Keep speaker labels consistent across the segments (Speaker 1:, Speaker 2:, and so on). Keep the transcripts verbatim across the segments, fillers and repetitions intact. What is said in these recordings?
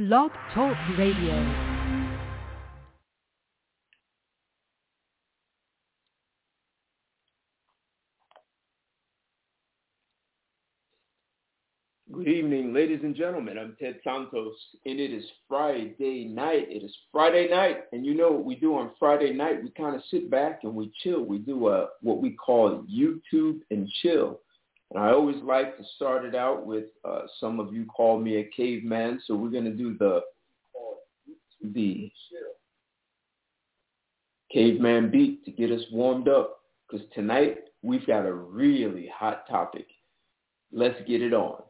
Speaker 1: Blog Talk Radio.
Speaker 2: Good evening, ladies and gentlemen. I'm Ted Santos, and it is Friday night. It is Friday night, and you know what we do on Friday night? We kind of sit back and we chill. We do a, what we call YouTube and chill. And I always like to start it out with, uh, some of you call me a caveman, so we're going to do the, the caveman beat to get us warmed up, because tonight we've got a really hot topic. Let's get it on.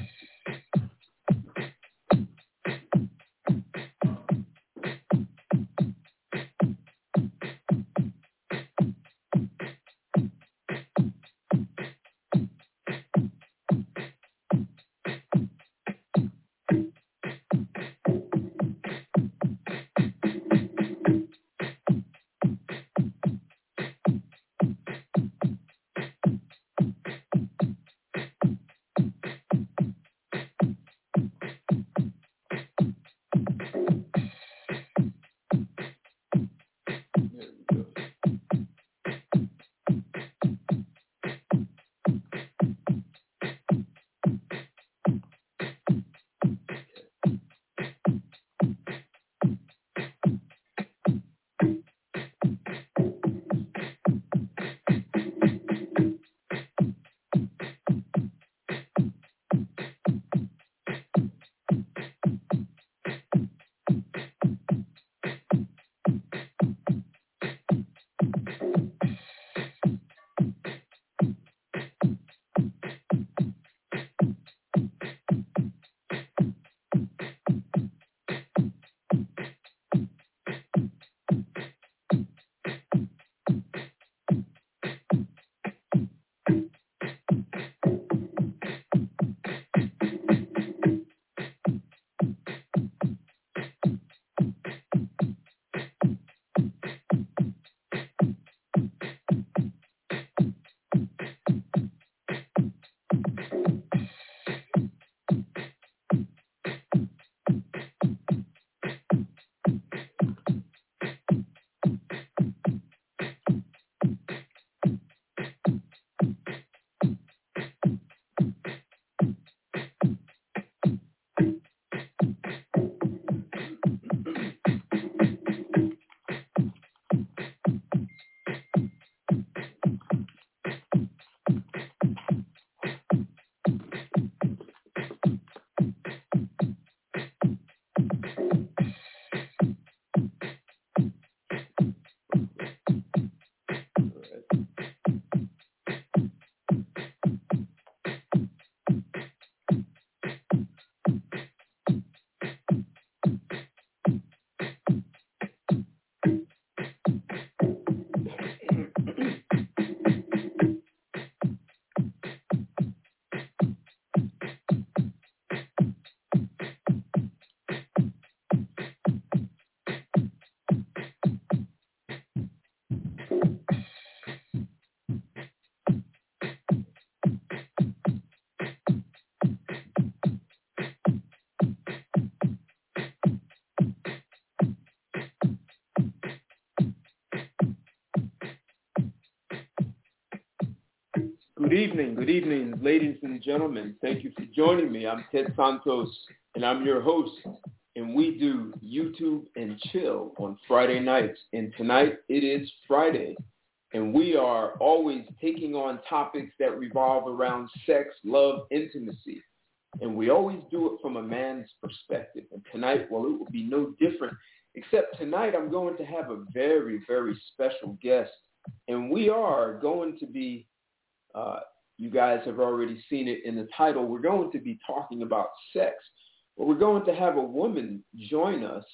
Speaker 2: Good evening, good evening, ladies and gentlemen. Thank you for joining me. I'm Ted Santos, and I'm your host. And we do YouTube and chill on Friday nights. And tonight it is Friday, and we are always taking on topics that revolve around sex, love, intimacy. And we always do it from a man's perspective. And tonight, well, it will be no different, except tonight I'm going to have a very, very special guest. And we are going to be Uh, you guys have already seen it in the title. We're going to be talking about sex, but we're going to have a woman join us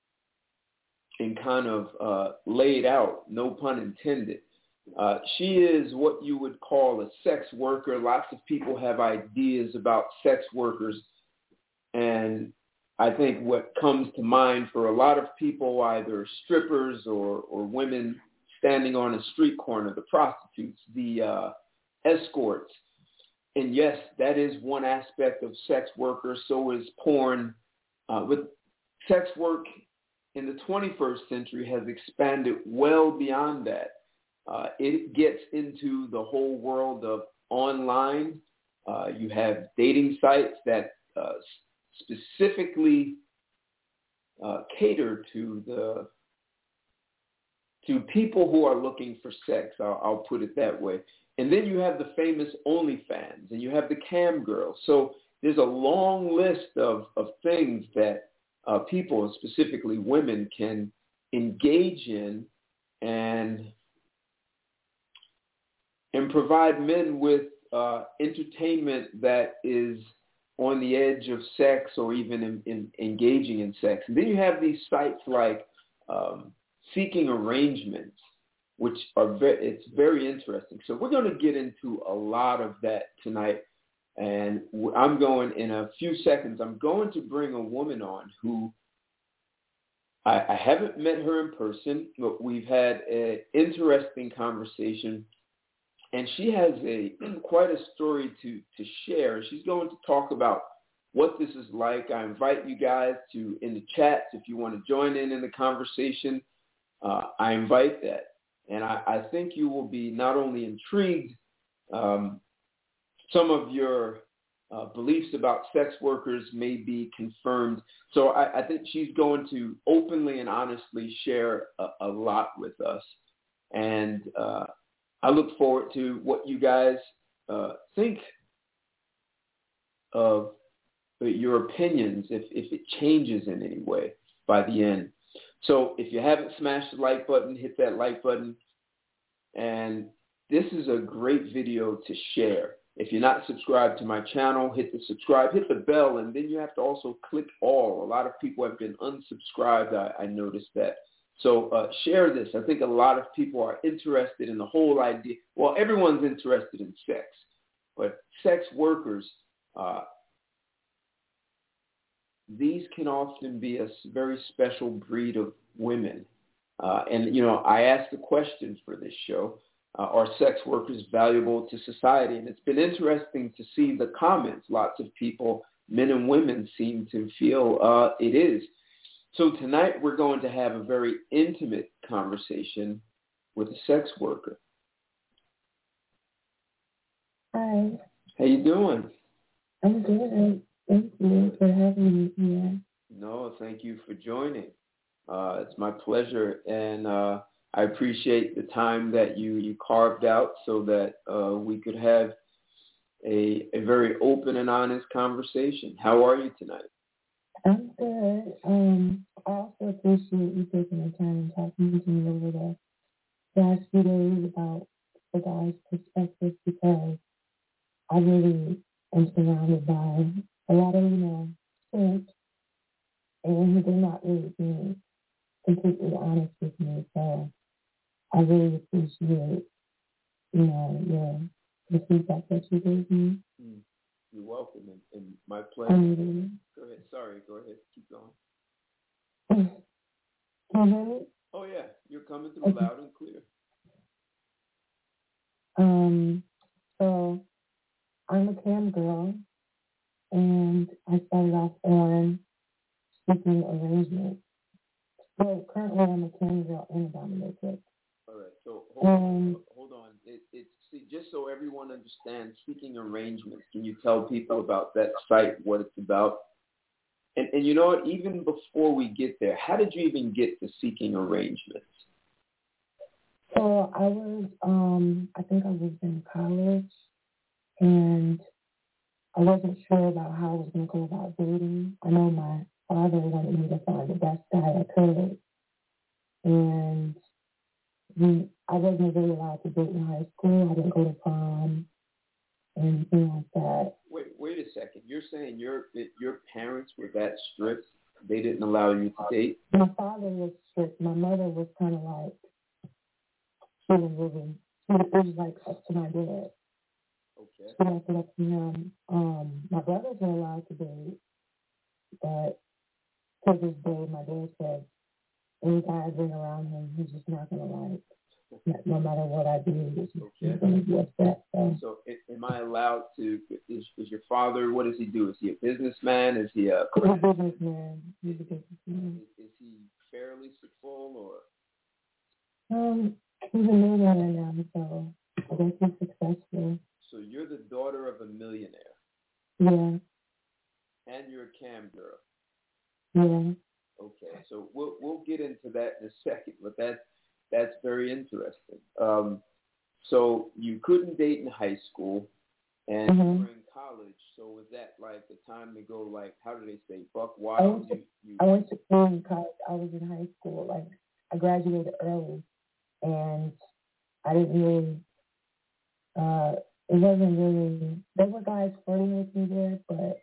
Speaker 2: and kind of uh, lay it out, no pun intended. Uh, she is what you would call a sex worker. Lots of people have ideas about sex workers, and I think what comes to mind for a lot of people, either strippers or, or women standing on a street corner, the prostitutes, the uh, escorts. And yes, that is one aspect of sex workers. So is porn. uh, with sex work in the twenty-first century has expanded well beyond that. Uh, it gets into the whole world of online. Uh, you have dating sites that uh, specifically uh, cater to the to people who are looking for sex. I'll, I'll put it that way. And then you have the famous OnlyFans, and you have the cam girls. So there's a long list of, of things that uh, people, specifically women, can engage in and and provide men with uh, entertainment that is on the edge of sex or even in, in engaging in sex. And then you have these sites like um, Seeking Arrangements, which are very, it's very interesting. So we're going to get into a lot of that tonight. And I'm going, in a few seconds, I'm going to bring a woman on who I, I haven't met her in person, but we've had an interesting conversation. And she has a quite a story to, to share. She's going to talk about what this is like. I invite you guys to, in the chats, if you want to join in in the conversation, uh, I invite that. And I, I think you will be not only intrigued, um, some of your uh, beliefs about sex workers may be confirmed. So I, I think she's going to openly and honestly share a, a lot with us. And uh, I look forward to what you guys uh, think of your opinions, if, if it changes in any way by the end. So if you haven't smashed the like button, hit that like button. And this is a great video to share. If you're not subscribed to my channel, hit the subscribe, hit the bell, and then you have to also click all. A lot of people have been unsubscribed. I, I noticed that. So uh, share this. I think a lot of people are interested in the whole idea. Well, everyone's interested in sex, but sex workers, uh, these can often be a very special breed of women. Uh, and, you know, I asked the question for this show, uh, are sex workers valuable to society? And it's been interesting to see the comments. Lots of people, men and women, seem to feel uh, it is. So tonight we're going to have a very intimate conversation with a sex worker.
Speaker 1: Hi.
Speaker 2: How you doing?
Speaker 1: I'm good. Thank you for having me here.
Speaker 2: No, thank you for joining. Uh, it's my pleasure, and uh, I appreciate the time that you, you carved out so that uh, we could have a, a very open and honest conversation. How are you tonight?
Speaker 1: I'm good. Um, I also appreciate you taking the time and talking to me over the last few days about the guy's perspective, because I really am surrounded by a lot of, you know, simps, and they're not really being completely honest with me. So I really appreciate, you know, your the feedback that you gave me.
Speaker 2: Mm. You're welcome, and, and my pleasure.
Speaker 1: Um,
Speaker 2: go ahead. Sorry, go ahead. Keep going.
Speaker 1: Can you hear me?
Speaker 2: Oh, yeah. You're coming through
Speaker 1: Okay.
Speaker 2: loud and clear.
Speaker 1: Um, so I'm a cam girl, and I started off on Seeking Arrangements. So currently I'm a cam girl and a dominatrix.
Speaker 2: All right. So hold
Speaker 1: um,
Speaker 2: on. Hold on. It, it's see, just so everyone understands, Seeking Arrangements. Can you tell people about that site, what it's about? And, and you know what? Even before we get there, how did you even get to Seeking Arrangements?
Speaker 1: So I was, um, I think I was in college, and I wasn't sure about how I was going to go about dating. I know my father wanted me to find the best guy I could, and we, I wasn't really allowed to date in high school. I didn't go to prom or anything like that.
Speaker 2: Wait, wait a second. You're saying your your parents were that strict? They didn't allow you to date?
Speaker 1: My father was strict. My mother was kind of like, she was really, it was like up to my dad.
Speaker 2: Okay.
Speaker 1: She left it up to him. Um, my brothers were allowed to date, but to this day, my dad said, any guy I bring around him, he's just not going to like. no matter what I do, he's okay. going to be upset. So,
Speaker 2: so am I allowed to, is, is your father, what does he do? Is he a businessman? Is he a...
Speaker 1: He's a businessman. He's a businessman.
Speaker 2: Is, is he fairly successful
Speaker 1: or? Um, he's a millionaire now, so I guess he's successful.
Speaker 2: So you're the daughter of a millionaire?
Speaker 1: Yeah.
Speaker 2: And you're a cam girl?
Speaker 1: Yeah.
Speaker 2: Okay, so we'll we'll get into that in a second, but that's that's very interesting. Um, so you couldn't date in high school, and mm-hmm. you were in college. So was that like the time to go? Like, how do they say, buck wild?
Speaker 1: I went to, you, you... I went to college. I was in high school. Like, I graduated early, and I didn't really. Uh, it wasn't really. There were guys flirting with me there, but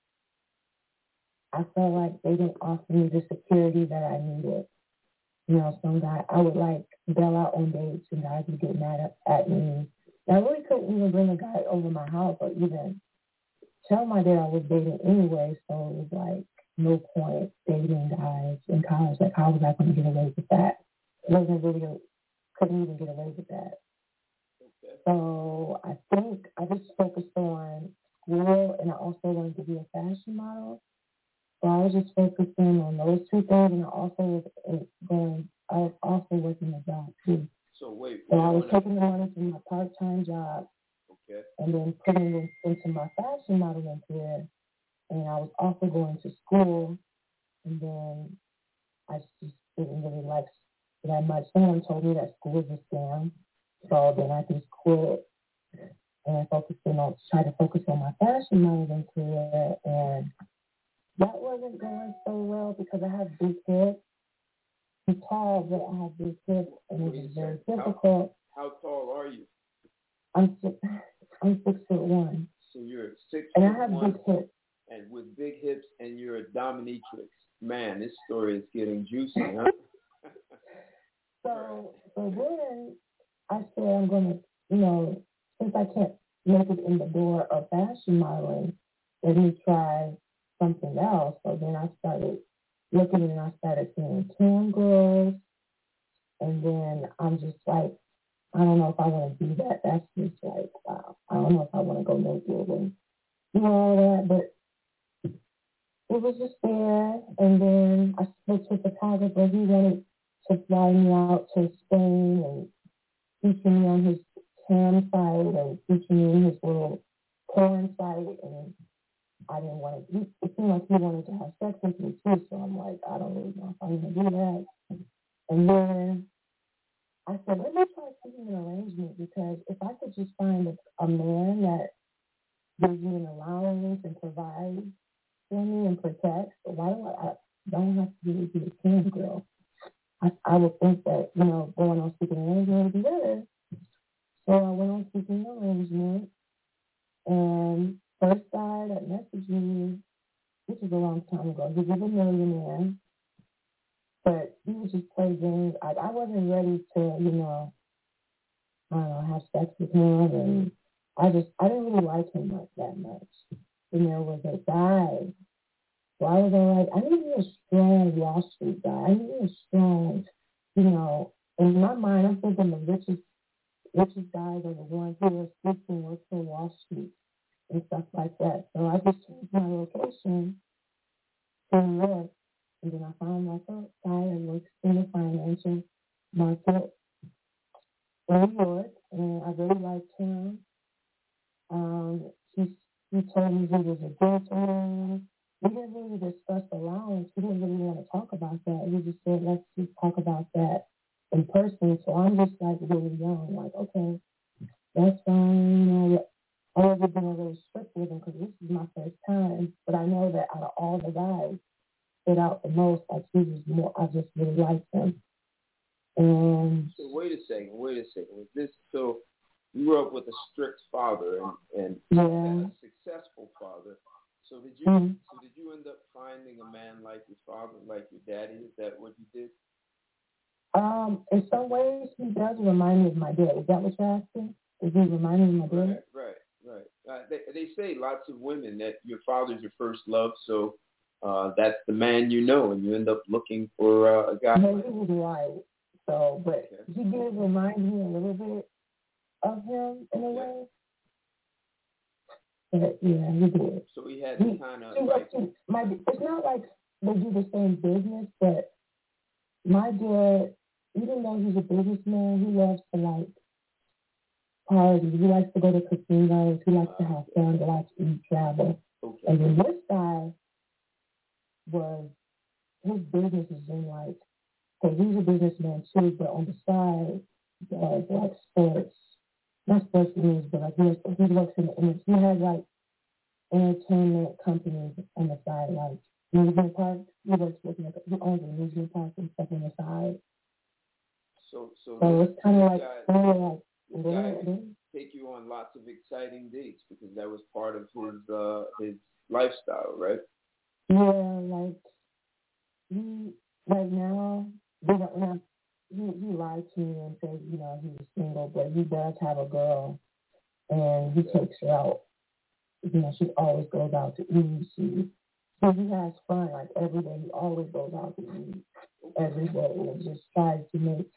Speaker 1: I felt like they didn't offer me the security that I needed. You know, some guy, I would like bail out on dates and guys would get mad at, at me. And I really couldn't even bring a guy over my house or even tell my dad I was dating anyway. So it was like no point dating guys in college. Like, how was I going to get away with that? It wasn't really, couldn't even get away with that. Okay. So I think I just focused on school, and I also wanted to be a fashion model. So I was just focusing on those two things, and I also was going. I was also working a job too.
Speaker 2: So wait.
Speaker 1: So I was taking the money from my part-time job,
Speaker 2: okay,
Speaker 1: and then putting it into my fashion modeling career. And I was also going to school, and then I just didn't really like it that much. Someone told me that school was a scam, so then I just quit and focused on try to focus on my fashion modeling career. And that wasn't going so well because I have big hips. I'm tall, but I have big hips, and it was very difficult.
Speaker 2: How, how tall are you?
Speaker 1: I'm six, I'm six foot one.
Speaker 2: So you're six
Speaker 1: and
Speaker 2: foot
Speaker 1: I have
Speaker 2: one,
Speaker 1: big hips.
Speaker 2: And with big hips, and you're a dominatrix. Man, this story is getting juicy, huh?
Speaker 1: so, so then I said I'm gonna, you know, since I can't make it in the door of fashion modeling, let me try something else. So then I started looking and I started seeing cam girls, and then I'm just like, I don't know if I want to do that. That's just like, wow. I don't know if I want to go naked and do all that, but it was just there. And then I spoke to a photographer. He wanted to fly me out to Spain and feature me on his cam site and feature me in his little porn site, and I didn't want to. It seemed like he wanted to have sex with me too, so I'm like, I don't really know if I'm going to do that. And then I said, let me try seeking an arrangement, because if I could just find a, a man that gives me an allowance and provides for me and protects, why do I, I don't have to really be a cam girl? I, I would think that, you know, going on seeking an arrangement would be better. So I went on seeking an arrangement, and first guy that messaged me, this was a long time ago, he was a millionaire, but he would just play games. I, I wasn't ready to, you know, I don't know, have sex with him, and I just, I didn't really like him much that much. And there was a guy, so I was all like, I need to be a strong Wall Street guy. I need to be a strong, you know, in my mind, I'm thinking the richest, richest guys are the ones who are sleeping work for Wall Street and stuff like that. So I just changed my location to New York, and then I found myself a guy that works in the financial market in New York, and I really liked him. Um, he, he told me he was a gentleman. We didn't really discuss allowance. We didn't really want to talk about that. We just said, let's just talk about that in person. So I'm just like really young, like, okay, that's fine. You know, I wasn't being really strict with him because this is my first time. But I know that out of all the guys, stood out the most. Like, he was more, I just really liked him. And
Speaker 2: so wait a second, wait a second. Was this, so you grew up with a strict father and, and
Speaker 1: yeah.
Speaker 2: a successful father. So did you mm-hmm. so did you end up finding a man like your father, like your daddy? Is that what you did?
Speaker 1: Um, in some ways, he does remind me of my dad. Is that what you're asking? Does he remind me of my dad?
Speaker 2: Right, right, right. Uh, they, they say lots of women that your father's your first love, so uh, that's the man you know, and you end up looking for uh, a guy.
Speaker 1: No, he was right. So, but okay. he did remind me a little bit of him in a yeah. way. But yeah, he did.
Speaker 2: So he had he, kind of like.
Speaker 1: He, my, it's not like they do the same business, but my dad, even though he's a businessman, he loves to like party. He likes to go to casinos. He likes uh, to have fun. He likes to eat, travel.
Speaker 2: Okay.
Speaker 1: And then this guy was, his business is in like, because he's a businessman too, but on the side, he does like sports. Not sports news, but like he, has, he works in the image. He has like entertainment companies on the side, like amusement parks. He works with, like, he owns an amusement park and stuff on the side.
Speaker 2: So, so,
Speaker 1: so
Speaker 2: this,
Speaker 1: it's kind of like,
Speaker 2: guy,
Speaker 1: kind of like,
Speaker 2: this guy can take you on lots of exciting dates because that was part of his uh, his lifestyle, right?
Speaker 1: Yeah, like he right now, they don't have, he he lied to me and said, you know, he was single, but he does have a girl, and he yeah. takes her out. You know, she always goes out to eat. She, so he has fun like every day. He always goes out to eat every day and just tries to make,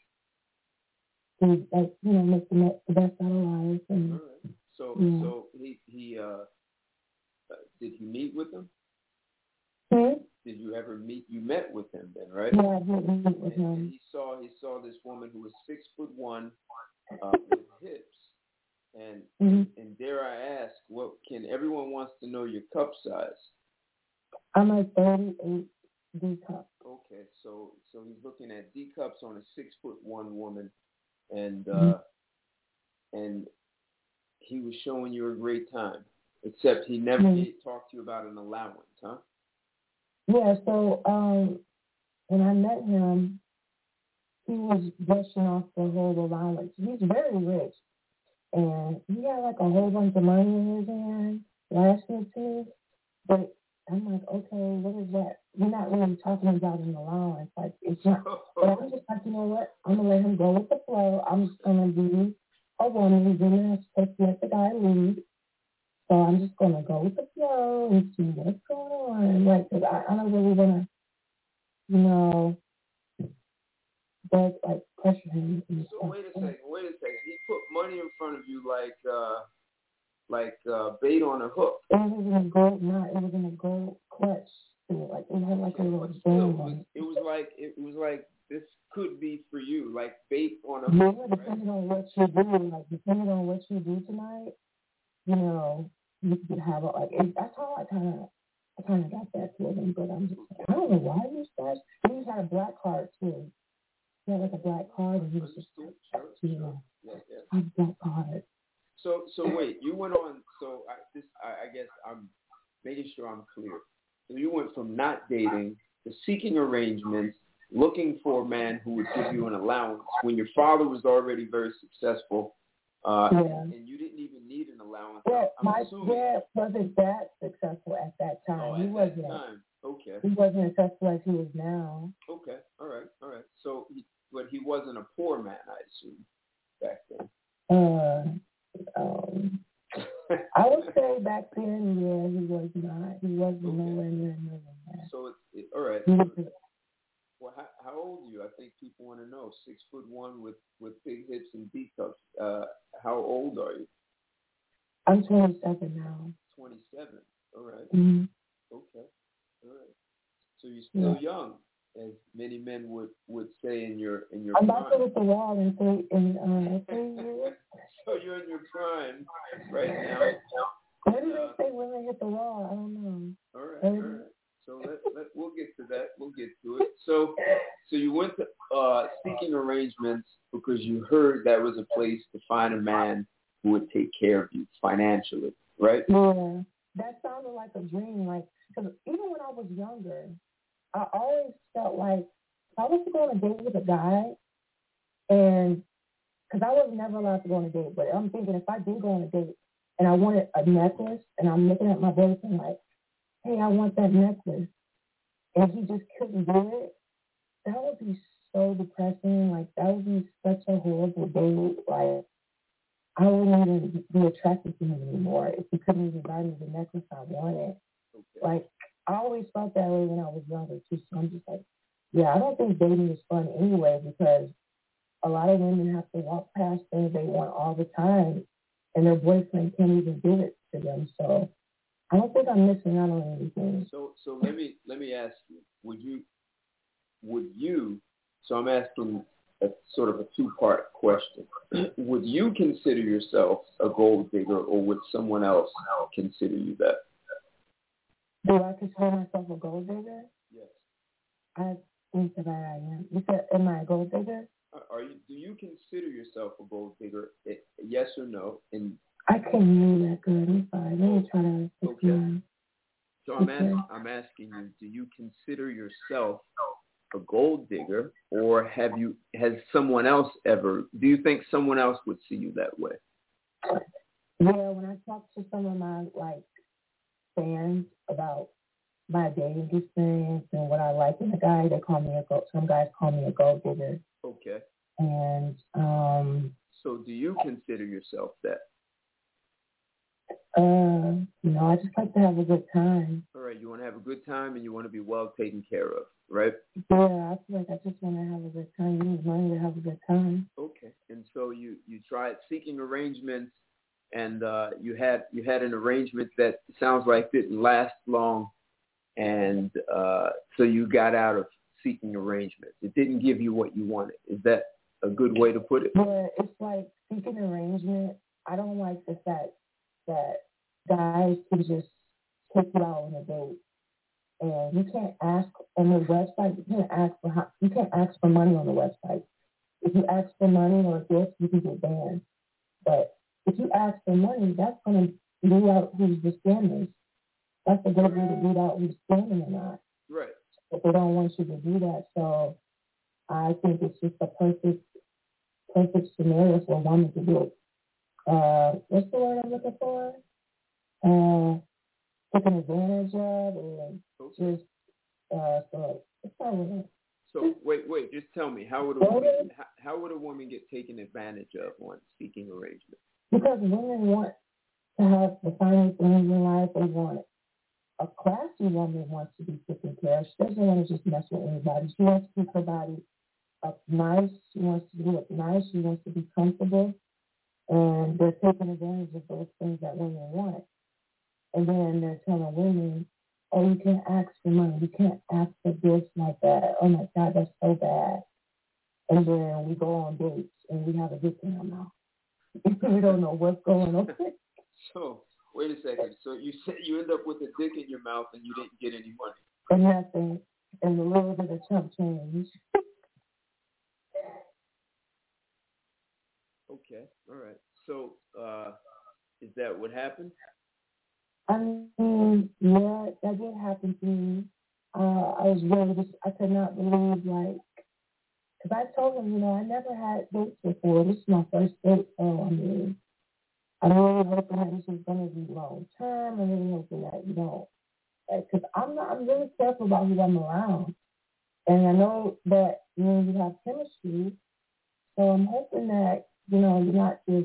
Speaker 1: he, like, you know, make the, the best out of life. And,
Speaker 2: all right. So,
Speaker 1: yeah.
Speaker 2: so he he uh, did you meet with him?
Speaker 1: Hmm?
Speaker 2: Did you ever meet? You met with him then, right?
Speaker 1: Yeah, I did meet with
Speaker 2: and,
Speaker 1: him.
Speaker 2: And he saw he saw this woman who was six foot one, uh, with hips, and
Speaker 1: mm-hmm.
Speaker 2: and dare I ask, what can everyone wants to know your cup size?
Speaker 1: I'm a thirty-eight D cup.
Speaker 2: Okay, so so he's looking at D cups on a six foot one woman, and uh,
Speaker 1: mm-hmm.
Speaker 2: and he was showing you a great time. Except he never
Speaker 1: mm-hmm.
Speaker 2: did talk to you about an allowance, huh?
Speaker 1: Yeah, so um, when I met him, he was brushing off the whole allowance. He's very rich, and he had like a whole bunch of money in his hand last year too. But I'm like, okay, what is that? We're not really talking about an allowance. Like, it's not. But I'm just like, you know what? I'm gonna let him go with the flow. I'm just gonna be a woman who's gonna supposed to let the guy lead. So I'm just gonna go with the flow and see what's going on. Like, cause I, I don't really wanna, you know, but like pressure him. And
Speaker 2: so
Speaker 1: stuff.
Speaker 2: wait a second, wait a second. He put money in front of you like, uh, like uh, bait on a hook.
Speaker 1: It was in a gold, not. It was in a gold clutch. Like it had like a little band on it.
Speaker 2: It was like it was like this could be for you, like bait on a
Speaker 1: yeah,
Speaker 2: hook.
Speaker 1: Yeah, depending right? on what you do, like depending on what you do tonight, you know, you could have a, like. It, that's how I kind of, I kind of got that feeling. But I'm just, like, I don't know why he starts. He just had a black card too. He had like a black card, and he was just like,
Speaker 2: sure,
Speaker 1: you
Speaker 2: sure.
Speaker 1: know,
Speaker 2: yeah, yeah.
Speaker 1: I have a black card.
Speaker 2: So, so wait, you went on. So I, this, I, I guess I'm making sure I'm clear. So you went from not dating to seeking arrangements, looking for a man who would give you an allowance when your father was already very successful, uh,
Speaker 1: yeah.
Speaker 2: and, and you didn't even need an allowance.
Speaker 1: Yeah,
Speaker 2: I'm
Speaker 1: my
Speaker 2: assuming.
Speaker 1: dad wasn't that successful at that time.
Speaker 2: Oh,
Speaker 1: he
Speaker 2: at
Speaker 1: wasn't.
Speaker 2: that time. Okay.
Speaker 1: He wasn't as successful as he is now.
Speaker 2: Okay. All right. All right. So, he, but he wasn't a poor man, I assume, back then.
Speaker 1: Uh, um. I would say back then, yeah, he was not. He wasn't okay. nowhere near millionaire.
Speaker 2: So it's it, all right.
Speaker 1: So,
Speaker 2: well, how, how old are you? I think people want to know. Six foot one with, with big hips and D cups. Uh, how old are you?
Speaker 1: I'm twenty-seven now.
Speaker 2: Twenty-seven. All right.
Speaker 1: Mm-hmm.
Speaker 2: Okay. All right. So you're still
Speaker 1: yeah.
Speaker 2: young, as many men would, would say in your in your
Speaker 1: I'm
Speaker 2: prime.
Speaker 1: about to hit the wall in three in uh, three years.
Speaker 2: So you're in your prime right now.
Speaker 1: Where do they say women hit the wall? I don't know.
Speaker 2: All right, all right. So let, let we'll get to that. We'll get to it. So so you went to uh, seeking arrangements because you heard that was a place to find a man who would take care of you financially, right?
Speaker 1: Yeah, that sounded like a dream. Like, because even when I was younger, I always felt like if I was to go on a date with a guy, and because I was never allowed to go on a date, but I'm thinking if I did go on a date and I wanted a necklace, and I'm looking at my boyfriend like, hey, I want that necklace, and he just couldn't do it, that would be so depressing. Like, that would be such a horrible date. Like, I wouldn't even be attracted to him anymore if he couldn't even buy me the necklace I wanted.
Speaker 2: Okay.
Speaker 1: Like, I always felt that way when I was younger, too, so I'm just like, yeah, I don't think dating is fun anyway, because a lot of women have to walk past things they want all the time, and their boyfriend can't even give it to them. So I don't think I'm missing out on anything.
Speaker 2: So, so let me let me ask you: Would you, would you? So I'm asking a sort of a two-part question. Would you consider yourself a gold digger, or would someone else consider you that?
Speaker 1: Do I consider myself a gold digger?
Speaker 2: Yes.
Speaker 1: I think that I am. You said, am I a gold digger?
Speaker 2: Are you? Do you consider yourself a gold digger? Yes or no? And
Speaker 1: I can't hear that good. I'm sorry. Let me try to fix
Speaker 2: okay.
Speaker 1: mine.
Speaker 2: So I'm asking, I'm asking you: Do you consider yourself a gold digger, or have you? Has someone else ever? Do you think someone else would see you that way?
Speaker 1: Yeah, when I talk to some of my like fans about my dating experience and what I like in a guy, they call me a gold. Some guys call me a gold digger.
Speaker 2: Okay.
Speaker 1: And um.
Speaker 2: So, do you consider yourself that?
Speaker 1: Uh, you know, I just like to have a good time.
Speaker 2: All right, you want to have a good time, and you want to be well taken care of, right?
Speaker 1: Yeah, I feel like I just want to have a good time. You need money to have a good time.
Speaker 2: Okay. And so you you tried seeking arrangements, and uh, you had you had an arrangement that sounds like didn't last long, and uh, so you got out of seeking arrangements. It didn't give you what you wanted. Is that a good way to put it?
Speaker 1: Yeah, it's like seeking arrangement. I don't like the fact that guys can just take you out on a date, and you can't ask on the website. You can't ask for how, you can't ask for money on the website. If you ask for money or gifts, you can get banned. But if you ask for money, that's going to weed out who's the scammers. That's a good way to weed out who's scamming or not.
Speaker 2: Right.
Speaker 1: But they don't want you to do that. So I think it's just a perfect, perfect scenario for a woman to do it. Uh, what's the word I'm looking for? Uh, taken advantage of, and
Speaker 2: okay.
Speaker 1: just uh, so it's not really.
Speaker 2: So wait, wait, just tell me, how would a woman, how, how would a woman get taken advantage of when seeking arrangement?
Speaker 1: Because women want to have the finest things in life. They want a classy woman wants to be taken care of. She doesn't want to just mess with anybody. She wants to keep her body up nice. She wants to look nice. She wants to be comfortable. And they're taking advantage of those things that women want. And then they're telling women, oh, you can't ask for money. You can't ask for this like that. Oh, my God, that's so bad. And then we go on dates and we have a dick in our mouth. We don't know what's going on.
Speaker 2: So, wait a second. So you said you end up with a dick in your mouth and you didn't get any money.
Speaker 1: And nothing. And a little bit of chump change.
Speaker 2: Okay. All right. So, uh, is that what happened?
Speaker 1: I mean, yeah, that did happen to me. Uh, I was really just, I could not believe, like, because I told him, you know, I never had dates before. This is my first date, so, I mean, I'm really hoping that this is going to be long term. I'm really hoping that, you know, because I'm not, I'm really careful about who I'm around. And I know that, you know, you have chemistry, so I'm hoping that, you know, you're not just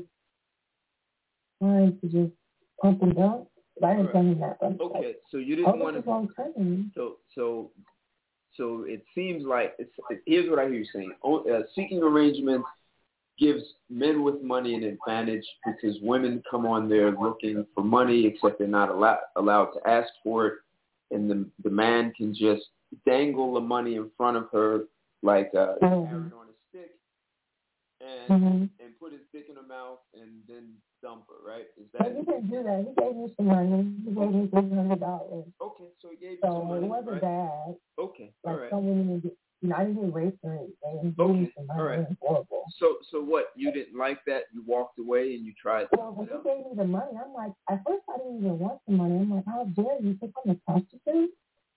Speaker 1: trying to just pump and dump. But I didn't tell him that. But
Speaker 2: okay,
Speaker 1: like,
Speaker 2: so you didn't want to.
Speaker 1: Long term.
Speaker 2: So, so, so it seems like it's, here's what I hear you saying: uh, seeking arrangements gives men with money an advantage because women come on there looking for money, except they're not allowed allowed to ask for it, and the the man can just dangle the money in front of her like a
Speaker 1: mm-hmm.
Speaker 2: carrot on a stick, and
Speaker 1: mm-hmm.
Speaker 2: and put his dick in her mouth and then dump her, right? Is that?
Speaker 1: But he didn't do that. He gave me some money. He gave me three hundred dollars.
Speaker 2: Okay, so he gave you
Speaker 1: so
Speaker 2: some money.
Speaker 1: So it wasn't
Speaker 2: right?
Speaker 1: bad.
Speaker 2: Okay,
Speaker 1: like
Speaker 2: all right.
Speaker 1: Some women, you know, I didn't get raped or anything. He
Speaker 2: okay,
Speaker 1: gave me some money.
Speaker 2: all right.
Speaker 1: It was horrible.
Speaker 2: So, so what? You didn't like that? You walked away and you tried.
Speaker 1: Well, when he gave me the money, I'm like, at first I didn't even want the money. I'm like, how dare you think I'm a prostitute?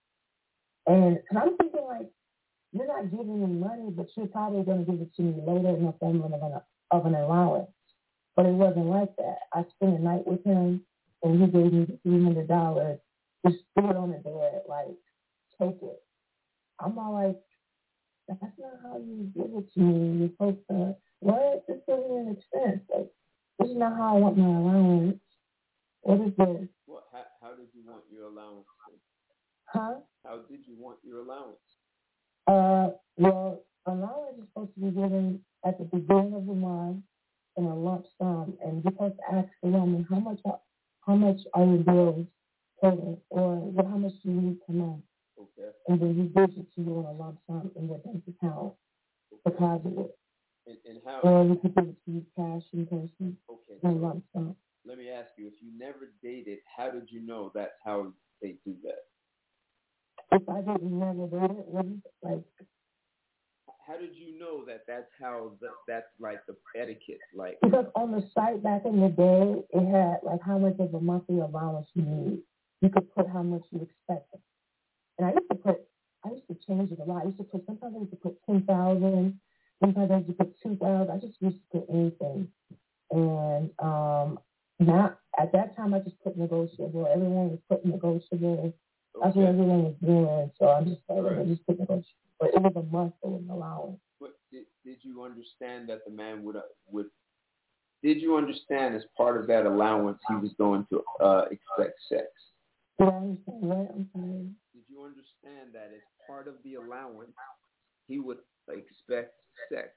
Speaker 1: And cause I'm thinking like, you're not giving me money, but you're probably going to give it to me later in the form of an, of an allowance. But it wasn't like that. I spent a night with him, and he gave me the three hundred dollars. Just threw it on the bed, like, take it. I'm all like, that's not how you give it to me. You're supposed to, what? This isn't an expense. Like, this is not how I want my allowance. What is this?
Speaker 2: What? How, how did you want your allowance?
Speaker 1: Huh?
Speaker 2: How did you want your allowance?
Speaker 1: Uh, well, allowance is supposed to be given at the beginning of the month in a lump sum, and you're supposed to ask the woman how much are, how much are your bills total, or what how much do you need per month,
Speaker 2: okay,
Speaker 1: and then he gives it to you in a lump sum in your bank account, deposit it,
Speaker 2: and, and how?
Speaker 1: or you could give it to you cash in person
Speaker 2: Okay,
Speaker 1: in a
Speaker 2: so
Speaker 1: lump sum.
Speaker 2: let me ask you: if you never dated, how did you know that's how they do that?
Speaker 1: If I didn't never date it, what is it like?
Speaker 2: How did you know that that's how the, that's like the etiquette? Like,
Speaker 1: Because on the site back in the day, it had like how much of a monthly allowance you need. You could put how much you expected. And I used to put, I used to change it a lot. I used to put, sometimes I used to put ten thousand, sometimes I used to put two thousand. I just used to put anything. And um, not, at that time, I just put negotiable. Everyone was putting negotiable. That's
Speaker 2: okay.
Speaker 1: what everyone was doing. So I just said,
Speaker 2: Right.
Speaker 1: I just put negotiable. But it was a month of an allowance.
Speaker 2: But did, did you understand that the man would uh, would? Did you understand as part of that allowance he was going to uh, expect sex?
Speaker 1: Did I understand what? I'm sorry.
Speaker 2: Did you understand that as part of the allowance he would expect sex?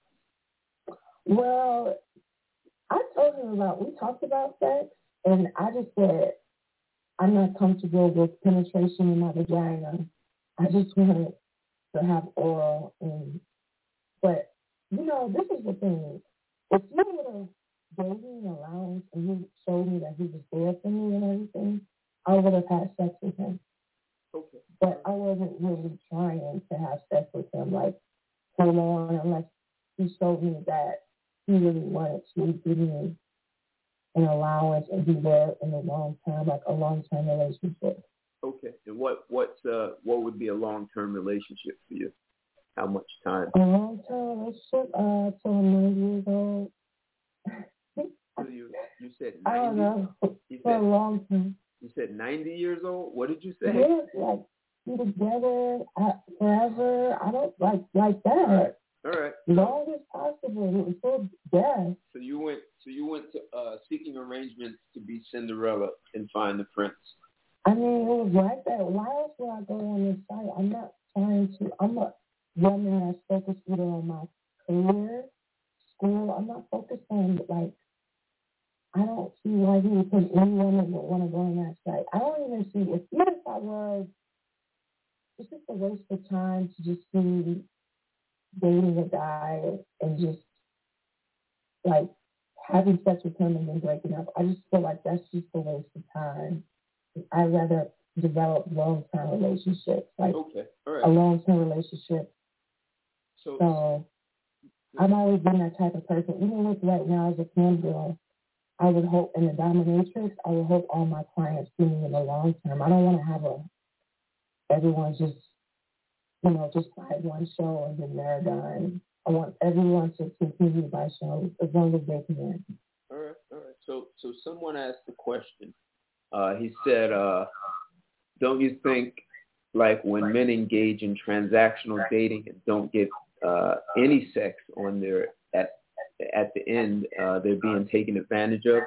Speaker 1: Well, I told him about, we talked about sex, and I just said, I'm not comfortable with penetration in my vagina. I just wanted to have oral. And, but, you know, this is the thing. If you would have gave me an allowance and he showed me that he was there for me and everything, I would have had sex with him.
Speaker 2: Okay.
Speaker 1: But I wasn't really trying to have sex with him, like, full on, unless he showed me that he really wanted to give me an allowance and be there in the long term, like a long term relationship.
Speaker 2: Okay. And what what's uh what would be a long term relationship for you? How much time?
Speaker 1: A long term relationship, uh, till I'm ninety years old.
Speaker 2: So you you said
Speaker 1: I don't
Speaker 2: ninety?
Speaker 1: know.
Speaker 2: You
Speaker 1: For
Speaker 2: said
Speaker 1: a long time.
Speaker 2: you said ninety years old? What did you say?
Speaker 1: Yeah, like be together uh, forever. I don't like like that.
Speaker 2: All right. All right.
Speaker 1: Long as possible until death.
Speaker 2: So you went so you went to uh seeking arrangements to be Cinderella and find the prince.
Speaker 1: I mean, it was like that. Why else would I go on this site? I'm not trying to. I'm a woman that's focused either on my career, school. I'm not focused on, like, I don't see why he would put any woman would want to go on that site. I don't even see, if even if I was, it's just a waste of time to just be dating a guy and just, like, having sex with him and then breaking up. I just feel like that's just a waste of time. I'd rather develop long-term relationships, like
Speaker 2: okay. All right.
Speaker 1: a long-term relationship.
Speaker 2: So,
Speaker 1: so I've always been that type of person. Even with right now as a cam girl, I would hope in the dominatrix, I would hope all my clients see me in the long term. I don't want to have a everyone just, you know, just buy one show and then they're done. I want everyone to continue to buy shows as long as they can.
Speaker 2: all right, all right. So, so someone asked the question. Uh, he said, uh, "Don't you think, like when men engage in transactional dating and don't get uh, any sex on their at at the end, uh, they're being taken advantage of?"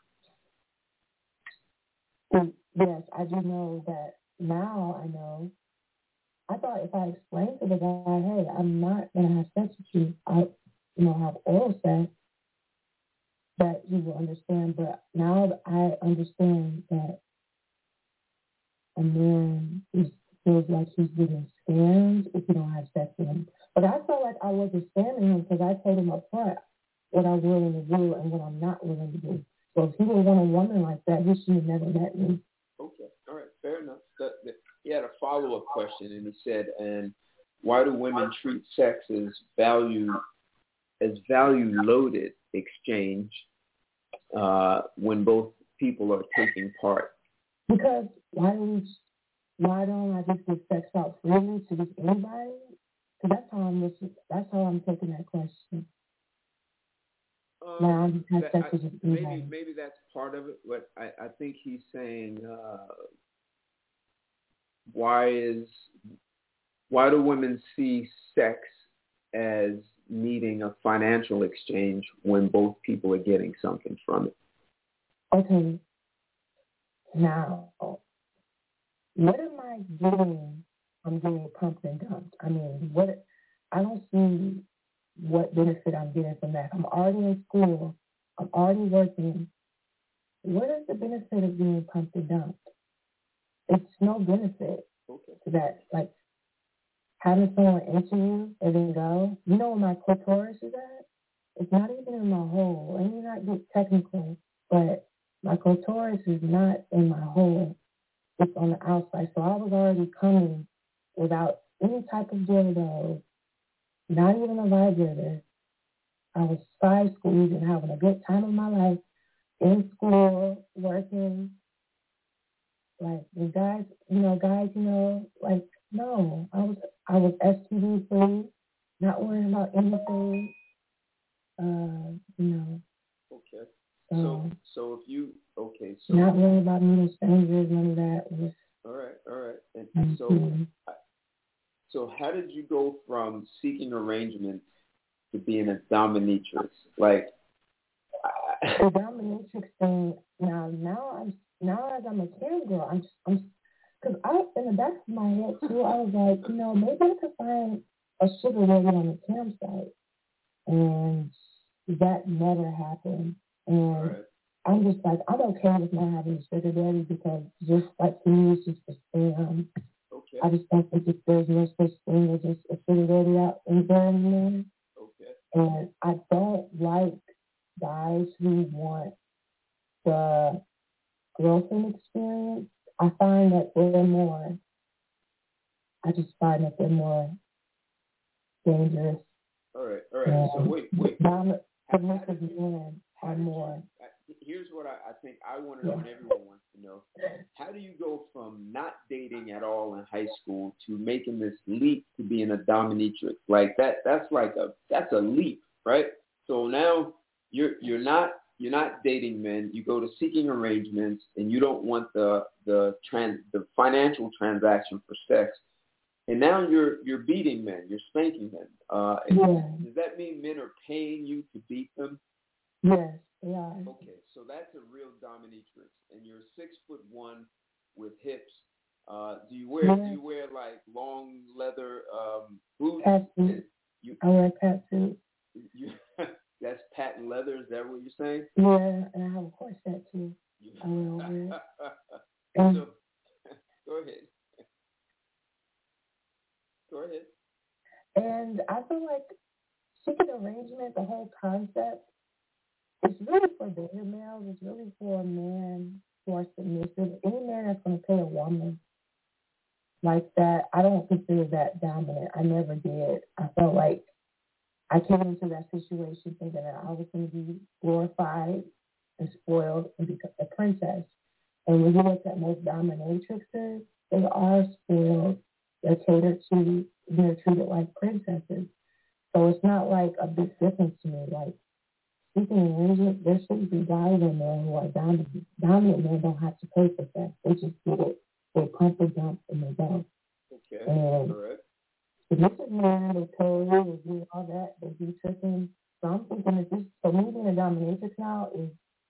Speaker 1: And yes, I do know that now. I know. I thought if I explained to the guy, hey, I'm not gonna have sex with you, I, you know, have oral sex, that he will understand. But now that I understand that a man is, feels like he's getting scammed if you don't have sex with him. But I felt like I wasn't scamming him because I told him up front what I'm willing to do and what I'm not willing to do. So if he would want a woman like that, he should have never met me.
Speaker 2: Okay, all right, fair enough. The, the, he had a follow-up question, and he said, "And why do women treat sex as value as value-loaded exchange uh, when both people are taking part?"
Speaker 1: Because why don't we, why don't I just give sex out freely to just anybody? Because that's how I'm that's how I'm taking that question.
Speaker 2: Um,
Speaker 1: now I just have
Speaker 2: that,
Speaker 1: sex
Speaker 2: I,
Speaker 1: with just
Speaker 2: maybe
Speaker 1: anybody.
Speaker 2: maybe that's part of it, but I, I think he's saying uh, why is why do women see sex as needing a financial exchange when both people are getting something from it?
Speaker 1: Okay. Now, what am I getting from getting pumped and dumped? I mean, what? I don't see. what benefit I'm getting from that. I'm already in school. I'm already working. What is the benefit of being pumped and dumped? It's no benefit
Speaker 2: okay.
Speaker 1: to that. Like, having someone enter you and then go. You know where my clitoris is at? It's not even in my hole. Let me not get technical, but my clitoris is not in my hole. It's on the outside. So I was already coming without any type of dildo, not even a vibrator. I was side squeezing, having a good time of my life, in school, working. Like, the guys, you know, guys, you know, like, no. I was I was S T D free, not worrying about anything. Uh, you know.
Speaker 2: Okay.
Speaker 1: So,
Speaker 2: so, so if you, okay, so.
Speaker 1: Not worrying about meeting strangers, none of that. Was,
Speaker 2: all right, all right. And
Speaker 1: mm-hmm.
Speaker 2: so, so how did you go from seeking arrangements to being a dominatrix? Like,
Speaker 1: the dominatrix thing. Now, now I'm now as I'm a cam girl, I'm I'm because I in the back of my head too, I was like, you know, maybe I could find a sugar daddy on the campsite, and that never happened. And right. I'm just like, I'm okay with not having a sugar daddy because just like to me, it's just a scam.
Speaker 2: Okay.
Speaker 1: I just don't think that there's no such thing as just a sugar daddy out in there anymore.
Speaker 2: Okay.
Speaker 1: And I don't like guys who want the girlfriend experience. I find that they're more, I just find that they're more dangerous.
Speaker 2: All right, all right. And so wait, wait.
Speaker 1: Dominant, submissive men are more.
Speaker 2: Here's what I, I think I want to know, and everyone wants to know. How do you go from not dating at all in high school to making this leap to being a dominatrix? Like that, that's like a, that's a leap, right? So now you're, you're not, you're not dating men. You go to seeking arrangements, and you don't want the, the trans, the financial transaction for sex. And now you're, you're beating men. You're spanking men. Uh,
Speaker 1: yeah.
Speaker 2: Does that mean men are paying you to beat them?
Speaker 1: Yes. Yeah.
Speaker 2: Okay, so that's a real dominatrix, and you're six foot one with hips. Uh, do you wear
Speaker 1: yes.
Speaker 2: do you wear like long leather um, boots?
Speaker 1: Cat suit. You, I wear a cat suit.
Speaker 2: You, that's patent leather. Is that what you're saying?
Speaker 1: Yeah, and I have a corset too. I will wear it.
Speaker 2: um, so, go ahead. Go ahead.
Speaker 1: And I feel like seeking arrangement, the whole concept. It's really for bigger males. It's really for men who are submissive. Any man that's going to pay a woman like that, I don't consider that dominant. I never did. I felt like I came into that situation thinking that I was going to be glorified and spoiled and become a princess. And when you look at most dominatrixes, they are spoiled. They're catered to. They're treated like princesses. So it's not like a big difference to me. Like, seeking arrangement, there shouldn't be guys in there who are dominant. Dominant men don't have to pay for sex. They just get it. They pump and dump and they go.
Speaker 2: Okay.
Speaker 1: And
Speaker 2: all right.
Speaker 1: submissive men, they pay, they do all that, they do tricking. So I'm thinking that this, so me being a dominatrix now is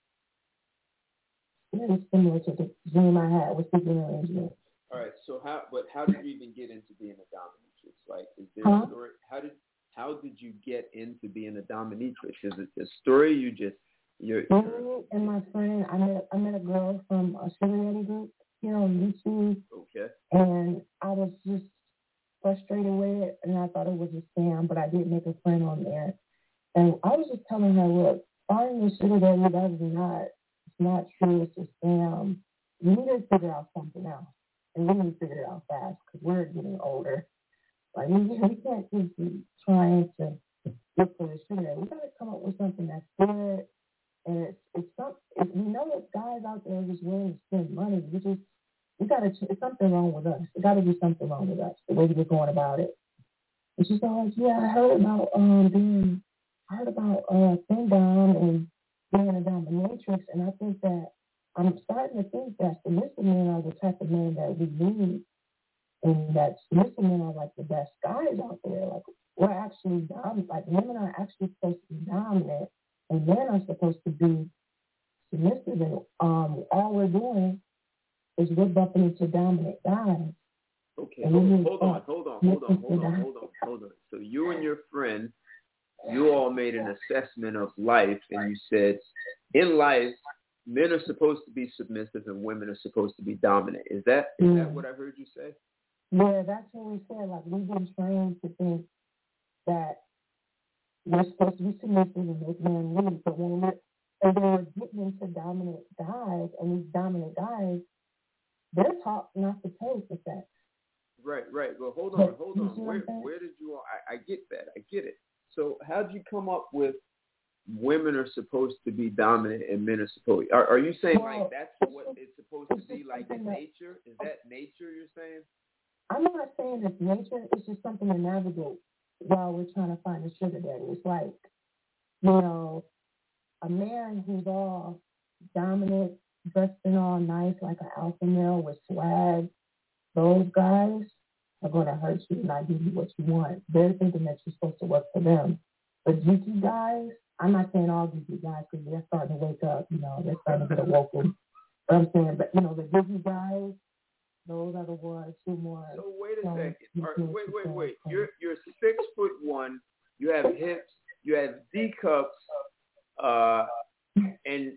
Speaker 1: really similar to the dream I had with seeking arrangement.
Speaker 2: All right. So how, but how did you even get into being a dominatrix? Like, is there
Speaker 1: huh?
Speaker 2: a story? How did How did you get into being a dominatrix? Is it a story you just you're, you're
Speaker 1: Me and my friend, I met I met a girl from a sugar daddy group here on YouTube.
Speaker 2: Okay.
Speaker 1: And I was just frustrated with it, and I thought it was a scam, but I did make a friend on there. And I was just telling her, look, finding a sugar daddy, that is not, it's not true, it's a scam. We need to figure out something else. And we need to figure it out fast, because we're getting older. Like, we, we can't just be trying to look for a sugar daddy. We got to come up with something that's good, and it's, it's some, it, we know that guys out there are just willing to spend money. We just, we got to, it's something wrong with us. There got to be something wrong with us, the way we're going about it. And she's like, yeah, I heard about um being, I heard about uh femdom and being a dominatrix, and I think that I'm starting to think that submissive men are the type of men that we need, and that submissive men are like the best guys out there. Like, we're actually dom- like women are actually supposed to be dominant, and men are supposed to be submissive. And um, all we're doing is we're bumping into dominant guys.
Speaker 2: Okay, hold, hold on, hold on, hold on, hold on, hold on, hold on. So you and your friend you all made an assessment of life, and you said, in life, men are supposed to be submissive and women are supposed to be dominant. Is that is
Speaker 1: yeah.
Speaker 2: that what I heard you say?
Speaker 1: Yeah, that's what we said. Like, we've been trained to think that we're supposed to be submissive and make men lead, but when we're, and then we're getting into dominant guys, and these dominant guys, they're taught not to pay for sex.
Speaker 2: Right, right. Well, hold on,
Speaker 1: But
Speaker 2: hold
Speaker 1: you
Speaker 2: on.
Speaker 1: see what
Speaker 2: Where
Speaker 1: I'm saying?
Speaker 2: where did you all? I, I get that. I get it. So how did you come up with women are supposed to be dominant and men are supposed? Are, are you saying
Speaker 1: Well,
Speaker 2: like that's what it's supposed to
Speaker 1: it's
Speaker 2: be
Speaker 1: just
Speaker 2: like in
Speaker 1: something that-
Speaker 2: nature? Is that nature you're saying?
Speaker 1: I'm not saying it's nature. It's just something to navigate while we're trying to find a sugar daddy. It's like, you know, a man who's all dominant, dressed in all nice like an alpha male with swag, those guys are going to hurt you and not give you what you want. They're thinking that you're supposed to work for them. But geeky guys, I'm not saying all geeky guys because they're starting to wake up, you know, they're starting to get awoken. But I'm saying, but, you know, the geeky guys, those are the ones who more.
Speaker 2: So wait a
Speaker 1: so
Speaker 2: second. All right, wait, wait, wait.
Speaker 1: so-
Speaker 2: You're you're six foot one. You have hips. You have D cups. Uh, and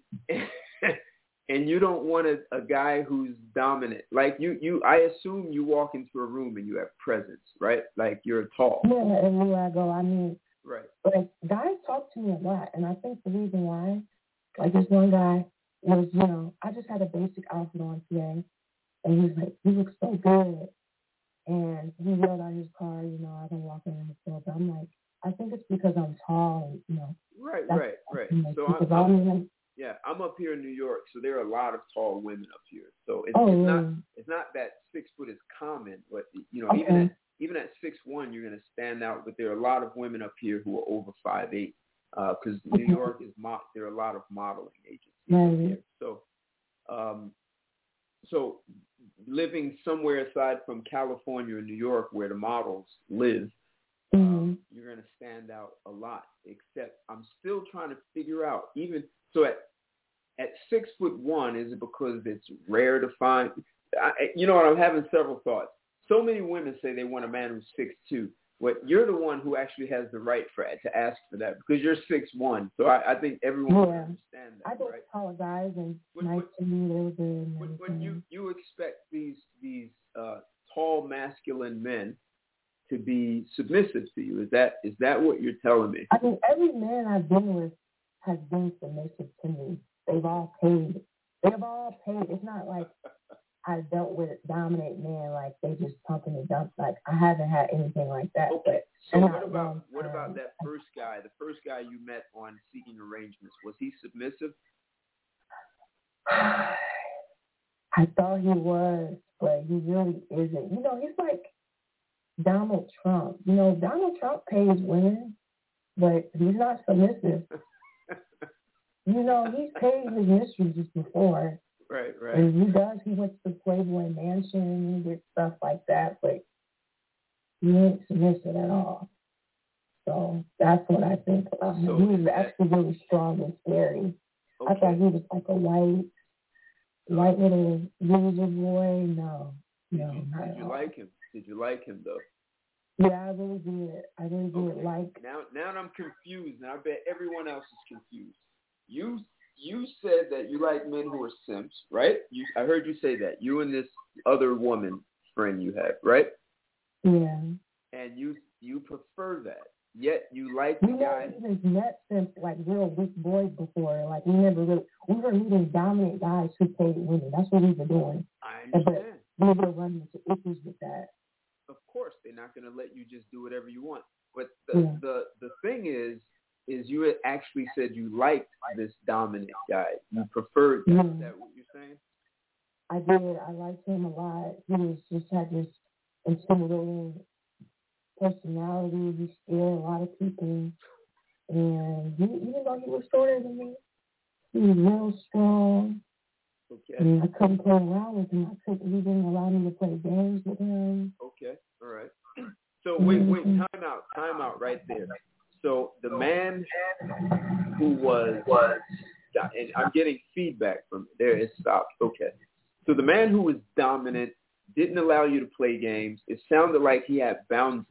Speaker 2: and you don't want a, a guy who's dominant. Like you, you. I assume you walk into a room and you have presence, right? Like you're tall.
Speaker 1: Yeah, everywhere I go, I mean,
Speaker 2: right.
Speaker 1: Like, guys talk to me a lot, and I think the reason why, like this one guy was, you know, I just had a basic outfit on today, and he's like, you look so good. And he yelled out his car, you know, I've been walking in the store, but I'm like, I think it's because I'm tall, and, you know.
Speaker 2: Right, right, right.
Speaker 1: Like,
Speaker 2: so I'm, I'm like, yeah, I'm up here in New York, so there are a lot of tall women up here. So it's,
Speaker 1: oh,
Speaker 2: it's
Speaker 1: yeah.
Speaker 2: not it's not that six foot is common, but you know,
Speaker 1: okay.
Speaker 2: even at even at six one, you're going to stand out. But there are a lot of women up here who are over five eight, because uh, New
Speaker 1: okay.
Speaker 2: York is mo- there are a lot of modeling agencies
Speaker 1: right.
Speaker 2: here. So, um, so living somewhere aside from California or New York, where the models live,
Speaker 1: mm-hmm.
Speaker 2: um, you're going to stand out a lot. Except I'm still trying to figure out, even so at at six foot one, is it because it's rare to find? I, you know what? I'm having several thoughts. So many women say they want a man who's six two. But you're the one who actually has the right for to ask for that because you're six one. So I, I think everyone
Speaker 1: yeah.
Speaker 2: can understand that.
Speaker 1: I think
Speaker 2: right?
Speaker 1: tall guys and
Speaker 2: but,
Speaker 1: nice
Speaker 2: but,
Speaker 1: to me. They were good.
Speaker 2: But, but you you expect these these uh, tall masculine men to be submissive to you. Is that is that what you're telling me?
Speaker 1: I mean, every man I've been with has been submissive to me. They've all paid. They've all paid. It's not like I dealt with dominant men, like they just pumping and dump. Like I haven't had anything like that.
Speaker 2: Okay.
Speaker 1: So
Speaker 2: what about what about that first guy? The first guy you met on Seeking Arrangements, was he submissive?
Speaker 1: I thought he was, but he really isn't. You know, he's like Donald Trump. You know, Donald Trump pays women, but he's not submissive. You know, he's paid his mistresses before.
Speaker 2: Right, right.
Speaker 1: And he does. He went to the Playboy Mansion, he did stuff like that, but he ain't submissive at all. So that's what I think about him. So he was actually really strong and scary. Okay. I thought he was like a white, white little loser boy. No,
Speaker 2: did
Speaker 1: no,
Speaker 2: you,
Speaker 1: not
Speaker 2: Did
Speaker 1: at
Speaker 2: you
Speaker 1: all.
Speaker 2: like him? Did you like him though?
Speaker 1: Yeah, I really did. I really did
Speaker 2: okay.
Speaker 1: like.
Speaker 2: Now, now I'm confused, and I bet everyone else is confused. You you said that you like men who are simps, right? You, I heard you say that. You and this other woman friend you have, right?
Speaker 1: Yeah.
Speaker 2: And you you prefer that. Yet you like the
Speaker 1: we
Speaker 2: guy.
Speaker 1: We never even met simps, like real weak boys before. Like we never really, we were meeting dominant guys who paid women. That's what we were doing.
Speaker 2: I understand.
Speaker 1: But we were running into issues with that.
Speaker 2: Of course, they're not going to let you just do whatever you want. But the yeah. the the thing is, is you had actually said you liked this dominant guy. You preferred that. Yeah. Is that what you're saying?
Speaker 1: I did. I liked him a lot. He was just had this intimidating personality. He scared a lot of people. And he, even though he was shorter than me, he was real strong.
Speaker 2: Okay.
Speaker 1: And I couldn't play around with him. I couldn't. He didn't allow me to play games with him.
Speaker 2: Okay. All right. So wait, wait, time out, time out right there. So the man who was, and I'm getting feedback from there. It stopped. Okay. So the man who was dominant didn't allow you to play games. It sounded like he had boundaries.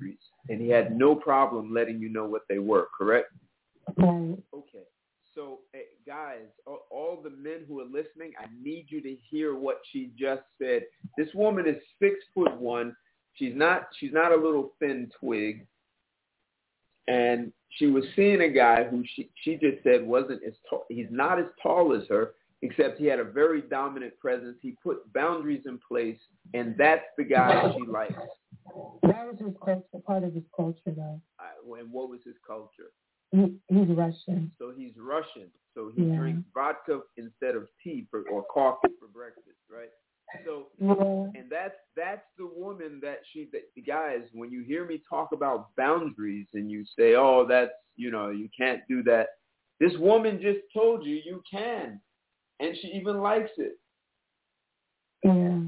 Speaker 2: and he had no problem letting you know what they were, correct?
Speaker 1: Right.
Speaker 2: Okay. So, eh, guys, all, all the men who are listening, I need you to hear what she just said. This woman is six foot one. She's not. She's not a little thin twig. And she was seeing a guy who she she just said wasn't as tall. He's not as tall as her, except he had a very dominant presence. He put boundaries in place, and that's the guy she likes.
Speaker 1: That was his culture, part of his culture, though.
Speaker 2: Uh, and what was his culture?
Speaker 1: He, he's Russian.
Speaker 2: So he's Russian. So he
Speaker 1: yeah.
Speaker 2: drinks vodka instead of tea for, or coffee for breakfast, right? So,
Speaker 1: yeah.
Speaker 2: and that's that's the woman that she, that, guys, when you hear me talk about boundaries and you say, oh, that's, you know, you can't do that. This woman just told you you can, and she even likes it.
Speaker 1: Yeah.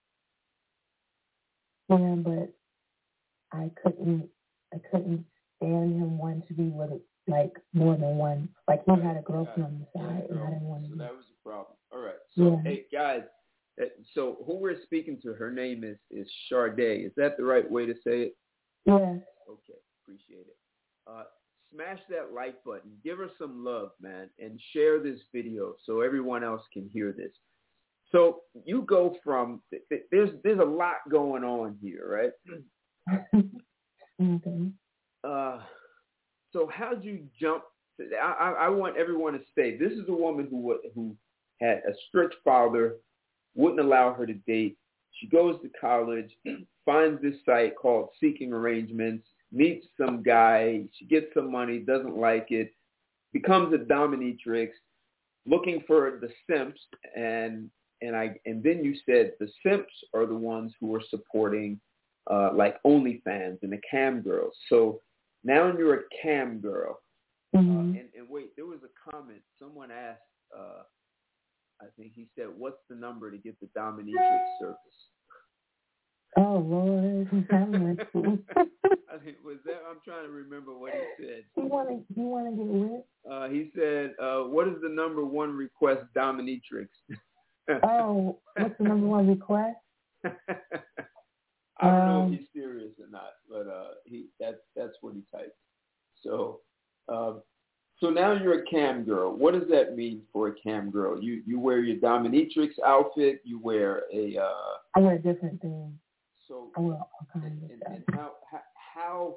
Speaker 1: Yeah, but I couldn't, I couldn't stand him wanting to be with it, like more than one. Like he had a girlfriend on the side, and I didn't want to.
Speaker 2: So
Speaker 1: be.
Speaker 2: that was the problem. All right. So
Speaker 1: yeah.
Speaker 2: hey, guys. So who we're speaking to, her name is, is Sade. Is that the right way to say it?
Speaker 1: Yes.
Speaker 2: Okay, appreciate it. Uh, smash that like button. Give her some love, man, and share this video so everyone else can hear this. So you go from, there's there's a lot going on here, right?
Speaker 1: okay.
Speaker 2: Uh, so how'd you jump? To, I, I want everyone to stay. This is a woman who who had a strict father, wouldn't allow her to date. She goes to college, finds this site called Seeking Arrangements, meets some guy, she gets some money, doesn't like it, becomes a dominatrix, looking for the simps, and and I and then you said the simps are the ones who are supporting uh, like OnlyFans and the cam girls. So now you're a cam girl.
Speaker 1: Mm-hmm.
Speaker 2: Uh, and, and wait, there was a comment. Someone asked, uh, I think he said, what's the number to get the dominatrix service?
Speaker 1: Oh, Lord.
Speaker 2: I think, was that, I'm trying to remember what he said.
Speaker 1: You want to you want to get with?
Speaker 2: Uh, he said, uh, what is the number one request dominatrix?
Speaker 1: Oh, what's the number one request?
Speaker 2: I don't
Speaker 1: um,
Speaker 2: know if he's serious or not, but uh, he that's that's what he typed. So, uh, so now you're a cam girl. What does that mean for a cam girl? You you wear your dominatrix outfit. You wear a. Uh,
Speaker 1: I wear different things.
Speaker 2: So,
Speaker 1: I wear all kinds
Speaker 2: and,
Speaker 1: of
Speaker 2: and,
Speaker 1: stuff.
Speaker 2: and how, how how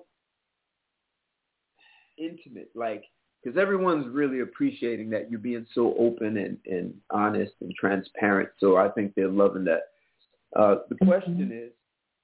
Speaker 2: intimate, like, because everyone's really appreciating that you're being so open and, and honest and transparent. So I think they're loving that. Uh, the question mm-hmm. is,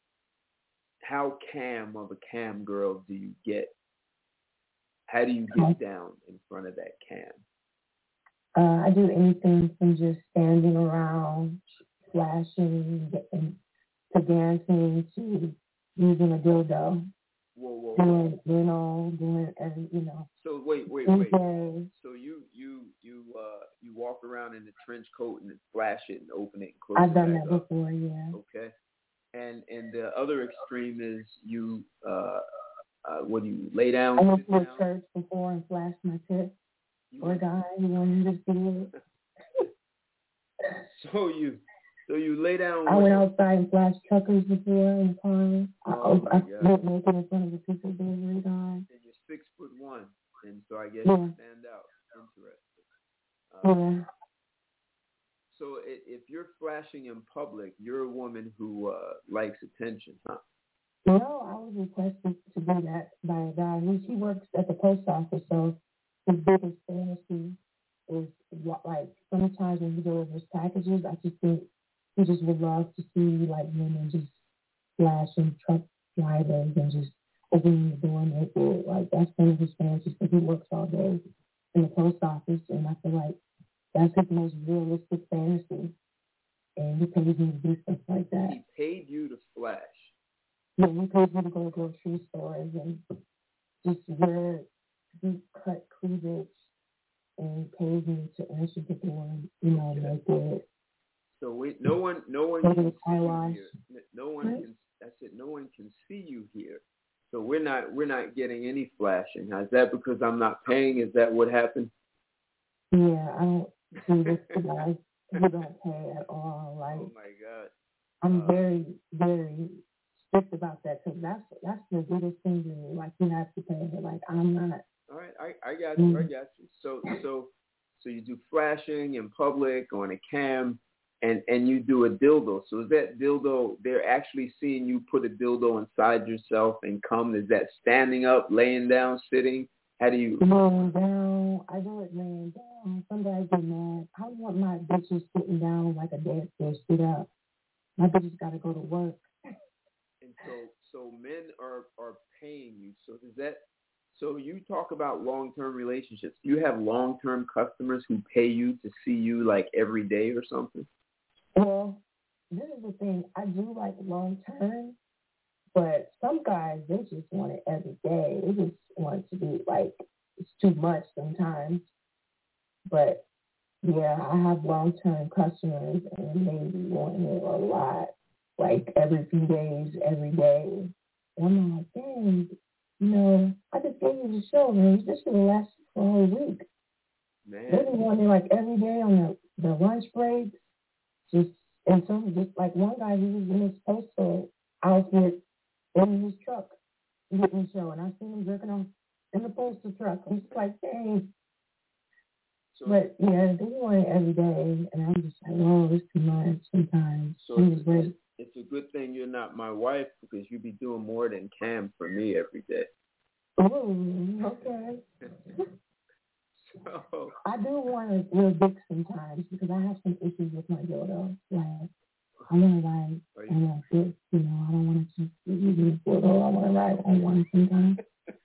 Speaker 2: how cam of a cam girl do you get? How do you get down in front of that cam?
Speaker 1: Uh, I do anything from just standing around, flashing, getting to dancing, to using a dildo.
Speaker 2: Whoa, whoa,
Speaker 1: doing, whoa. You know, doing every, you know.
Speaker 2: So wait, wait, wait. Okay. So you, you, you, uh, you walk around in a trench coat and flash it and open it and close
Speaker 1: I've
Speaker 2: it
Speaker 1: done
Speaker 2: back
Speaker 1: that
Speaker 2: up.
Speaker 1: before, yeah.
Speaker 2: Okay. And and the other extreme is you, uh, uh, what do you lay down?
Speaker 1: I went to a church before and flashed my tits for a guy who wanted to see it.
Speaker 2: So you, so you lay down.
Speaker 1: I went outside and flashed truckers before in the car.
Speaker 2: Oh
Speaker 1: I,
Speaker 2: my
Speaker 1: I went naked in front of the people delivery guy.
Speaker 2: And you're six foot one, and so I guess
Speaker 1: yeah.
Speaker 2: you stand out. Interesting. Um,
Speaker 1: yeah.
Speaker 2: So if you're flashing in public, you're a woman who uh, likes attention, huh?
Speaker 1: No, I was requested to do that by a guy. He, he works at the post office, so his biggest fantasy is like sometimes when he delivers packages, I just think he just would love to see like women just flashing truck drivers and just opening the door naked. Like that's one of his fantasies because he works all day in the post office, and I feel like that's his most realistic fantasy, and he pays me to do stuff like that.
Speaker 2: He paid you to flash.
Speaker 1: Yeah, he pays me to go to grocery stores and just wear deep cut cleavage, and pays me to answer the door, you know, like it.
Speaker 2: So we, no one, no one can see you here. No one right? can. That's it. No one can see you here. So we're not, we're not getting any flashing. Is that because I'm not paying? Is that what happened?
Speaker 1: Yeah, I don't do this to guys who don't pay at all. Like,
Speaker 2: oh my God.
Speaker 1: I'm
Speaker 2: uh,
Speaker 1: very, very strict about that because that's that's the biggest thing to me. Like you have to pay it. Like I'm not.
Speaker 2: All right, I, I got you. I got you. So so so you do flashing in public on a cam, and and you do a dildo. So is that dildo? They're actually seeing you put a dildo inside yourself and come. Is that standing up, laying down, sitting? How do you?
Speaker 1: Laying down. I do it laying down. Some guys get mad. I don't want my bitches sitting down like a dead fish. Sit up. My bitches got to go to work.
Speaker 2: And so so men are are paying you. So does that? So you talk about long-term relationships. Do you have long-term customers who pay you to see you like every day or something?
Speaker 1: Well, this is the thing. I do like long-term, but some guys, they just want it every day. They just want it to be like, it's too much sometimes. But, yeah, I have long-term customers, and they be wanting it a lot, like every few days, every day. And I'm like, dang. You know, I just gave you the show, man. This should have lasted for a whole week.
Speaker 2: Man.
Speaker 1: They be wanting like every day on the, the lunch breaks. Just and some just like one guy, he was in his postal outfit in his truck getting the show, and I seen him jerking off in the postal truck. I'm just like, dang. So, but yeah, they want it every day, and I'm just like, oh, it's too much sometimes.
Speaker 2: So I'm just ready. It's a good thing you're not my wife because you'd be doing more than Cam for me every day.
Speaker 1: Oh, okay.
Speaker 2: so
Speaker 1: I do want a real dick sometimes because I have some issues with my dildo. Like, I want to ride on a dick, you know. I don't want to just use a dildo. I want to ride on one sometimes.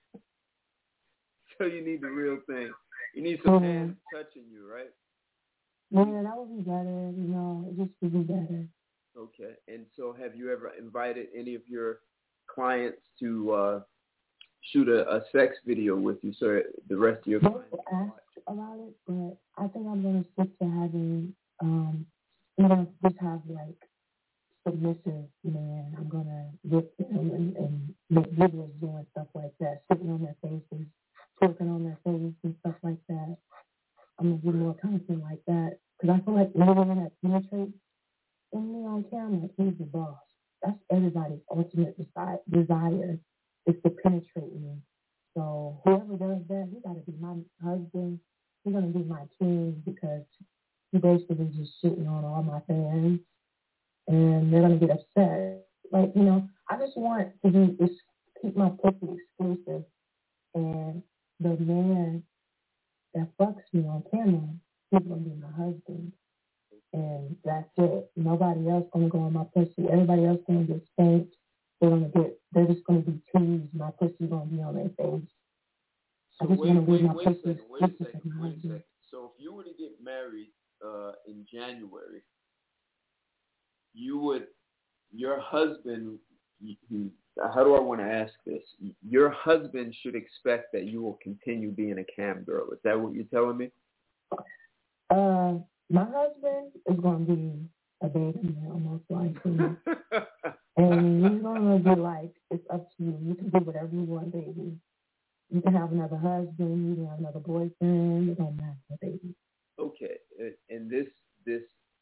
Speaker 2: So you need the real thing. You need some yeah. hands touching you, right?
Speaker 1: Yeah, that would be better. You know, it just would be better.
Speaker 2: Okay. And so have you ever invited any of your clients to uh, shoot a, a sex video with you so the rest of your clients
Speaker 1: can watch? About it, but I think I'm going to stick to having, um, you know, just have like submissive man. I'm going to look at them and, and make videos doing stuff like that, sitting on their faces, twerking on their faces and stuff like that. I'm going to do more content like that because I feel like everyone that penetrates in me on camera, he's the boss. That's everybody's ultimate desi- desire is to penetrate me. So whoever does that, he got to be my husband. He's going to be my king because he basically just shitting on all my fans. And they're going to get upset. Like, you know, I just want to be, keep my pussy exclusive. And the man that fucks me on camera, he's going to be my husband. And that's it. Nobody else going to go on my pussy. Everybody else going to get spanked. They're going to get, they're just going to be teased. My pussy going to be on their face.
Speaker 2: So wait, wait, wait, wait a second, wait a second, wait a second. So if you were to get married uh, in January, you would, your husband, you, how do I want to ask this? Your husband should expect that you will continue being a cam girl. Is that what you're telling me?
Speaker 1: Uh, my husband is going to be a beta male, most likely. And he's going to be like, it's up to you. You can do whatever you want, baby. You can have another husband. You can have another boyfriend. It don't matter, baby.
Speaker 2: Okay. And this, this,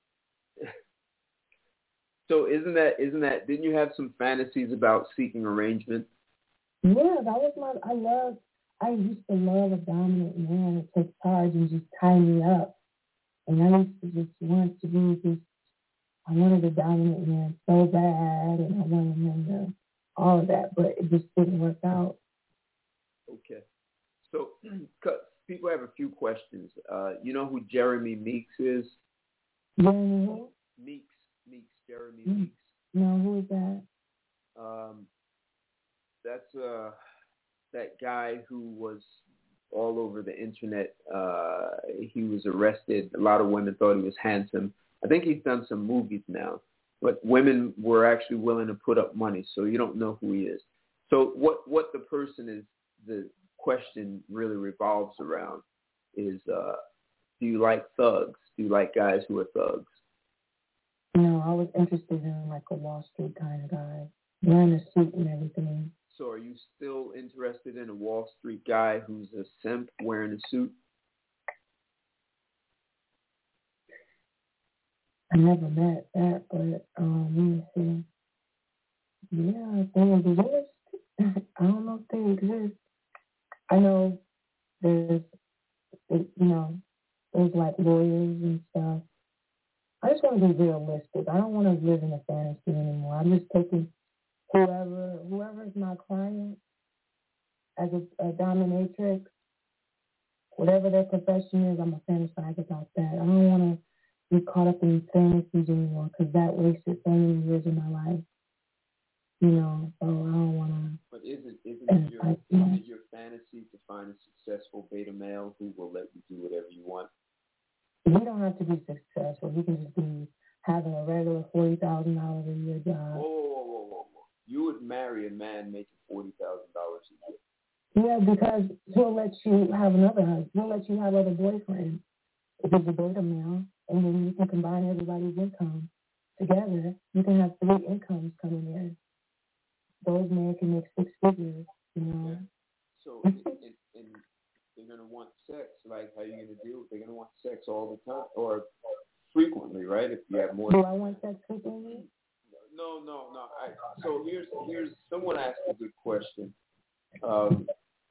Speaker 2: so isn't that, isn't that, didn't you have some fantasies about seeking arrangement?
Speaker 1: Yeah, that was my, I love, I used to love a dominant man that took charge and just tie me up. And I used to just want to be just, I wanted a dominant man so bad, and I wanted him to, all of that, but it just didn't work out.
Speaker 2: Okay. So people have a few questions. Uh, you know who Jeremy Meeks is?
Speaker 1: Jeremy
Speaker 2: Meeks. Meeks. Jeremy
Speaker 1: mm-hmm.
Speaker 2: Meeks.
Speaker 1: No, who is that?
Speaker 2: Um, that's uh, that guy who was all over the internet. Uh, he was arrested. A lot of women thought he was handsome. I think he's done some movies now, but women were actually willing to put up money, so you don't know who he is. So what, what the person is, the question really revolves around is, uh, do you like thugs? Do you like guys who are thugs?
Speaker 1: No, I was interested in like a Wall Street kind of guy, wearing a suit and everything.
Speaker 2: So are you still interested in a Wall Street guy who's a simp wearing a suit?
Speaker 1: I never met that, but um, let me see. Yeah, they exist. I don't know if they exist. I know there's, you know, there's like lawyers and stuff. I just want to be realistic. I don't want to live in a fantasy anymore. I'm just taking whoever, whoever is my client as a, a dominatrix, whatever their profession is, I'm a fantasize about that. I don't want to be caught up in fantasies anymore because that wasted so many years of my life. You know, so I don't want to.
Speaker 2: But isn't isn't it your isn't it your fantasy to find a successful beta male who will let you do whatever you want?
Speaker 1: We don't have to be successful. We can just be having a regular forty thousand dollars a year job.
Speaker 2: Whoa, whoa, whoa, whoa, whoa! You would marry a man making forty thousand dollars a year?
Speaker 1: Yeah, because he'll let you have another husband. He'll let you have other boyfriends if it's a beta male, and then you can combine everybody's income together. You can have three incomes coming in. Those men can make six figures, you know.
Speaker 2: Okay. So, and, and, and they're going to want sex. Like, how are you going to deal with it? They're going to want sex all the time or frequently, right? If you have more.
Speaker 1: Do I want sex frequently?
Speaker 2: No, no, no. I, so here's, here's, someone asked a good question. Um,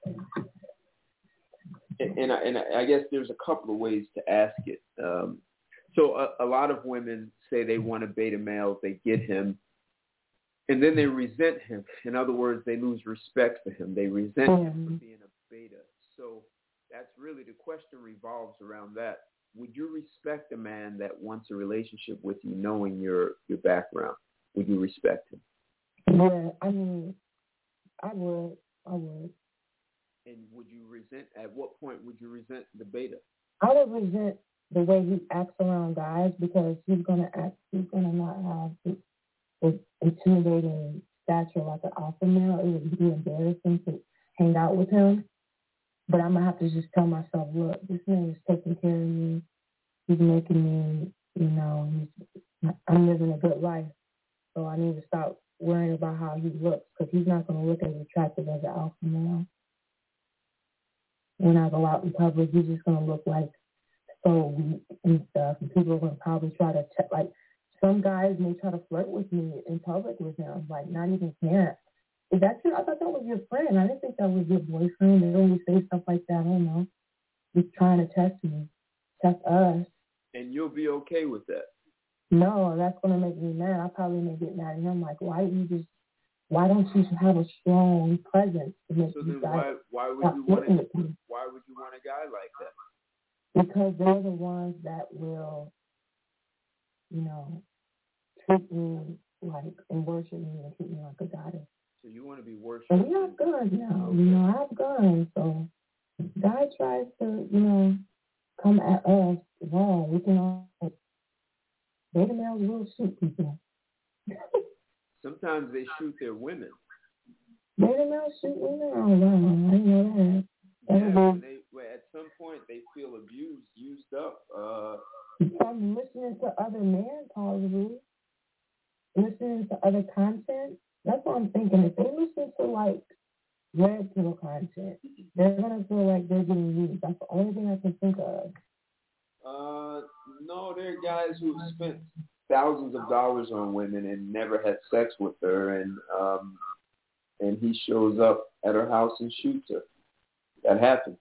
Speaker 2: and, and, I, and I guess there's a couple of ways to ask it. Um, so a, a lot of women say they want a beta male, they get him, and then they resent him. In other words, they lose respect for him. They resent mm. him for being a beta. So that's really, the question revolves around that. Would you respect a man that wants a relationship with you knowing your, your background? Would you respect him?
Speaker 1: Yeah, I mean, I would. I would.
Speaker 2: And would you resent, at what point would you resent the beta?
Speaker 1: I would resent the way he acts around guys because he's going to act, he's going to not have the, the intimidating stature like an alpha male. It would be embarrassing to hang out with him. But I'm going to have to just tell myself, look, this man is taking care of me. He's making me, you know, he's, I'm living a good life. So I need to stop worrying about how he looks because he's not going to look as attractive as an alpha male. When I go out in public, he's just going to look like so weak and stuff. And people are going to probably try to, check, like, some guys may try to flirt with me in public with him, like, not even care. Is that true? I thought that was your friend. I didn't think that was your boyfriend. They always say stuff like that. I don't know. He's trying to test me, test us.
Speaker 2: And you'll be okay with that?
Speaker 1: No, that's going to make me mad. I probably may get mad at him. Like, why you just, why don't you have a strong presence to make
Speaker 2: so
Speaker 1: you
Speaker 2: then
Speaker 1: guys
Speaker 2: why, why would you want a, why would you want a guy like that?
Speaker 1: Because they're the ones that will, you know, treat me like and worship me and treat me like a goddess.
Speaker 2: So you want to be worshipped?
Speaker 1: And we have guns now. Okay. You know, I have guns. So if a guy tries to, you know, come at us wrong, we can all, beta males will shoot people.
Speaker 2: Sometimes they shoot their women.
Speaker 1: Beta males shoot women? Oh, wow. I didn't know that.
Speaker 2: Yeah, when they, well, at some point they feel abused, used up. Uh,
Speaker 1: From listening to other men, probably. Listening to other content. That's what I'm thinking. If they listen to, like, red pill content, they're going to feel like they're getting used. That's the only thing I can think of.
Speaker 2: Uh, no, there are guys who have spent thousands of dollars on women and never had sex with her, and um, and he shows up at her house and shoots her. That happens.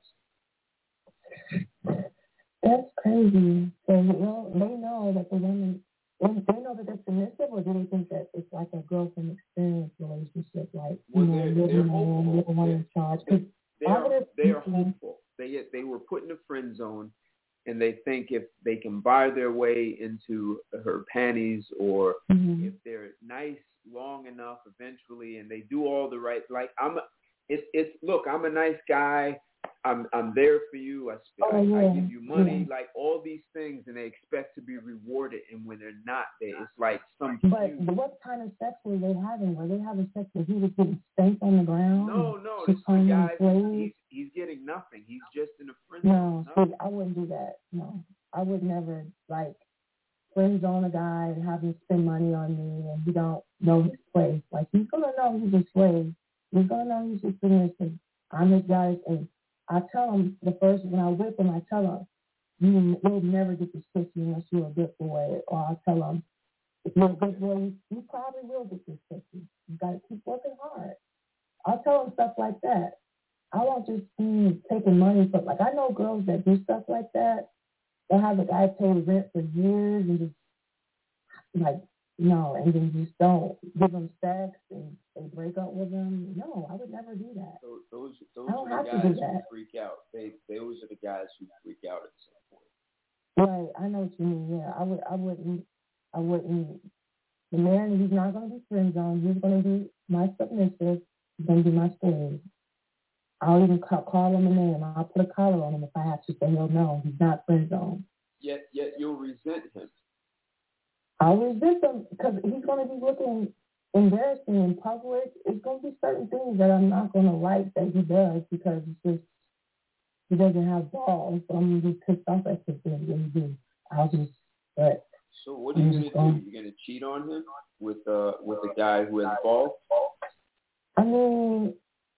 Speaker 1: That's crazy. So you know, they know that the women, they know that they're submissive, or do they think that it's like a girlfriend experience relationship, like,
Speaker 2: well,
Speaker 1: you know,
Speaker 2: they're,
Speaker 1: you're
Speaker 2: they're
Speaker 1: the man, you're the one in charge?
Speaker 2: They, they, are, they are
Speaker 1: people,
Speaker 2: hopeful. They they were put in a friend zone, and they think if they can buy their way into her panties, or mm-hmm. if they're nice long enough eventually, and they do all the right, like I'm, it's it's look, I'm a nice guy. I'm I'm there for you. I,
Speaker 1: oh,
Speaker 2: I,
Speaker 1: yeah.
Speaker 2: I give you money,
Speaker 1: yeah.
Speaker 2: like all these things, and they expect to be rewarded. And when they're not, they it's like some.
Speaker 1: But feud. What kind of sex were they having? Were they having sex where he was getting spanked on the ground?
Speaker 2: No, no, this is a guy. He's he's getting nothing. He's just in a friend
Speaker 1: zone.
Speaker 2: No,
Speaker 1: no, I wouldn't do that. No, I would never like friend zone a guy and have him spend money on me, and he don't know his place. Like, he's gonna know he's a slave. He's gonna know he's just submissive. I'm his guy's, and I tell him the first when I whip him, I tell him, you will never get this pussy unless you're a good boy. Or I'll tell him, If you're a good boy, you, you probably will get this pussy. You got to keep working hard. I'll tell them stuff like that. I won't just be taking money from, like, I know girls that do stuff like that. They'll have a guy pay rent for years and just, like, no, and then just don't give them sex and they break up with them. No, I would never do that.
Speaker 2: So those those
Speaker 1: I don't
Speaker 2: are
Speaker 1: have
Speaker 2: the
Speaker 1: to
Speaker 2: guys
Speaker 1: do that.
Speaker 2: who freak out. They, they those are the guys who freak out at some point.
Speaker 1: Right, I know what you mean. Yeah, I would, I wouldn't, I wouldn't. The man, he's not going to be friend zone. He's going to be my submissive. He's going to be my slave. I'll even call, call him a name. I'll put a collar on him if I have to, so he'll know he's not friend zone.
Speaker 2: Yet, yet you'll resent him.
Speaker 1: I'll resent him because he's going to be looking embarrassing in public. It's going to be certain things that I'm not going to like that he does because it's just he doesn't have balls. So I'm going to be pissed off at him when he do. I'll just, but.
Speaker 2: So what are you going to do? You're going to cheat on him with uh with a guy who has balls?
Speaker 1: I mean,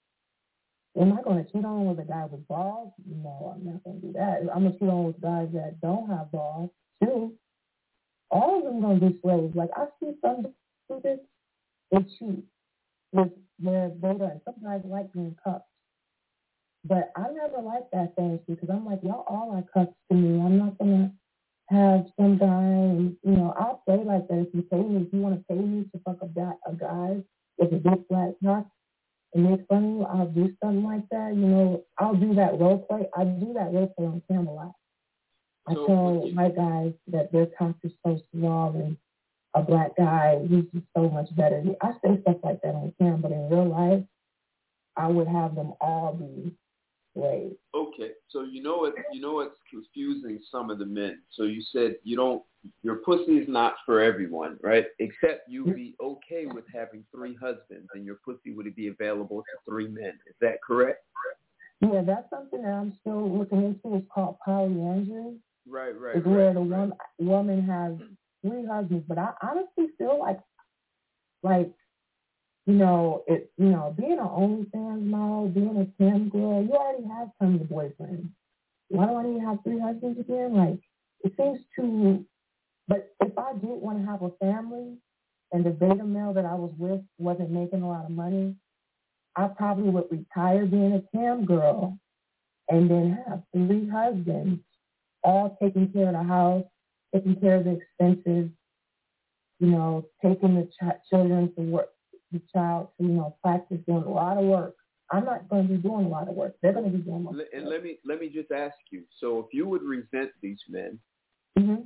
Speaker 1: am I going to cheat on with a guy with balls? No, I'm not going to do that. I'm going to cheat on with guys that don't have balls, too. All of them going to be slaves. Like, I see some dudes, they cheat with their beta, and some guys like being cuffed. But I never liked that fantasy because I'm like, y'all all are cuffs to me. I'm not going to have some guy, and, you know, I'll say like that if you pay me, if you want to pay me to fuck a guy, a guy with a big flat cock, and make fun of you, I'll do something like that. You know, I'll do that role play. I do that role play on camera a lot. I
Speaker 2: So,
Speaker 1: tell my guys that their cock is so small and a black guy, he's just so much better. I say stuff like that on camera, but in real life, I would have them all be slaves.
Speaker 2: Okay, so you know what you know what's confusing some of the men. So you said you don't your pussy is not for everyone, right? Except you'd be okay with having three husbands and your pussy would be available to three men. Is that correct?
Speaker 1: Yeah, that's something that I'm still looking into. It's called polyandry.
Speaker 2: Right, right,
Speaker 1: It's
Speaker 2: right.
Speaker 1: where the
Speaker 2: right.
Speaker 1: woman woman has three husbands. But I honestly feel like like You know, it. You know, being an OnlyFans model, being a cam girl, you already have tons of boyfriends. Why do I need to have three husbands again? Like, it seems too. But if I did want to have a family, and the beta male that I was with wasn't making a lot of money, I probably would retire being a cam girl, and then have three husbands, all taking care of the house, taking care of the expenses. You know, taking the ch- children to work. The child to, you know, practice doing a lot of work. I'm not going to be doing a lot of work. They're going to be doing most
Speaker 2: And
Speaker 1: of work.
Speaker 2: let me let me just ask you. So if you would resent these men,
Speaker 1: mm-hmm.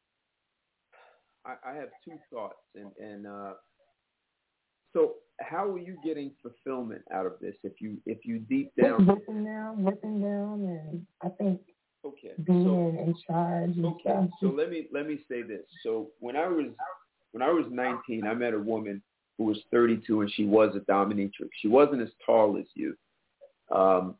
Speaker 2: I, I have two thoughts. And and uh, so how are you getting fulfillment out of this? If you if you deep down,
Speaker 1: Just whipping down, whipping down, and I think
Speaker 2: okay,
Speaker 1: being
Speaker 2: so,
Speaker 1: in charge. And
Speaker 2: okay,
Speaker 1: stuff.
Speaker 2: so let me let me say this. So when I was when I was nineteen, I met a woman who was thirty-two, and she was a dominatrix. She wasn't as tall as you. Um,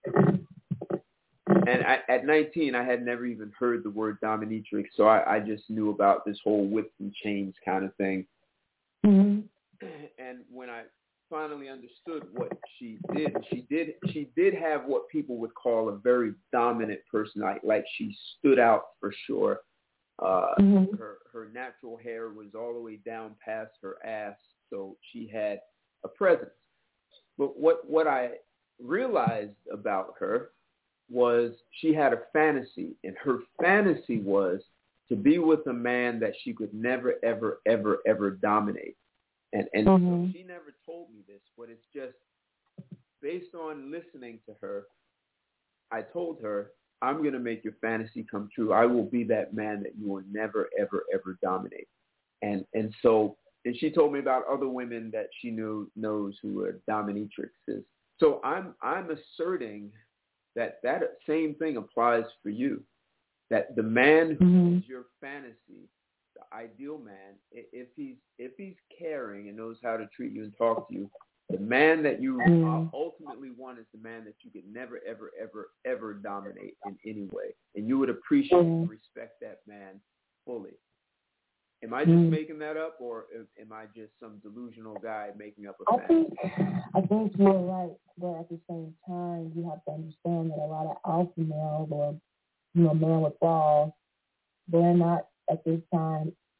Speaker 2: and I, at nineteen, I had never even heard the word dominatrix, so I, I just knew about this whole whips and chains kind of thing.
Speaker 1: Mm-hmm.
Speaker 2: And when I finally understood what she did, she did she did have what people would call a very dominant personality. Like, she stood out for sure. Uh,
Speaker 1: mm-hmm.
Speaker 2: her her natural hair was all the way down past her ass, so she had a presence. But what what I realized about her was she had a fantasy, and her fantasy was to be with a man that she could never, ever, ever, ever dominate. And and
Speaker 1: mm-hmm.
Speaker 2: so she never told me this, but it's just based on listening to her, I told her, I'm going to make your fantasy come true. I will be that man that you will never, ever, ever dominate. And and so, and she told me about other women that she knew knows who are dominatrixes. So I'm I'm asserting that that same thing applies for you. That the man who
Speaker 1: mm-hmm.
Speaker 2: is your fantasy, the ideal man, if he's if he's caring and knows how to treat you and talk to you, the man that you mm. ultimately want is the man that you could never, ever, ever, ever dominate in any way. And you would appreciate mm. and respect that man fully. Am I just mm. making that up, or am I just some delusional guy making up a
Speaker 1: I
Speaker 2: fantasy?
Speaker 1: think, I think you're right, but at the same time, you have to understand that a lot of alpha males or, you know, men with balls, they're not, at this time,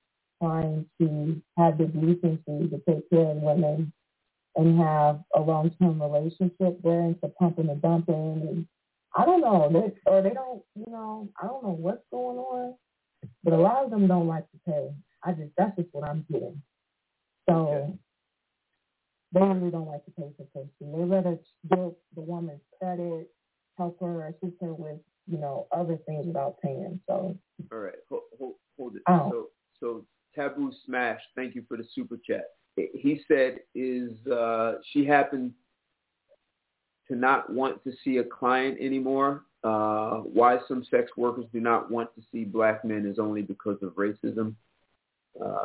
Speaker 1: trying to have the decency to take care of women and have a long-term relationship. They're into pumping and dumping, and I don't know, they, or they don't, you know, I don't know what's going on, but a lot of them don't like to pay. I just, that's just what I'm getting. So
Speaker 2: Okay.
Speaker 1: they really don't like to pay for coaching. They rather build the woman's credit, help her, assist her with, you know, other things without paying. So.
Speaker 2: All right, hold, hold, hold it.
Speaker 1: Oh.
Speaker 2: So, so Taboo Smash, thank you for the super chat. He said, is uh, she happened to not want to see a client anymore? Uh, why some sex workers do not want to see black men is only because of racism. Uh,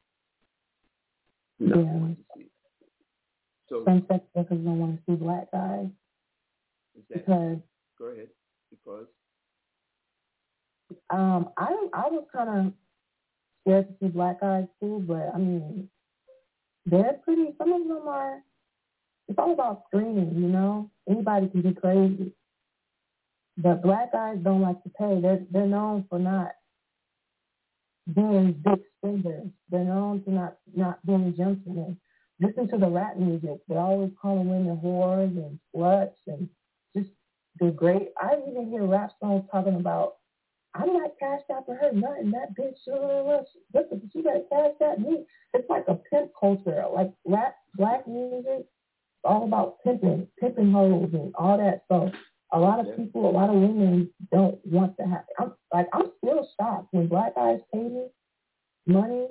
Speaker 2: no
Speaker 1: yeah.
Speaker 2: want to see. So
Speaker 1: some sex workers don't want to see black guys because.
Speaker 2: Go ahead. Because.
Speaker 1: Um, I I was kind of scared to see black guys too, but I mean, they're pretty. Some of them are. It's all about screening, you know. Anybody can be crazy, but black guys don't like to pay. They're they're known for not being big spenders. They're known to not not being gentlemen. Listen to the rap music. They're always calling women whores and sluts and just they're great. I even hear rap songs talking about. I'm not cashed out for her, nothing. That bitch, uh, listen, she better cash out me. It's like a pimp culture, like rap, black music. It's all about pimping, pimping hoes and all that. So a lot of people, a lot of women don't want to have. I'm like, I'm still shocked when black guys pay me money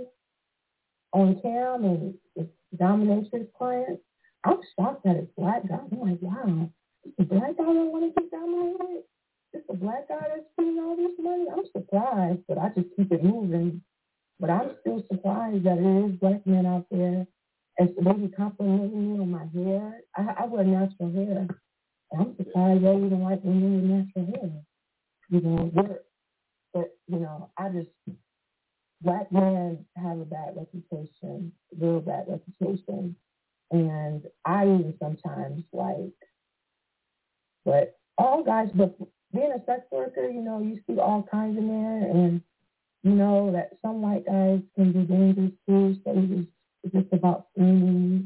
Speaker 1: on cam and it's dominatrix clients. I'm shocked that it's black guys. I'm like, wow, the black guy don't want to get dominated. It's a black guy that's putting all this money. I'm surprised, but I just keep it moving. But I'm still surprised that there is black men out there, and so they be complimenting me on my hair. I, I wear natural hair. And I'm surprised they even like women with natural hair. You know, but, but you know, I just black men have a bad reputation, real bad reputation, and I even sometimes like, but all guys, but. Being a sex worker, you know, you see all kinds of men, and you know that some white guys can be dangerous too. So it's just, it's just about screening,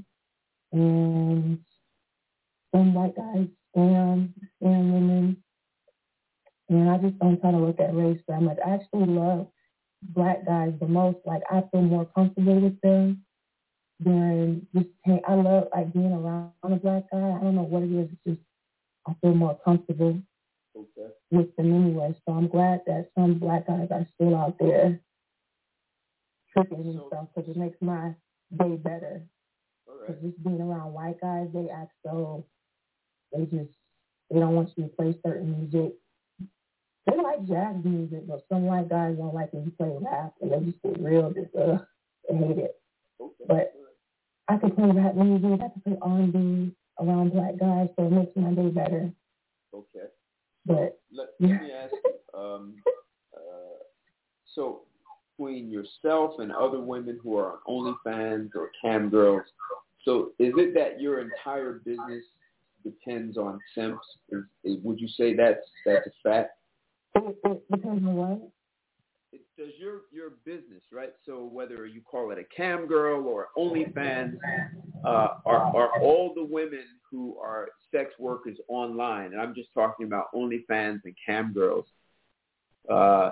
Speaker 1: and some white guys scam, scam women, and I just don't try to look at race that much. I actually love black guys the most. Like I feel more comfortable with them than just. Hey, I love like being around a black guy. I don't know what it is. It's just I feel more comfortable. Okay. With them anyway, so I'm glad that some black guys are still out there tricking and
Speaker 2: so,
Speaker 1: stuff because it makes my day better.
Speaker 2: Because
Speaker 1: right. Just being around white guys, they act so, they just, they don't want you to play certain music. They like jazz music, but some white guys don't like when you play rap, and they just get real, just, uh, they hate it. Okay. But I can play rap music, I can play R and B around black guys, so it makes my day better.
Speaker 2: Okay.
Speaker 1: But
Speaker 2: let, let me ask you, um, uh, so between yourself and other women who are on OnlyFans or cam girls, so is it that your entire business depends on simps? Is, is, would you say that's that's a fact?
Speaker 1: It, it depends on what?
Speaker 2: It, does your your business, right? So whether you call it a cam girl or OnlyFans, uh, are are all the women who are sex workers online, and I'm just talking about OnlyFans and cam girls, uh,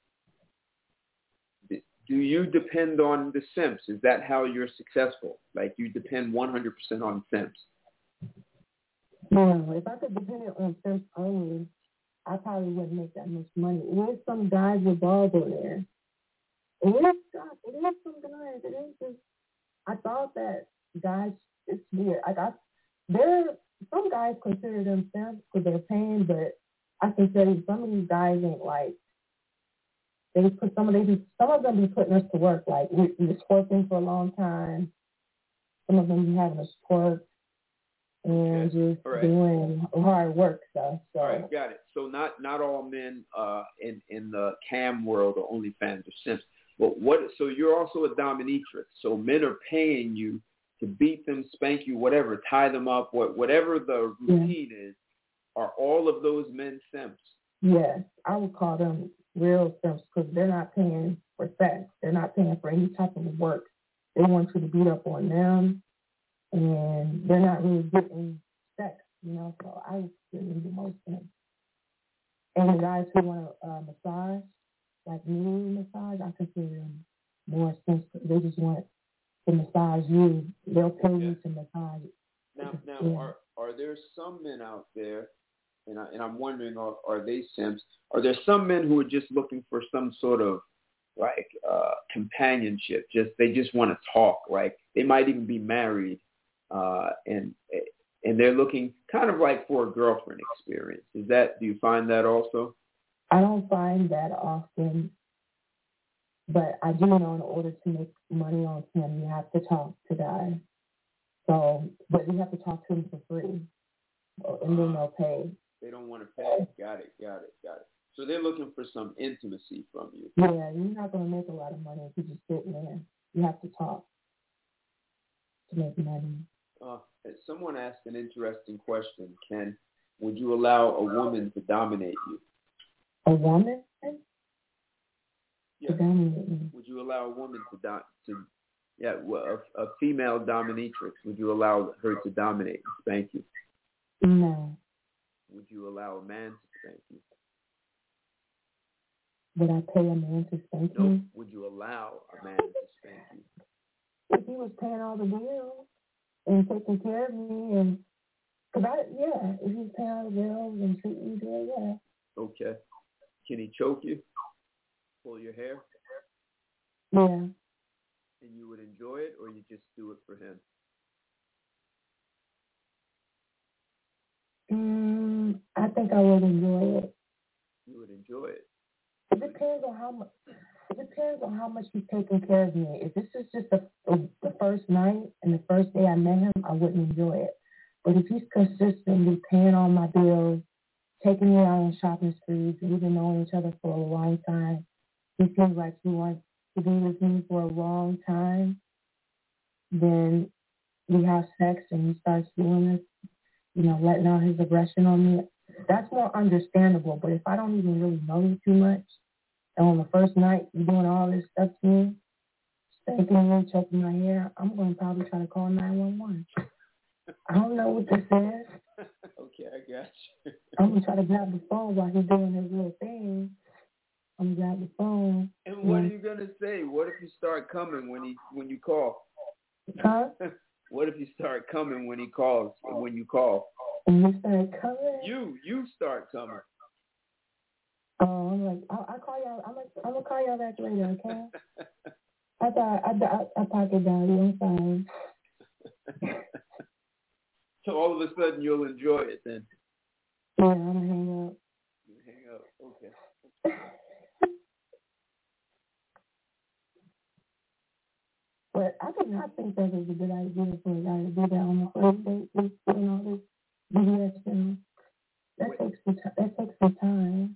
Speaker 2: do you depend on the simps? Is that how you're successful? Like you depend one hundred percent on simps?
Speaker 1: No, if I could depend on simps only, I probably wouldn't make that much money. There's some guys with balls in there. It is, it is some guys. It is just, I thought that guys, it's weird. Like I, there, some guys consider themselves because they're paying, but I can tell you some of these guys ain't like, they put some of they be, some of them be putting us to work. Like we, we're twerking for a long time. Some of them be having us twerk and okay. just right. doing hard work stuff. So.
Speaker 2: All right, got it. So not not all men uh, in in the cam world or OnlyFans or simps. But what? So you're also a dominatrix. So men are paying you to beat them, spank you, whatever, tie them up, what whatever the routine yeah. is. Are all of those men simps?
Speaker 1: Yes, I would call them real simps because they're not paying for sex. They're not paying for any type of work. They want you to beat up on them, and they're not really getting sex, you know. So I really the most simps. And the guys who want a uh, massage, like me massage, I consider them more simps. They just want to massage you. They'll pay you to massage.
Speaker 2: Now, now,
Speaker 1: yeah.
Speaker 2: are are there some men out there, and I, and I'm wondering, are are they simps? Are there some men who are just looking for some sort of like uh, companionship? Just they just want to talk. Like they might even be married, uh, and and they're looking kind of like for a girlfriend experience. Is that? Do you find that also?
Speaker 1: I don't find that often. But I do know in order to make money on him, you have to talk to guys. So, but you have to talk to them for free, and then they'll pay.
Speaker 2: They don't want to pay. Got it, got it, got it. So they're looking for some intimacy from you.
Speaker 1: Yeah, you're not going to make a lot of money if you just sit there. You have to talk to make money.
Speaker 2: Uh, someone asked an interesting question, Ken. Would you allow a woman to dominate you?
Speaker 1: A woman?
Speaker 2: Yeah.
Speaker 1: To dominate me.
Speaker 2: Would you allow a woman to do, to yeah, well, a, a female dominatrix? Would you allow her to dominate and spank you?
Speaker 1: No.
Speaker 2: Would you allow a man to spank you?
Speaker 1: Would I pay a man to spank
Speaker 2: nope.
Speaker 1: me?
Speaker 2: Would you allow a man to spank you?
Speaker 1: If he was paying all the bills and taking care of me, and cause I yeah, if he's paying all the bills and treating me good, yeah.
Speaker 2: Okay. Can he choke you? Pull your hair?
Speaker 1: Yeah.
Speaker 2: And you would enjoy it, or you just do it for him?
Speaker 1: Mm, I think I would enjoy it.
Speaker 2: You would enjoy it.
Speaker 1: It depends on how much. It depends on how much he's taking care of me. If this is just the the first night and the first day I met him, I wouldn't enjoy it. But if he's consistently paying all my bills, taking me out on shopping sprees, we've been knowing each other for a long time, he seems like he wants to be with me for a long time, then we have sex and he starts doing this, you know, letting out his aggression on me. That's more understandable. But if I don't even really know you too much, and on the first night you're doing all this stuff to me, spanking me, choking my hair, I'm going to probably try to call nine one one. I don't know what this is.
Speaker 2: Okay, I got you.
Speaker 1: I'm going to try to grab the phone while he's doing his little thing. I'm gonna grab the phone.
Speaker 2: And what and, are you gonna say? What if you start coming when he when you call?
Speaker 1: Huh?
Speaker 2: What if you start coming when he calls? When you call?
Speaker 1: And you start coming?
Speaker 2: You you start coming.
Speaker 1: Oh, I'm like I'll, I'll call y'all. I'm like I'm gonna call y'all back later, okay? I thought I I, I pocket down. I'm fine.
Speaker 2: So all of a sudden you'll enjoy it then.
Speaker 1: Yeah, I'm gonna hang up.
Speaker 2: You hang up, okay.
Speaker 1: But I did not think that was a good idea for a guy to do that on the first date, just doing all this B D S thing. That takes the t- that takes the time.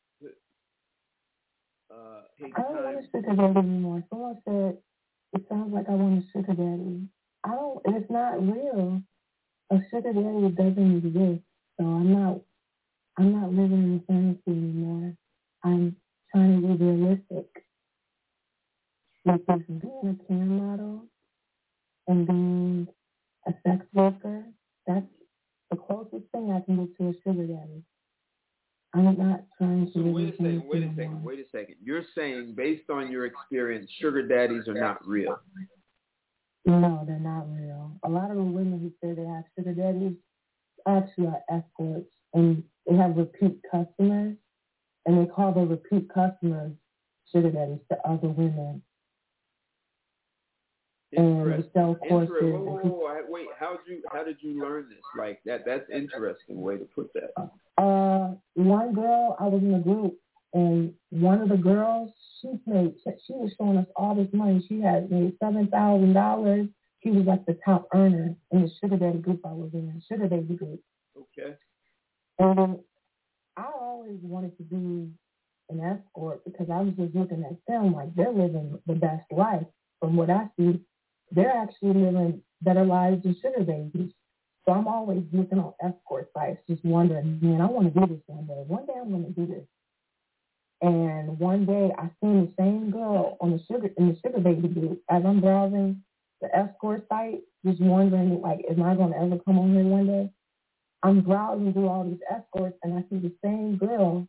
Speaker 2: Uh,
Speaker 1: I don't want a sugar daddy anymore. Someone said it sounds like I want a sugar daddy. I don't. It's not real. A sugar daddy doesn't exist. So I'm not. I'm not living in the fantasy anymore. I'm trying to be realistic. Like this being a cam model and being a sex worker, that's the closest thing I can get to a sugar daddy. I'm not trying to
Speaker 2: so
Speaker 1: live
Speaker 2: wait a second, wait a
Speaker 1: anymore.
Speaker 2: second, wait a second. You're saying, based on your experience, sugar daddies are not real?
Speaker 1: No, they're not real. A lot of the women who say they have sugar daddies actually are escorts, and they have repeat customers, and they call the repeat customers sugar daddies to other women.
Speaker 2: Interesting.
Speaker 1: And they sell courses.
Speaker 2: Whoa, whoa, whoa, whoa. Wait, how did you how did you learn this? Like that that's interesting way to put that.
Speaker 1: Uh, one girl, I was in a group, and one of the girls, she made she was showing us all this money. She had made seven thousand dollars. She was like the top earner in the sugar daddy group I was in, sugar daddy group.
Speaker 2: Okay.
Speaker 1: And then I always wanted to be an escort because I was just looking at them like they're living the best life. From what I see, they're actually living better lives than sugar babies. So I'm always looking on escort sites, just wondering, man, I want to do this one day. One day I'm going to do this. And one day I seen the same girl on the sugar in the sugar baby group as I'm browsing the escort site, just wondering like, am I gonna ever come on here one day? I'm browsing through all these escorts and I see the same girl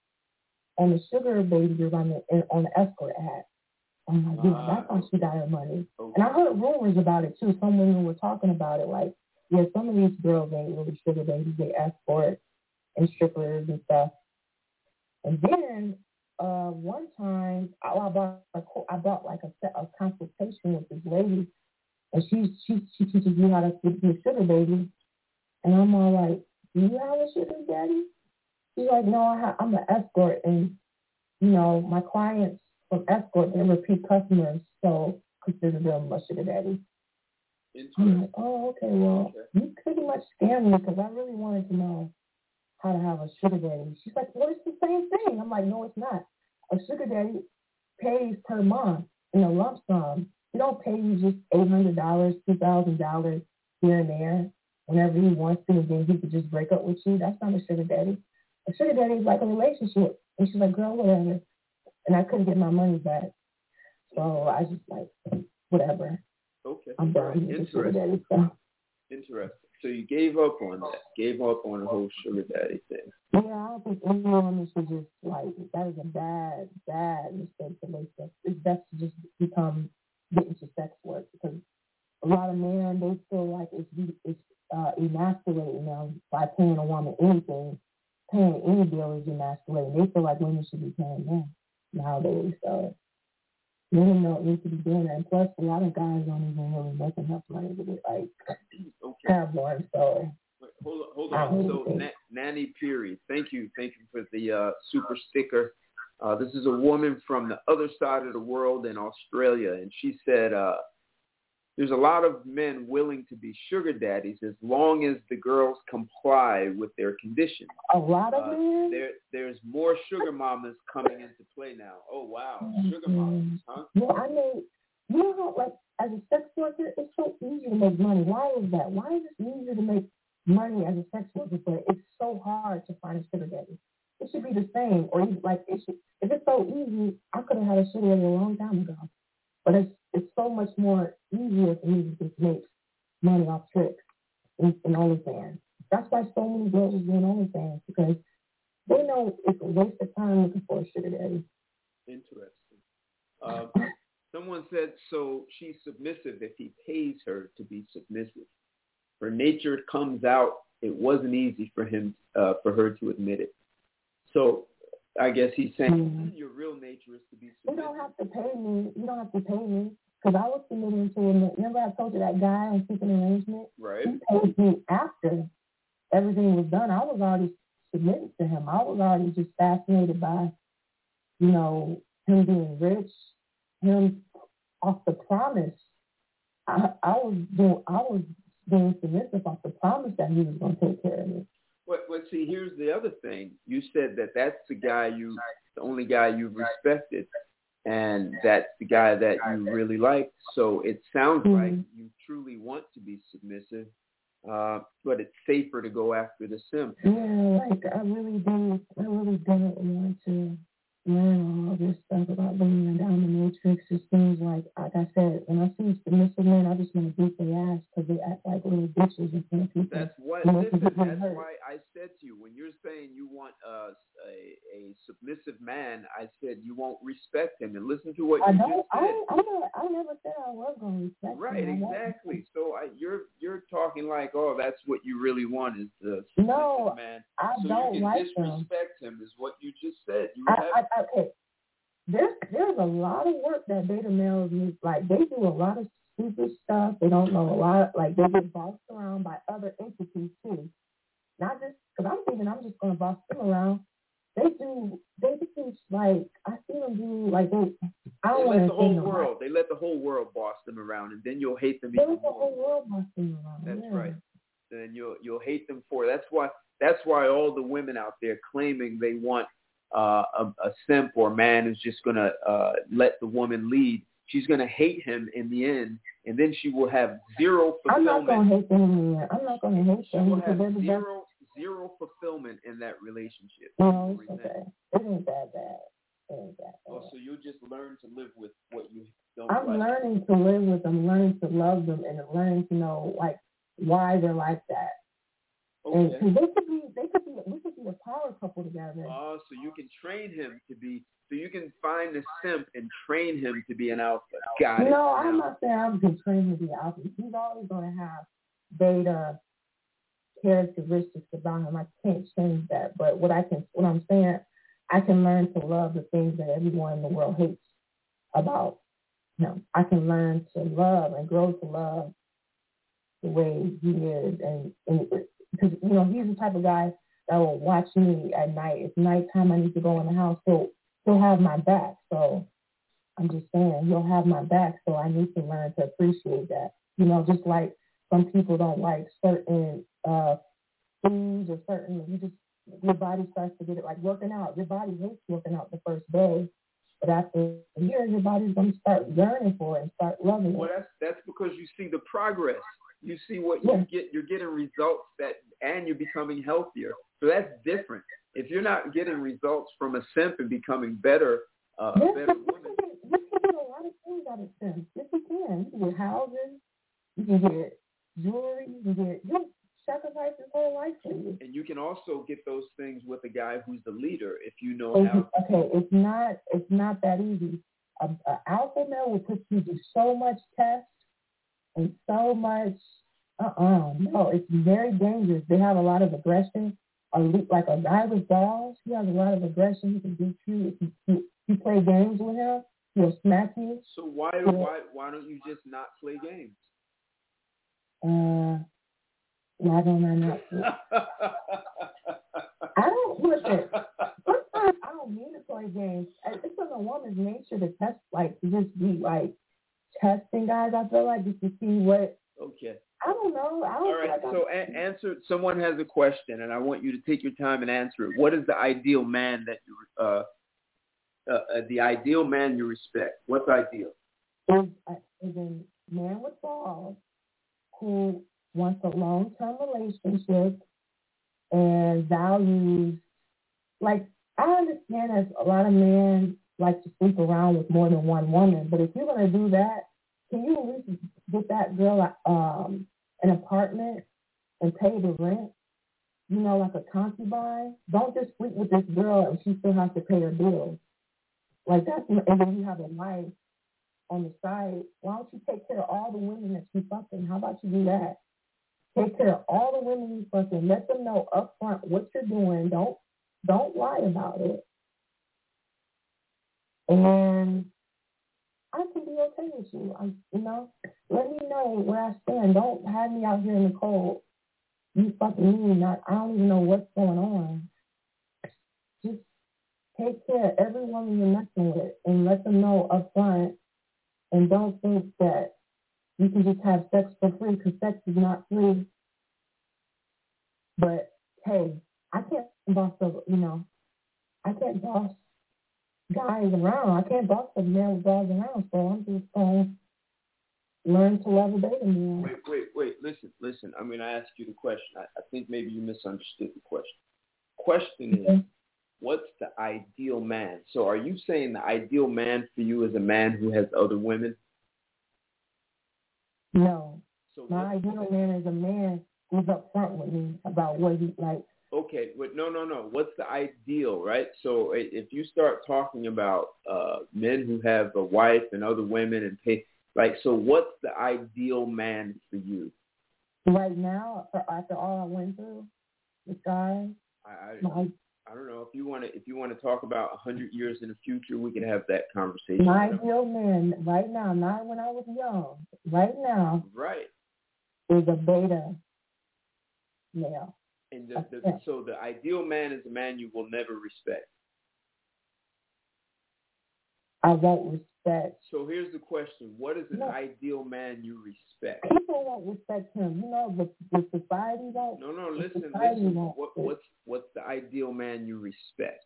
Speaker 1: on the sugar baby group on the on the escort ad. I'm like, yeah, that's how she got her money. Okay. And I heard rumors about it too. Some women were talking about it, like, yeah, some of these girls ain't really sugar babies, they escort and strippers and stuff. And then uh, one time, I, I bought a, I bought like a, a consultation with this lady, and she she she teaches me how to be a sugar baby. And I'm all like, do you have a sugar daddy? She's like, no, I have, I'm an escort, and you know my clients from escort, they're repeat customers, so consider them a sugar daddy. I'm like, oh, okay, well, okay. You pretty much scammed me because I really wanted to know how to have a sugar daddy. She's like, well, it's the same thing. I'm like, no, it's not. A sugar daddy pays per month in a lump sum. He don't pay you just eight hundred dollars, two thousand dollars here and there whenever he wants to, and then he could just break up with you. That's not a sugar daddy. A sugar daddy is like a relationship. And she's like, girl, whatever. And I couldn't get my money back. So I just like, whatever.
Speaker 2: Okay.
Speaker 1: I'm done with the sugar daddy stuff.
Speaker 2: Interesting. So you gave up on that, gave up on the whole sugar daddy thing.
Speaker 1: Yeah, I don't think any woman should just, like, that is a bad, bad mistake to make. It's best to just become, get into sex work, because a lot of men, they feel like it's, it's uh, emasculating them by paying a woman anything. Paying any bill is emasculating. They feel like women should be paying them nowadays, so women don't need to be doing that. And plus, a lot of guys don't even really make enough money to get, like,
Speaker 2: okay.
Speaker 1: have one, so.
Speaker 2: Wait, hold on, hold on. So, Na- Nanny Peary, thank you, thank you for the uh, super sticker. Uh, this is a woman from the other side of the world in Australia, and she said, uh, there's a lot of men willing to be sugar daddies as long as the girls comply with their conditions.
Speaker 1: A lot of
Speaker 2: uh,
Speaker 1: men?
Speaker 2: There, there's more sugar mamas coming into play now. Oh, wow. Mm-hmm. Sugar mamas, huh?
Speaker 1: Well, I mean, you know how, like, as a sex worker, it's so easy to make money. Why is that? Why is it easier to make money as a sex worker, but it's so hard to find a sugar daddy? It should be the same. Or, like, it should, if it's so easy, I could have had a sugar daddy a long time ago. But it's it's so much more easier for me to just make money off tricks in, in OnlyFans. That's why so many girls are doing OnlyFans, because they know it's a waste of time looking for a sugar daddy.
Speaker 2: Interesting. Um, someone said, so she's submissive if he pays her to be submissive. Her nature comes out. It wasn't easy for him, uh, for her to admit it. So I guess he's saying mm-hmm. your real nature is to be submissive.
Speaker 1: You don't have to pay me. You don't have to pay me. Because I was submitting to him. Remember I told you that guy on Seeking Arrangement?
Speaker 2: Right.
Speaker 1: He paid me after everything was done. I was already submitted to him. I was already just fascinated by, you know, him being rich, him off the promise. I, I was doing, I was being submissive off the promise that he was going to take care of me.
Speaker 2: But, but see, here's the other thing. You said that that's the guy you, the only guy you've respected, and that's the guy that you really like. So it sounds mm-hmm. like you truly want to be submissive, uh, but it's safer to go after the simp.
Speaker 1: Yeah, like I really do. I really didn't want to learn all this stuff about bringing down the matrix. It seems like, like I said, when I see submissive men, I just want to beat their ass because they act like little bitches in front of people.
Speaker 2: That's what. You know, listen, that's hurt. Why I said to you, when you're saying you want uh, a a submissive man, I said you won't respect him. And listen to what
Speaker 1: I
Speaker 2: you
Speaker 1: don't,
Speaker 2: just said.
Speaker 1: I, I, never, I never said I was going to respect
Speaker 2: right,
Speaker 1: him.
Speaker 2: Right, exactly. So I, you're you're talking like, oh, that's what you really want is the submissive
Speaker 1: no,
Speaker 2: man.
Speaker 1: I
Speaker 2: so
Speaker 1: don't
Speaker 2: you can
Speaker 1: like
Speaker 2: disrespect
Speaker 1: him.
Speaker 2: him is what you just said. You
Speaker 1: I,
Speaker 2: have.
Speaker 1: I, okay. There's there's a lot of work that beta males use. Like, they do a lot of stupid stuff. They don't know a lot. Like, they get bossed around by other entities too. Not just because I'm thinking I'm just going to boss them around. They do. They do like I see them do like they. I don't
Speaker 2: they let the whole
Speaker 1: them
Speaker 2: world.
Speaker 1: out.
Speaker 2: They let the whole world boss them around, and then you'll hate them
Speaker 1: they
Speaker 2: even
Speaker 1: let the
Speaker 2: more.
Speaker 1: whole world boss them around.
Speaker 2: That's
Speaker 1: yeah.
Speaker 2: right. Then you'll you'll hate them for it. That's why. That's why all the women out there claiming they want uh, a, a simp or a man who's just going to uh, let the woman lead. She's going to hate him in the end, and then she will have zero fulfillment.
Speaker 1: I'm not going to hate them in the end. I'm not going to hate
Speaker 2: she
Speaker 1: them
Speaker 2: will
Speaker 1: because
Speaker 2: have
Speaker 1: they're the
Speaker 2: zero,
Speaker 1: best.
Speaker 2: zero fulfillment in that relationship.
Speaker 1: No, it's okay. It ain't that bad. It ain't that bad.
Speaker 2: Oh, so you just learn to live with what you don't
Speaker 1: I'm
Speaker 2: like.
Speaker 1: learning to live with them, learning to love them, and learning to know like why they're like that.
Speaker 2: Okay.
Speaker 1: And 'cause they could be, they could be, we could be a power couple together.
Speaker 2: Oh, so you can train him to be, so you can find a simp and train him to be an alpha. Got it.
Speaker 1: No, I'm not saying I'm going to train him to be an alpha. He's always going to have beta characteristics about him. I can't change that. But what I can, what I'm saying, I can learn to love the things that everyone in the world hates about him. I can learn to love and grow to love the way he is, and because you know he's the type of guy that will watch me at night. It's nighttime. I need to go in the house, so he'll have my back. So I'm just saying he'll have my back. So I need to learn to appreciate that. You know, just like some people don't like certain uh, foods or certain, you just your body starts to get it. Like working out, your body hates working out the first day, but after a year, your body's going to start yearning for it and start loving it.
Speaker 2: Well, that's that's because you see the progress. You see what
Speaker 1: yeah.
Speaker 2: you get. You're getting results that, and you're becoming healthier. So that's different. If you're not getting results from a simp and becoming better, uh,
Speaker 1: yes,
Speaker 2: better
Speaker 1: you
Speaker 2: women.
Speaker 1: can, get, you can get a lot of things out of simps. Yes, you can. You can get houses. You can get jewelry. You can get. You sacrifice his whole life for you.
Speaker 2: And you can also get those things with a guy who's the leader if you know
Speaker 1: okay,
Speaker 2: how.
Speaker 1: Okay, it's not. It's not that easy. A, a alpha male will put you through so much test. And so much, uh-uh, no, it's very dangerous. They have a lot of aggression. A, like a guy with balls, he has a lot of aggression. He can beat you. If you, you, you play games with him, he'll smack you.
Speaker 2: So why,
Speaker 1: so,
Speaker 2: why, why don't you just not play games?
Speaker 1: Uh, why don't I not play? I don't, listen, sometimes I don't mean to play games. It's in a woman's nature to test, like, to just be, like, testing guys, I feel like, just to see what.
Speaker 2: Okay.
Speaker 1: I don't know. I don't
Speaker 2: All right.
Speaker 1: like
Speaker 2: So a- answer. Someone has a question, and I want you to take your time and answer it. What is the ideal man that you, uh, uh, uh the ideal man you respect? What's ideal?
Speaker 1: Is, uh, is a man with balls who wants a long-term relationship and values. Like, I understand that a lot of men like to sleep around with more than one woman, but if you're going to do that, can you at least get that girl um, an apartment and pay the rent? You know, like a concubine. Don't just sleep with this girl and she still has to pay her bills. Like that's, and then you have a wife on the side. Why don't you take care of all the women that you fucking? How about you do that? Take care of all the women you fucking. Let them know up front what you're doing. Don't don't lie about it. And I can be okay with you. I, you know, let me know where I stand. Don't have me out here in the cold. You fucking me, not. I don't even know what's going on. Just take care of every woman you're messing with, and let them know up front. And don't think that you can just have sex for free, because sex is not free. But hey, I can't boss the, you know, I can't boss guys around. I can't boss the male guys around. So I'm just going to learn to love a beta man.
Speaker 2: Wait, wait, wait. Listen, listen. I'm going to ask you the question. I, I think maybe you misunderstood the question. Question is, mm-hmm. What's the ideal man? So are you saying the ideal man for you is a man who has other women?
Speaker 1: No.
Speaker 2: So
Speaker 1: my ideal man is a man who's upfront with me about what he like.
Speaker 2: Okay, but no, no, no. What's the ideal, right? So if you start talking about uh, men who have a wife and other women and pay, like, so what's the ideal man for you?
Speaker 1: Right now, after all I went through, this guy,
Speaker 2: I, I,
Speaker 1: my,
Speaker 2: I don't know if you want to. If you want to talk about a hundred years in the future, we can have that conversation.
Speaker 1: My ideal man right now, not when I was young, right now,
Speaker 2: right,
Speaker 1: is a beta male.
Speaker 2: And the, the, so the ideal man is a man you will never respect.
Speaker 1: I won't respect.
Speaker 2: So here's the question. What is an
Speaker 1: no.
Speaker 2: ideal man you respect?
Speaker 1: People won't respect him. You know, the, the society won't.
Speaker 2: No, no, listen,
Speaker 1: society
Speaker 2: listen.
Speaker 1: Won't.
Speaker 2: What, what's, what's the ideal man you respect?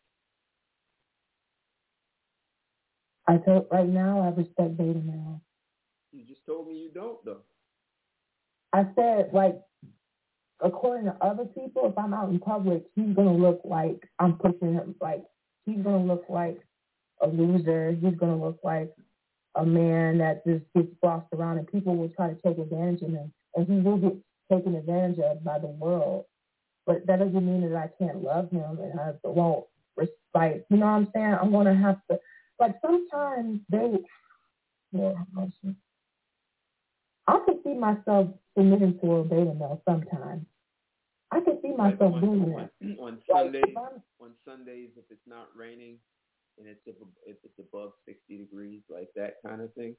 Speaker 1: I told, right now, I respect beta male.
Speaker 2: You just told me you don't, though.
Speaker 1: I said, like, according to other people, if I'm out in public, he's gonna look like I'm pushing him. Like he's gonna look like a loser. He's gonna look like a man that just gets bossed around, and people will try to take advantage of him, and he will get taken advantage of by the world. But that doesn't mean that I can't love him and I won't respect. You know what I'm saying? I'm gonna have to. Like sometimes they. Yeah, I can see myself submitting to a beta male sometimes. I can see myself
Speaker 2: like on,
Speaker 1: doing
Speaker 2: on,
Speaker 1: that.
Speaker 2: On Sundays, on Sundays, if it's not raining and it's if, if it's above sixty degrees, like that kind of thing.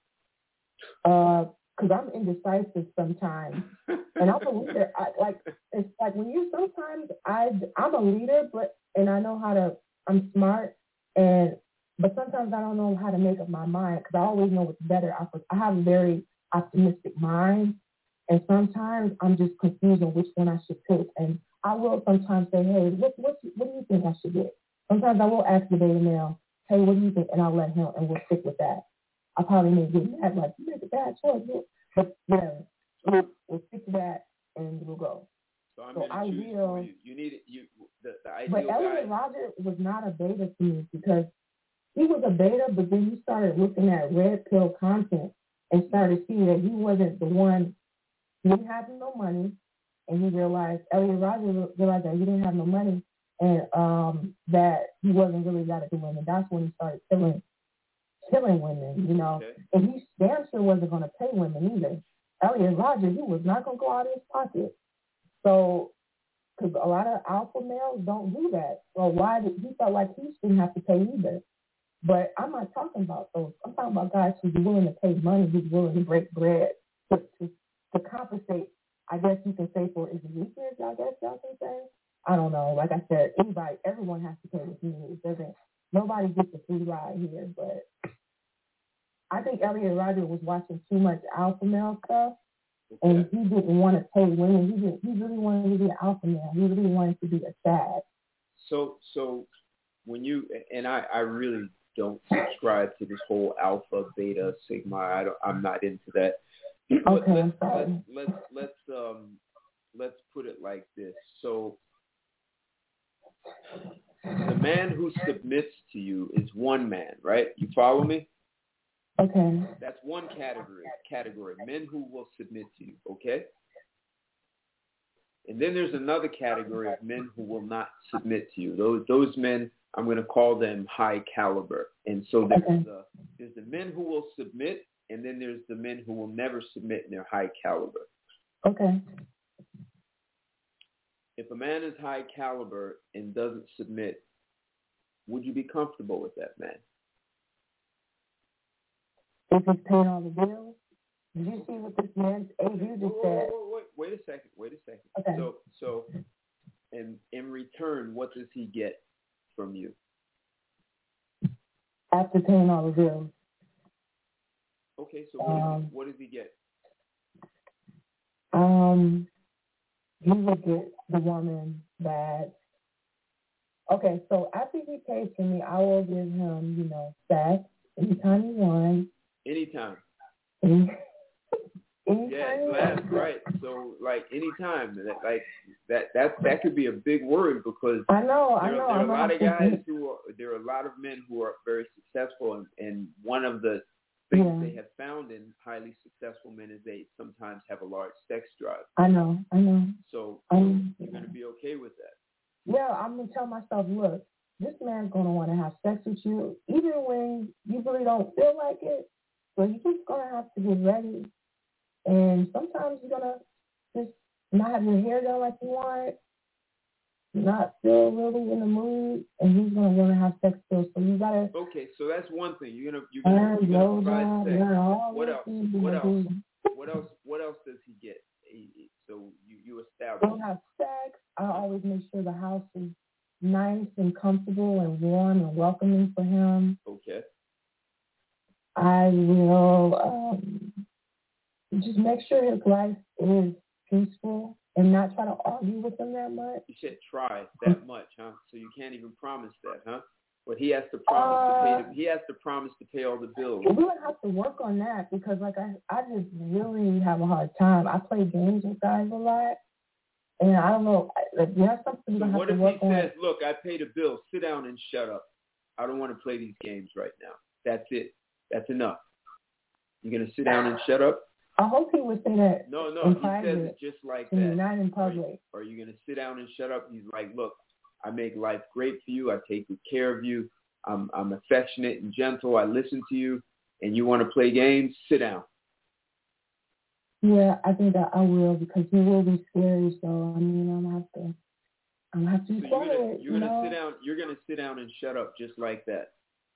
Speaker 1: Uh, cause I'm indecisive sometimes, and I'm a leader. I, like it's like when you sometimes I I'm a leader, but and I know how to. I'm smart, and but sometimes I don't know how to make up my mind because I always know what's better. I I have a very optimistic mind, and sometimes I'm just confused on which one I should pick. And I will sometimes say, hey, what what what do you think I should get? Sometimes I will ask the beta male, hey, what do you think? And I'll let him, and we'll stick with that. I probably may get mad, like, you make a bad choice, but whatever. We'll, we'll stick to that, and we'll go.
Speaker 2: So I'm
Speaker 1: so
Speaker 2: going to choose
Speaker 1: will,
Speaker 2: for you. You need it. You the, the ideal
Speaker 1: But Elliot
Speaker 2: guy.
Speaker 1: Rodgers was not a beta to me because he was a beta, but then he started looking at red pill content and started seeing that he wasn't the one. He didn't have no money, and he realized Elliot Rodgers realized that he didn't have no money, and um, that he wasn't really got to do women. That's when he started killing. killing women, you know,
Speaker 2: okay.
Speaker 1: and he damn sure wasn't going to pay women either. Elliot Rodgers, he was not going to go out of his pocket. So, because a lot of alpha males don't do that. Well, why did he felt like he shouldn't have to pay either? But I'm not talking about those. I'm talking about guys who's willing to pay money, who's willing to break bread to, to, to compensate, I guess you can say, for his weakness, I guess y'all can say. I don't know. Like I said, anybody, everyone has to pay what he needs. Doesn't nobody gets a free ride here, but I think Elliot Rodgers was watching too much alpha male stuff, okay. and he didn't want to pay women. He didn't. He really wanted to be an alpha male. He really wanted to be a sad.
Speaker 2: So, so when you and I, I really don't subscribe to this whole alpha, beta, sigma. I don't. I'm not into that.
Speaker 1: Okay,
Speaker 2: let's,
Speaker 1: let's,
Speaker 2: let's let's let's um let's put it like this. So, the man who submits to you is one man, right? You follow me?
Speaker 1: Okay.
Speaker 2: That's one category. Category men who will submit to you. Okay. And then there's another category of men who will not submit to you. Those those men, I'm going to call them high caliber. And so there's
Speaker 1: okay.
Speaker 2: the there's the men who will submit, and then there's the men who will never submit, and they're high caliber.
Speaker 1: Okay.
Speaker 2: If a man is high caliber and doesn't submit, would you be comfortable with that man?
Speaker 1: If he's paying all the bills, did you see what this man, hey, you just said?
Speaker 2: Wait, wait, wait a second. Wait a second.
Speaker 1: Okay.
Speaker 2: So, so, and in return, what does he get from you?
Speaker 1: After paying all the bills.
Speaker 2: Okay, so what, um, does, he, what does he get?
Speaker 1: Um, he would get the woman that. Okay, so after he pays for me, I will give him, you know, sex anytime he wants.
Speaker 2: Anytime.
Speaker 1: Anytime.
Speaker 2: Yeah, so that's right. So like anytime, that like that that that could be a big word because
Speaker 1: I know,
Speaker 2: there,
Speaker 1: I know.
Speaker 2: there are
Speaker 1: I'm
Speaker 2: a lot of guys
Speaker 1: thinking.
Speaker 2: who are there are a lot of men who are very successful, and, and one of the things yeah. they have found in highly successful men is they sometimes have a large sex drive.
Speaker 1: I know, I know.
Speaker 2: So
Speaker 1: um,
Speaker 2: you're going to be okay with that.
Speaker 1: Yeah, I'm gonna tell myself, look, this man's gonna want to have sex with you, even when you really don't feel like it. So you're just gonna have to get ready. And sometimes you're going to just not have your hair done like you want, not feel really in the mood, and he's going to want to have sex still. So you got to...
Speaker 2: Okay, so that's one thing. You're going to you're gonna, you're gonna provide sex. What else? What else? What else? What else does he get? He, so you, you establish...
Speaker 1: We'll have sex. I always make sure the house is nice and comfortable and warm and welcoming for him.
Speaker 2: Okay.
Speaker 1: I will... Um, just make sure his life is peaceful and not try to argue with him that much.
Speaker 2: You said try that much, huh? So you can't even promise that, huh? But he has to promise uh, to pay. The, he has to promise to pay all the bills.
Speaker 1: We would have to work on that because, like, I, I just really have a hard time. I play games with guys a lot, And I don't know, like, you have something you
Speaker 2: so
Speaker 1: have
Speaker 2: what
Speaker 1: to
Speaker 2: if
Speaker 1: work
Speaker 2: he
Speaker 1: on.
Speaker 2: says, look, I paid a bill. Sit down and shut up. I don't want to play these games right now. That's it. That's enough. You're going to sit down and shut up?
Speaker 1: I hope he would say that.
Speaker 2: No, no,
Speaker 1: in
Speaker 2: he
Speaker 1: private,
Speaker 2: says it just like
Speaker 1: to
Speaker 2: that.
Speaker 1: me, not in public.
Speaker 2: Are you, you going to sit down and shut up? He's like, look, I make life great for you. I take good care of you. I'm, I'm affectionate and gentle. I listen to you. And you want to play games? Sit down.
Speaker 1: Yeah, I think that I will, because he will be scary. So I mean, I'm gonna have to, I'm gonna have to be
Speaker 2: so
Speaker 1: quiet.
Speaker 2: You're gonna, you're
Speaker 1: you
Speaker 2: gonna
Speaker 1: know?
Speaker 2: sit down. You're gonna sit down and shut up just like that.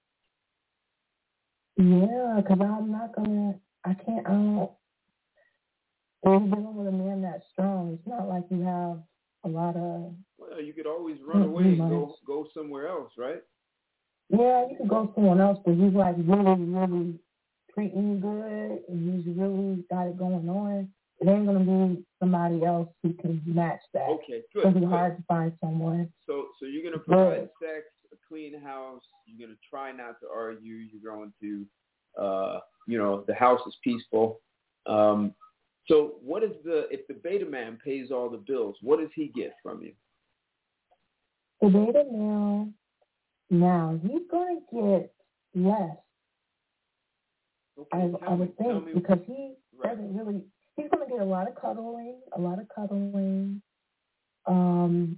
Speaker 1: Yeah, because I'm not gonna. I can't. I don't. When you're dealing with a man that strong, it's not like you have a lot of.
Speaker 2: Well, you could always run away and go go somewhere else, right?
Speaker 1: Yeah, you could go somewhere else, but he's like really, really treating you good, and he's really got it going on. It ain't gonna be somebody else who can match that.
Speaker 2: Okay, good.
Speaker 1: It's gonna be
Speaker 2: good.
Speaker 1: hard to find someone.
Speaker 2: So, so you're gonna provide
Speaker 1: good.
Speaker 2: sex, a clean house. You're gonna try not to argue. You're going to, uh, you know, the house is peaceful. Um, so, what is the if the beta man pays all the bills? What does he get from you?
Speaker 1: The beta male, now he's gonna get less.
Speaker 2: Okay,
Speaker 1: I, I would
Speaker 2: me,
Speaker 1: think because he
Speaker 2: right.
Speaker 1: doesn't really. He's gonna get a lot of cuddling, a lot of cuddling. Um,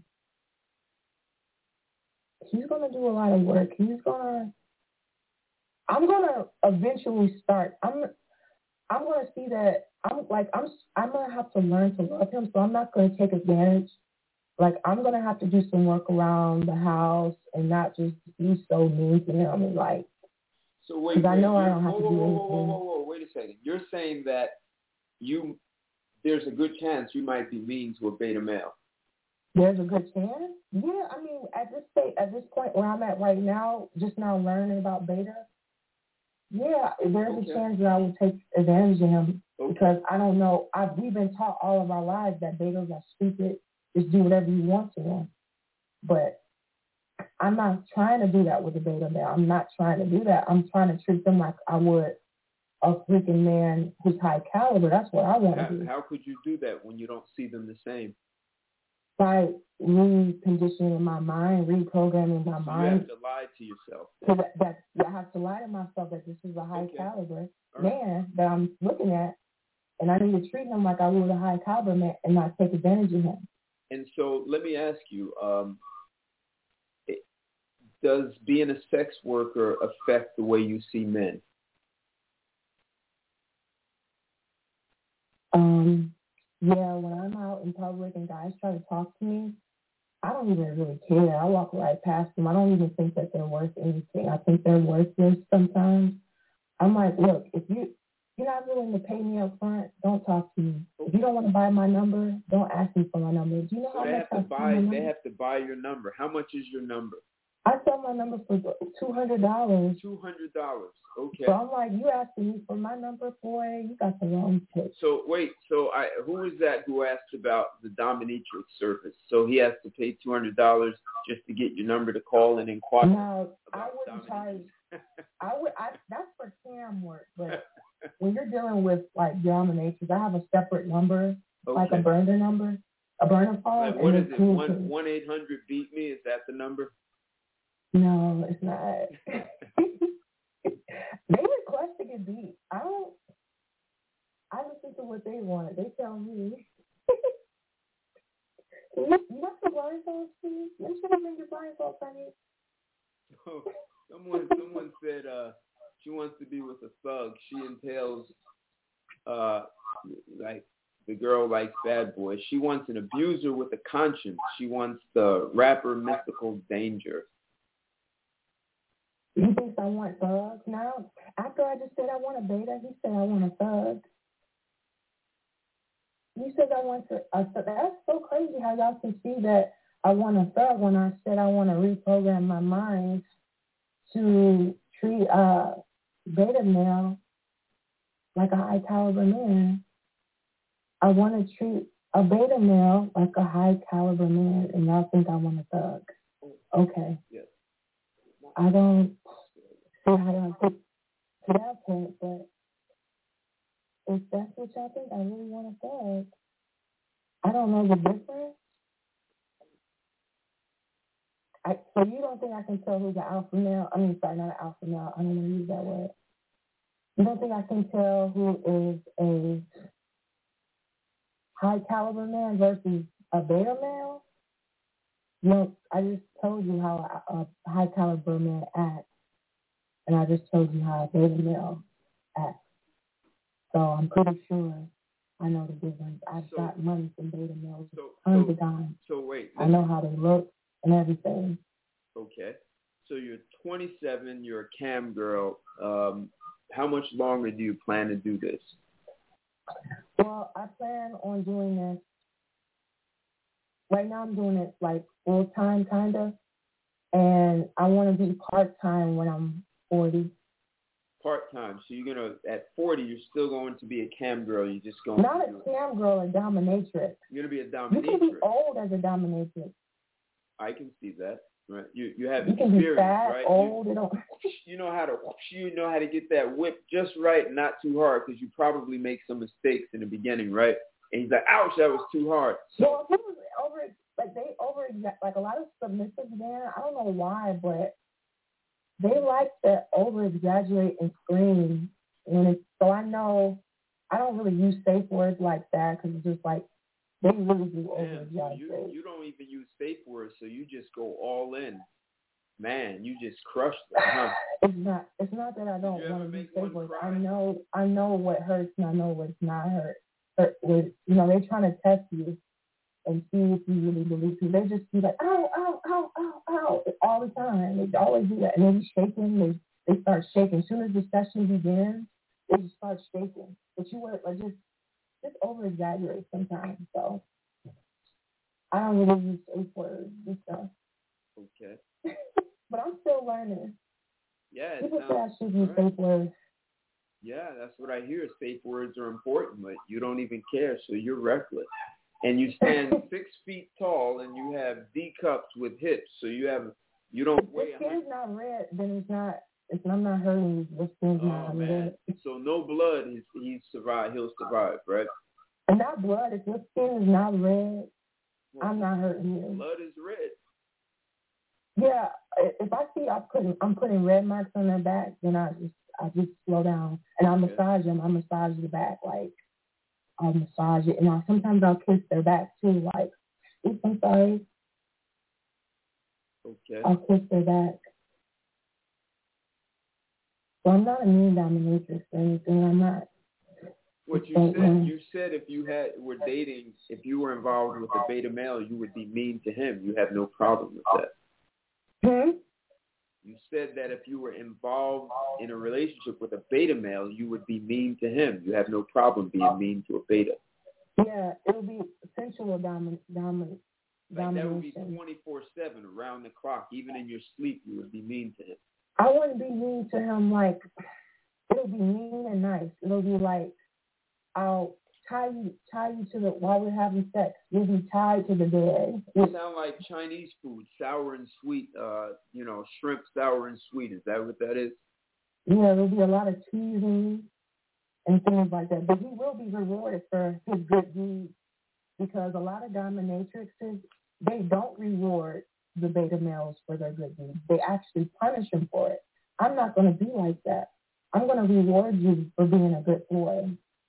Speaker 1: he's gonna do a lot of work. He's gonna. I'm gonna eventually start. I'm. I'm gonna see that. I'm like I'm. I'm gonna have to learn to love him. So I'm not gonna take advantage. Like I'm gonna have to do some work around the house and not just be so mean to him and like.
Speaker 2: So wait, wait
Speaker 1: I know I don't have
Speaker 2: whoa,
Speaker 1: to do
Speaker 2: whoa,
Speaker 1: anything.
Speaker 2: whoa, whoa, whoa, whoa, wait a second. You're saying that you, there's a good chance you might be mean to a beta male.
Speaker 1: There's a good chance? Yeah, I mean, at this state, at this point where I'm at right now, just now learning about beta, yeah, there's okay. a chance that I will take advantage of him okay. because I don't know. I've, we've been taught all of our lives that betas are stupid. Just do whatever you want to them. But I'm not trying to do that with a beta male. I'm not trying to do that. I'm trying to treat them like I would a freaking man who's high caliber. That's what I want
Speaker 2: how,
Speaker 1: to do.
Speaker 2: How could you do that when you don't see them the same?
Speaker 1: By reconditioning my mind, reprogramming my
Speaker 2: so
Speaker 1: mind.
Speaker 2: You have to lie to yourself.
Speaker 1: So that, that I have to lie to myself that this is a high okay. caliber right. man that I'm looking at, and I need to treat him like I would a high caliber man and not take advantage of him.
Speaker 2: And so let me ask you, um, it, does being a sex worker affect the way you see men?
Speaker 1: Um, yeah, when I'm out in public and guys try to talk to me, I don't even really care. I walk right past them. I don't even think that they're worth anything. I think they're worthless sometimes. I'm like, look, if you, you're not willing to pay me up front, don't talk to me. If you don't want to buy my number, don't ask me for my number. Do you know
Speaker 2: so
Speaker 1: how
Speaker 2: they
Speaker 1: much
Speaker 2: have to
Speaker 1: I
Speaker 2: buy? They have to buy your number. How much is your number?
Speaker 1: I sell my number for two hundred dollars.
Speaker 2: Two hundred dollars. Okay.
Speaker 1: So I'm like, you asking me for my number, boy? You got the wrong pitch.
Speaker 2: So wait, so I who is that who asked about the dominatrix service? So he has to pay two hundred dollars just to get your number to call and inquire.
Speaker 1: No, I wouldn't charge. I would. I that's for cam work, but when you're dealing with like dominatrix, I have a separate number, okay. like a burner number, a burner phone.
Speaker 2: Like, what is it? One one eight hundred beat me. Is that the number?
Speaker 1: No, it's not. They request to get beat. I don't. I listen to what they want. They tell me. you got the blindfolds, please? Let me show you your blindfolds, honey.
Speaker 2: Oh, someone, someone said uh, she wants to be with a thug. She entails, uh, like the girl likes bad boys. She wants an abuser with a conscience. She wants the rapper Mystical Danger.
Speaker 1: He thinks I want thugs now. After I just said I want a beta, he said I want a thug. He said I want to, a thug. That's so crazy how y'all can see that I want a thug when I said I want to reprogram my mind to treat a beta male like a high caliber man. I want to treat a beta male like a high caliber man, and y'all think I want a thug. Okay.
Speaker 2: Yes.
Speaker 1: I don't see how y'all get to that point, but if that's what y'all think, I really want a thug. I don't know the difference. I, so you don't think I can tell who's an alpha male? I mean, sorry, not an alpha male. I don't want to use that word. You don't think I can tell who is a high caliber man versus a beta male? You know, I just told you how a, a high caliber man acts, and I just told you how a beta male acts. So I'm pretty sure I know the difference. I've
Speaker 2: so,
Speaker 1: got money from beta males
Speaker 2: so,
Speaker 1: tons
Speaker 2: so,
Speaker 1: of times.
Speaker 2: So wait.
Speaker 1: I know how they look and everything.
Speaker 2: Okay. So you're twenty-seven. You're a cam girl. Um, how much longer do you plan to do this?
Speaker 1: Well, I plan on doing this. Right now I'm doing it like full-time kind of, and I want to be part-time when I'm forty.
Speaker 2: Part-time. So you're going to, at forty, you're still going to be a cam girl. You're just going
Speaker 1: Not
Speaker 2: to
Speaker 1: a
Speaker 2: do
Speaker 1: cam girl, a dominatrix.
Speaker 2: You're going to be a dominatrix.
Speaker 1: You can be old as a dominatrix.
Speaker 2: I can see that. Right. You you have
Speaker 1: you
Speaker 2: experience,
Speaker 1: can be fat,
Speaker 2: right?
Speaker 1: old,
Speaker 2: you,
Speaker 1: you, don't...
Speaker 2: you know how to you know how to get that whip just right, not too hard, because you probably make some mistakes in the beginning, right? And he's like, ouch, that was too hard. So,
Speaker 1: well, he was over, like they over, like a lot of submissive men, I don't know why, but they like to over exaggerate and scream. And it's, so I know I don't really use safe words like that because it's just like they really do over exaggerate.
Speaker 2: You, you don't even use safe words, so you just go all in. Man, you just crushed them, huh?
Speaker 1: It's not. It's not that I don't want to use safe words. I know. I know what hurts and I know what's not hurt. But with, you know, they're trying to test you and see if you really believe you. They just be like, ow, ow, ow, ow, ow, all the time. They always do that, and they be shaking. They they start shaking. As soon as the session begins, they just start shaking. But you were like just just over exaggerate sometimes. So I don't really use safe words and stuff.
Speaker 2: Okay.
Speaker 1: But I'm still learning.
Speaker 2: Yeah,
Speaker 1: people
Speaker 2: sounds,
Speaker 1: say I should use
Speaker 2: right.
Speaker 1: safe words.
Speaker 2: Yeah, that's what I hear. Safe words are important, but you don't even care, so you're reckless. And you stand six feet tall, and you have D cups with hips, so you have you don't
Speaker 1: if
Speaker 2: weigh.
Speaker 1: If the skin's not red, then it's not. It's, I'm not hurting you. The skin's
Speaker 2: oh,
Speaker 1: not
Speaker 2: man.
Speaker 1: red.
Speaker 2: So no blood. He's he survive. He'll survive, right?
Speaker 1: And not blood. If your skin is not red, well, I'm not hurting you.
Speaker 2: Blood is red.
Speaker 1: Yeah, if I see I'm putting I'm putting red marks on their back, then I just I just slow down and I massage them. I massage the back, like I'll massage it, and I sometimes I'll kiss their back too, like oops, I'm sorry.
Speaker 2: Okay.
Speaker 1: I'll kiss their back. So I'm not a mean dominatrix or anything. I'm not.
Speaker 2: What you said, um, you said if you had were dating, if you were involved with a beta male, you would be mean to him. You have no problem with that.
Speaker 1: Hmm?
Speaker 2: You said that if you were involved in a relationship with a beta male, you would be mean to him. You have no problem being mean to a beta.
Speaker 1: Yeah, it would be sensual domin- domin-
Speaker 2: like
Speaker 1: domination.
Speaker 2: That would be twenty-four seven, around the clock. Even in your sleep, you would be mean to him.
Speaker 1: I wouldn't be mean to him like, it'll be mean and nice. It'll be like, I'll tie you tie you to the, while we're having sex, you'll be tied to the bed.
Speaker 2: You sound like Chinese food, sour and sweet, uh, you know, shrimp, sour and sweet. Is that what that is?
Speaker 1: Yeah, there'll be a lot of teasing and things like that. But he will be rewarded for his good deeds because a lot of dominatrixes, they don't reward the beta males for their good deeds. They actually punish them for it. I'm not going to be like that. I'm going to reward you for being a good boy.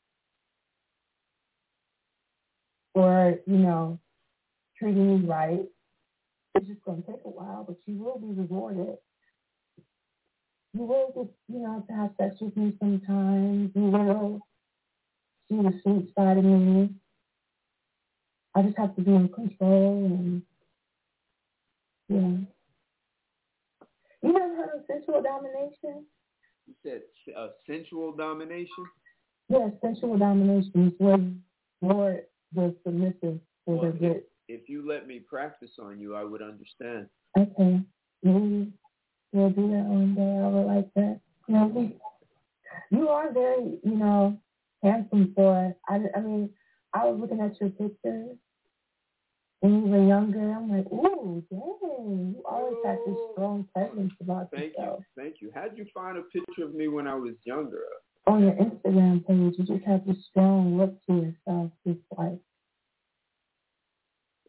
Speaker 1: Or, you know, treating you right. It's just going to take a while, but you will be rewarded. You will get, you know, to have sex with me sometimes. You will see the sweet side of me. I just have to be in control and, yeah. You never heard of sensual domination?
Speaker 2: You said uh, sensual domination?
Speaker 1: Yes, sensual domination is where you're the submissive for
Speaker 2: well,
Speaker 1: the good.
Speaker 2: If, if you let me practice on you, I would understand.
Speaker 1: Okay. Maybe we'll do that one day. I would like that. Maybe. You are very, you know, handsome for it. I, I mean, I was looking at your pictures when you were younger. I'm like, ooh, dang. You always had this strong presence about
Speaker 2: Thank
Speaker 1: yourself.
Speaker 2: you. Thank you. How'd you find a picture of me when I was younger?
Speaker 1: On your Instagram page, you just have this strong look to yourself. Just like,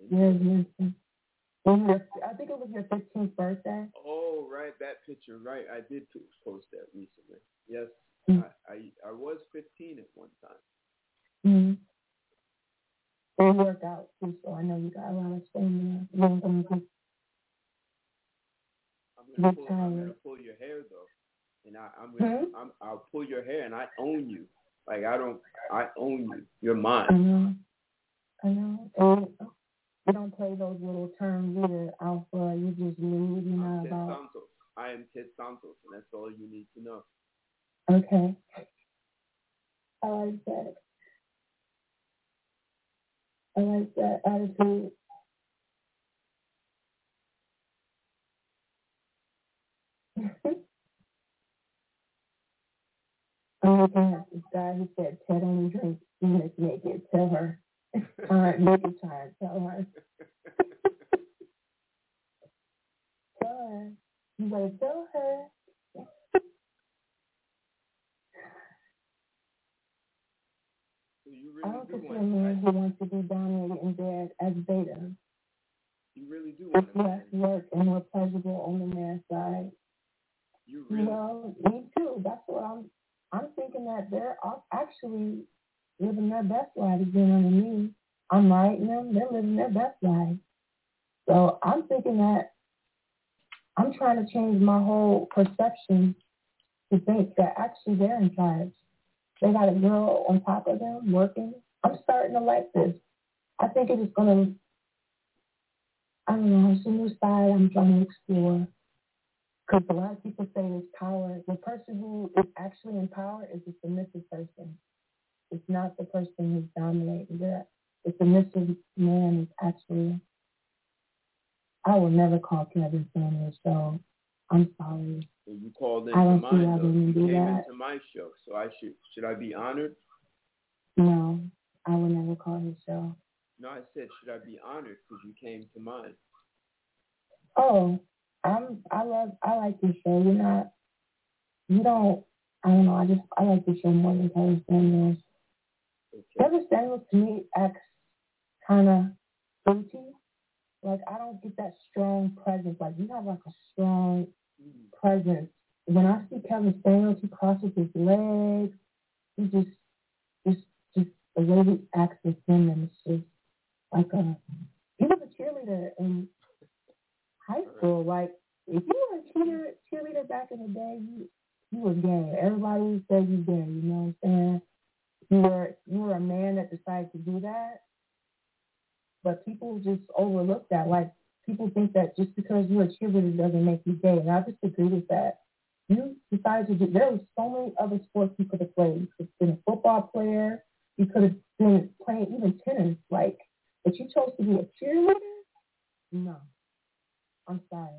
Speaker 1: Years missing. I think it was your fifteenth birthday.
Speaker 2: Oh, right, that picture, right. I did post that recently. Yes,
Speaker 1: mm-hmm.
Speaker 2: I, I I was fifteen at one time.
Speaker 1: Mm-hmm. They work out too, so I know you got a lot of stamina.
Speaker 2: I'm gonna pull, I'm gonna pull your hair though, and I, I'm gonna mm-hmm. I'm, I'll pull your hair and I own you. Like I don't, I own you. You're mine.
Speaker 1: I know. I know. And you don't play those little terms either, alpha. You just leave. You know
Speaker 2: Ted
Speaker 1: about.
Speaker 2: Santos. I am Ted Santos, and that's all you need to know.
Speaker 1: Okay. I like that. I like that attitude. I'm looking at this guy who said Ted only drinks Phoenix naked. Tell her. All right, make it time. Tell her. Tell her. You better tell her.
Speaker 2: So you really
Speaker 1: I don't
Speaker 2: do
Speaker 1: think
Speaker 2: want
Speaker 1: a man who wants to be dominated in bed as beta.
Speaker 2: You really do want
Speaker 1: it's less work and more pleasurable on the man's side.
Speaker 2: You really?
Speaker 1: Well, me too. That's what I'm. I'm thinking that they're actually living their best life again under me. I'm writing them. They're living their best life. So I'm thinking that I'm trying to change my whole perception to think that actually they're in charge. They got a girl on top of them working. I'm starting to like this. I think it is going to, I don't know, it's a new side I'm trying to explore. Because a lot of people say there's power. The person who is actually in power is the submissive person. It's not the person who's dominating. The, the submissive man is actually, I will never call Kevin Samuels, so I'm sorry.
Speaker 2: You called into
Speaker 1: I don't
Speaker 2: mine,
Speaker 1: see how
Speaker 2: though. You
Speaker 1: do
Speaker 2: came
Speaker 1: that.
Speaker 2: into my show, so I should, should I be honored?
Speaker 1: No, I will never call his show.
Speaker 2: No, I said, should I be honored because you came to mine?
Speaker 1: Oh, I'm, I love, I like your show. You're not, you don't, I don't know, I just, I like the show more than Kevin Samuels. Okay. Kevin Samuels to me acts kind of fruity. Like, I don't get that strong presence. Like, you have like a strong mm. presence. When I see Kevin Samuels, he crosses his legs. He just, just, just the way he acts with women is just like a, he was a cheerleader in high school. Like, if you were a cheerleader, cheerleader back in the day, you, you were gay. Everybody said you gay, you know what I'm saying? You were, you were a man that decided to do that. But people just overlook that. Like, people think that just because you're a cheerleader doesn't make you gay. And I disagree with that. You decided to do, there were so many other sports you could have played. You could have been a football player. You could have been playing even tennis. Like, but you chose to be a cheerleader? No. I'm sorry.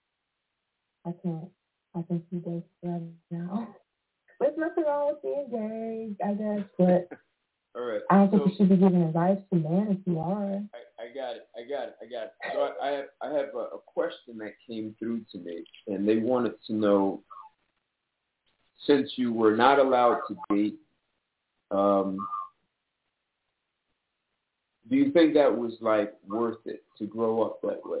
Speaker 1: I can't. I can see gay right now. There's nothing wrong with being gay, I guess, but
Speaker 2: all right.
Speaker 1: I don't
Speaker 2: so,
Speaker 1: think you should be giving advice to men if you are.
Speaker 2: I, I got it. I got it. I got it. So I, I have I have a, a question that came through to me, and they wanted to know, since you were not allowed to date, um, do you think that was like worth it to grow up that way?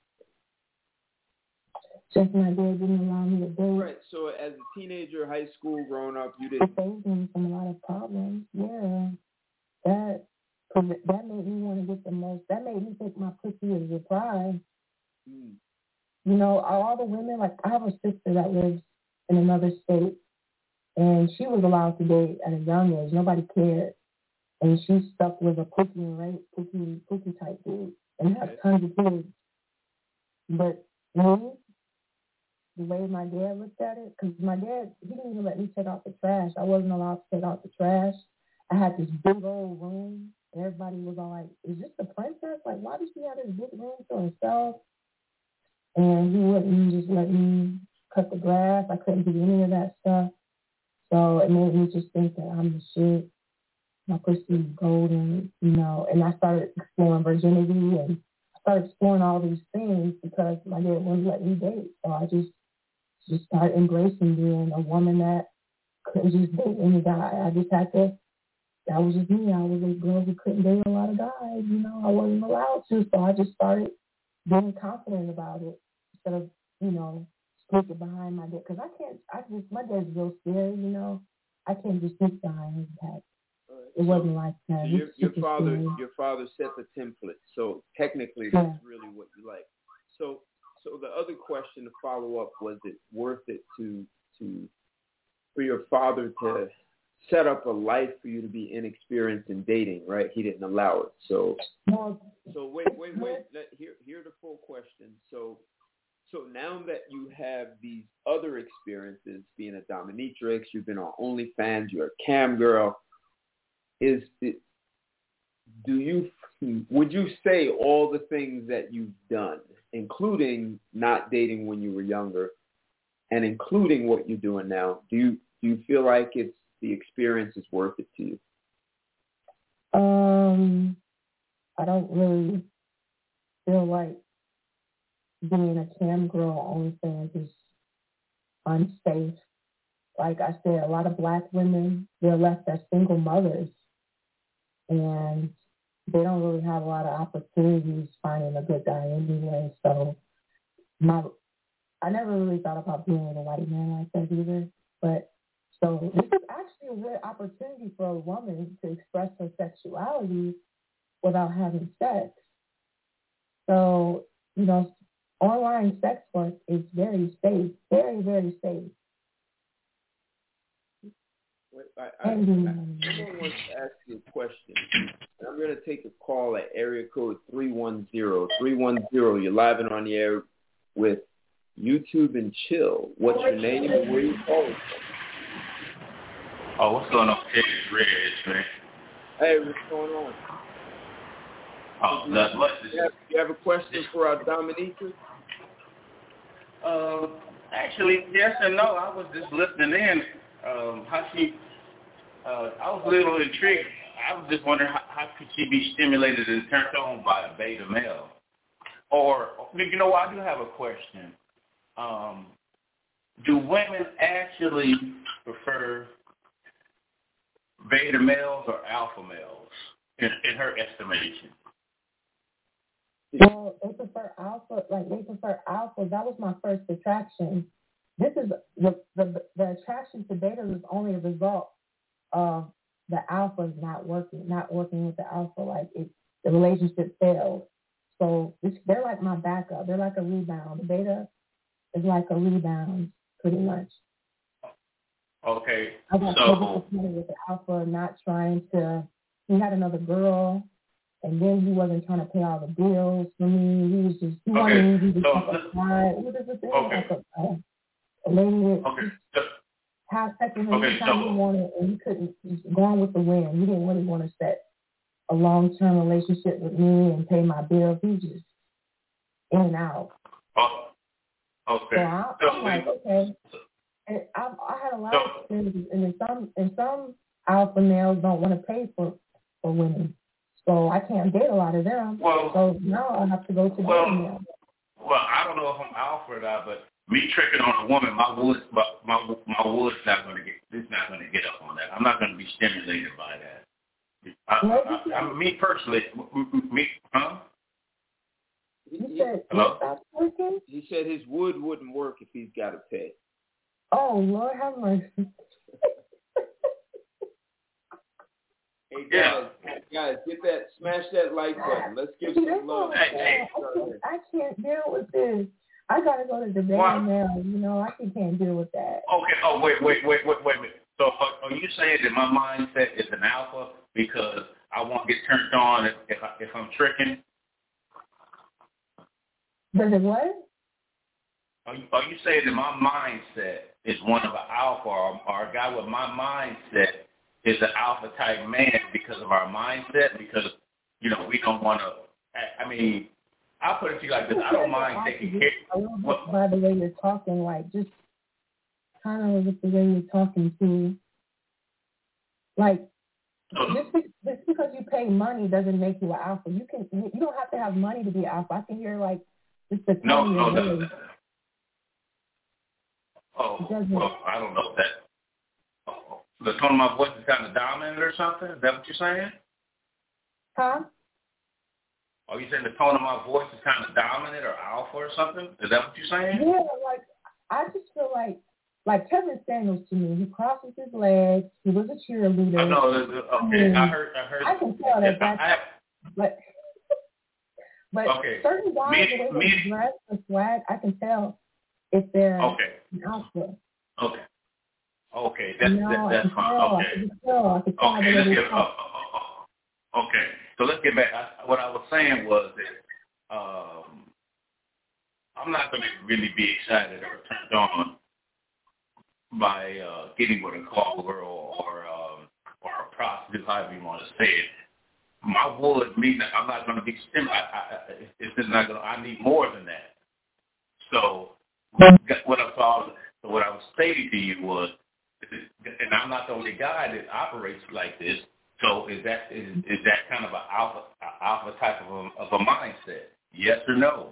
Speaker 1: Just my dad didn't allow me to date.
Speaker 2: Right. So as a teenager, high school, growing up, you didn't.
Speaker 1: It saved me from a lot of problems. Yeah. That, cause that made me want to get the most. That made me think my pussy is a prize. Mm. You know, all the women, like, I have a sister that lives in another state, and she was allowed to date at a young age. Nobody cared. And she stuck with a pussy and rape, pussy, pussy type dude, and has tons of kids. But me, the way my dad looked at it, because my dad, he didn't even let me take out the trash. I wasn't allowed to take out the trash. I had this big old room. Everybody was all like, is this the princess? Like, why does she have this big room to herself? And he wouldn't just let me cut the grass. I couldn't do any of that stuff. So it made me just think that I'm the shit. My pussy is golden, you know. And I started exploring virginity, and I started exploring all these things because my dad wouldn't let me date. So I just, just started embracing being a woman that couldn't just date any guy. I just had to that was just me. I was a girl who couldn't date a lot of guys. You know, I wasn't allowed to, so I just started being confident about it instead of, you know, sneaking behind my dad. Because I can't, I just, my dad's real scary, you know. I can't just sneak behind his back. It
Speaker 2: so,
Speaker 1: wasn't like that.
Speaker 2: So your, your father, scary. your father set the template. So technically, that's yeah. really what you like. So, so the other question to follow up, was it worth it to to for your father to set up a life for you to be inexperienced in dating? Right? He didn't allow it. So, so wait, wait, wait. Let, here, here the full question. So, so now that you have these other experiences, being a dominatrix, you've been on OnlyFans, you're a cam girl. Is it, do you, would you say all the things that you've done, including not dating when you were younger and including what you're doing now, do you, do you feel like it's, the experience is worth it to you?
Speaker 1: Um, I don't really feel like being a cam girl on OnlyFans is unsafe. Like I said, a lot of black women, they're left as single mothers. And they don't really have a lot of opportunities finding a good guy anyway. So my, I never really thought about being with a white man like that either. But so this is actually a good opportunity for a woman to express her sexuality without having sex. So, you know, online sex work is very safe, very, very safe.
Speaker 2: I, I, I, someone wants to ask you a question. I'm going to take a call at area code three one zero. three one zero, you're live and on the air with YouTube and Chill. What's your name and where you calling from?
Speaker 3: Oh, what's going on? Hey, it's Reg, man.
Speaker 2: Hey, what's going on?
Speaker 3: Oh, not much.
Speaker 2: You have, you have a question for our dominatrix?
Speaker 3: Um, actually, yes and no. I was just listening in. Um, how she, uh, I was a little intrigued. I was just wondering how, how could she be stimulated and turned on by a beta male? Or, you know, I do have a question. Um, do women actually prefer beta males or alpha males in, in her estimation?
Speaker 1: Well, they prefer alpha, like they prefer alpha. That was my first attraction. This is the, the the attraction to beta is only a result of the alpha not working, not working with the alpha. Like it, the relationship failed. So this, they're like my backup. They're like a rebound. The beta is like a rebound, pretty much.
Speaker 3: Okay.
Speaker 1: I got
Speaker 3: so
Speaker 1: disappointed with the alpha not trying to. He had another girl, and then he wasn't trying to pay all the bills for me. He was just he
Speaker 3: okay.
Speaker 1: wanted me to
Speaker 3: so,
Speaker 1: take a ride. What is it?
Speaker 3: Okay.
Speaker 1: Like a, a, a lady that
Speaker 3: okay. So,
Speaker 1: have sex with him
Speaker 3: okay.
Speaker 1: anytime
Speaker 3: So,
Speaker 1: he wanted, and he couldn't. Just going with the wind. He didn't really want to set a long-term relationship with me and pay my bills. He just in and out.
Speaker 3: Oh, okay.
Speaker 1: So I,
Speaker 3: so,
Speaker 1: I'm like, okay. And I, I had a lot of experiences, and in some, and some alpha males don't want to pay for, for women, so I can't date a lot of them.
Speaker 3: Well,
Speaker 1: so now I have to go to
Speaker 3: well,
Speaker 1: them.
Speaker 3: Well, I don't know if I'm alpha or not, but me tricking on a woman, my wood, my my, my wood's not going to get, it's not going to get up on that. I'm not going to be stimulated by that. I, I, I, I, me personally, me, huh?
Speaker 1: You said,
Speaker 3: Hello?
Speaker 2: He said his wood wouldn't work if he's got to pay.
Speaker 1: Oh, Lord have mercy.
Speaker 2: Hey, guys, yeah. guys, get that, smash that like button. Let's give some love.
Speaker 3: Hey, hey.
Speaker 1: I, can't, I can't deal with this. I got to go to the bed now. You know, I just can't deal with that.
Speaker 3: Okay, oh, wait, wait, wait, wait, wait a minute. So are, are you saying that my mindset is an alpha because I won't get turned on if, if, I, if I'm tricking?
Speaker 1: Does it what?
Speaker 3: Are you, are you saying that my mindset is one of an alpha, or, or a guy with my mindset is an alpha type man because of our mindset? Because, you know, we don't want to, I mean, I'll put it to you like this. I don't mind taking care.
Speaker 1: A little bit by the way you're talking, like just kind of with the way you're talking to, like, just, be, just because you pay money doesn't make you an alpha. You can, you don't have to have money to be an alpha. I can hear like just the
Speaker 3: no,
Speaker 1: tone
Speaker 3: no,
Speaker 1: of your voice.
Speaker 3: Oh, well, I don't know that. Oh, the tone of my voice is kind of dominant or something? Is that what you're saying?
Speaker 1: Huh?
Speaker 3: Are you saying the tone of my voice is kind of dominant or alpha or something? Is that what you're saying?
Speaker 1: Yeah, like, I just feel like, like Kevin Samuels to me, he crosses his legs, he was a cheerleader.
Speaker 3: I know, okay,
Speaker 1: I, mean,
Speaker 3: I heard, I heard.
Speaker 1: I can tell that that's,
Speaker 3: I,
Speaker 1: but, but
Speaker 3: okay.
Speaker 1: certain guys,
Speaker 3: me,
Speaker 1: the way
Speaker 3: me,
Speaker 1: they dress, the swag, I can tell if they're
Speaker 3: okay.
Speaker 1: an alpha.
Speaker 3: Okay. Okay, that's,
Speaker 1: no,
Speaker 3: that, that's fine.
Speaker 1: Tell,
Speaker 3: okay.
Speaker 1: I can tell, I can tell
Speaker 3: okay, let's get, uh, uh, uh, okay, so let's get back. I, what I was saying was that um, I'm not going to really be excited or turned on by uh, getting with a caller or or, um, or a prostitute, however you want to say it. My would mean that I'm not going to be stimulated. It's just not going to. I need more than that. So what I saw, what I was stating to you was, and I'm not the only guy that operates like this. So is that is, is that kind of an alpha alpha type of a, of a mindset? Yes or no?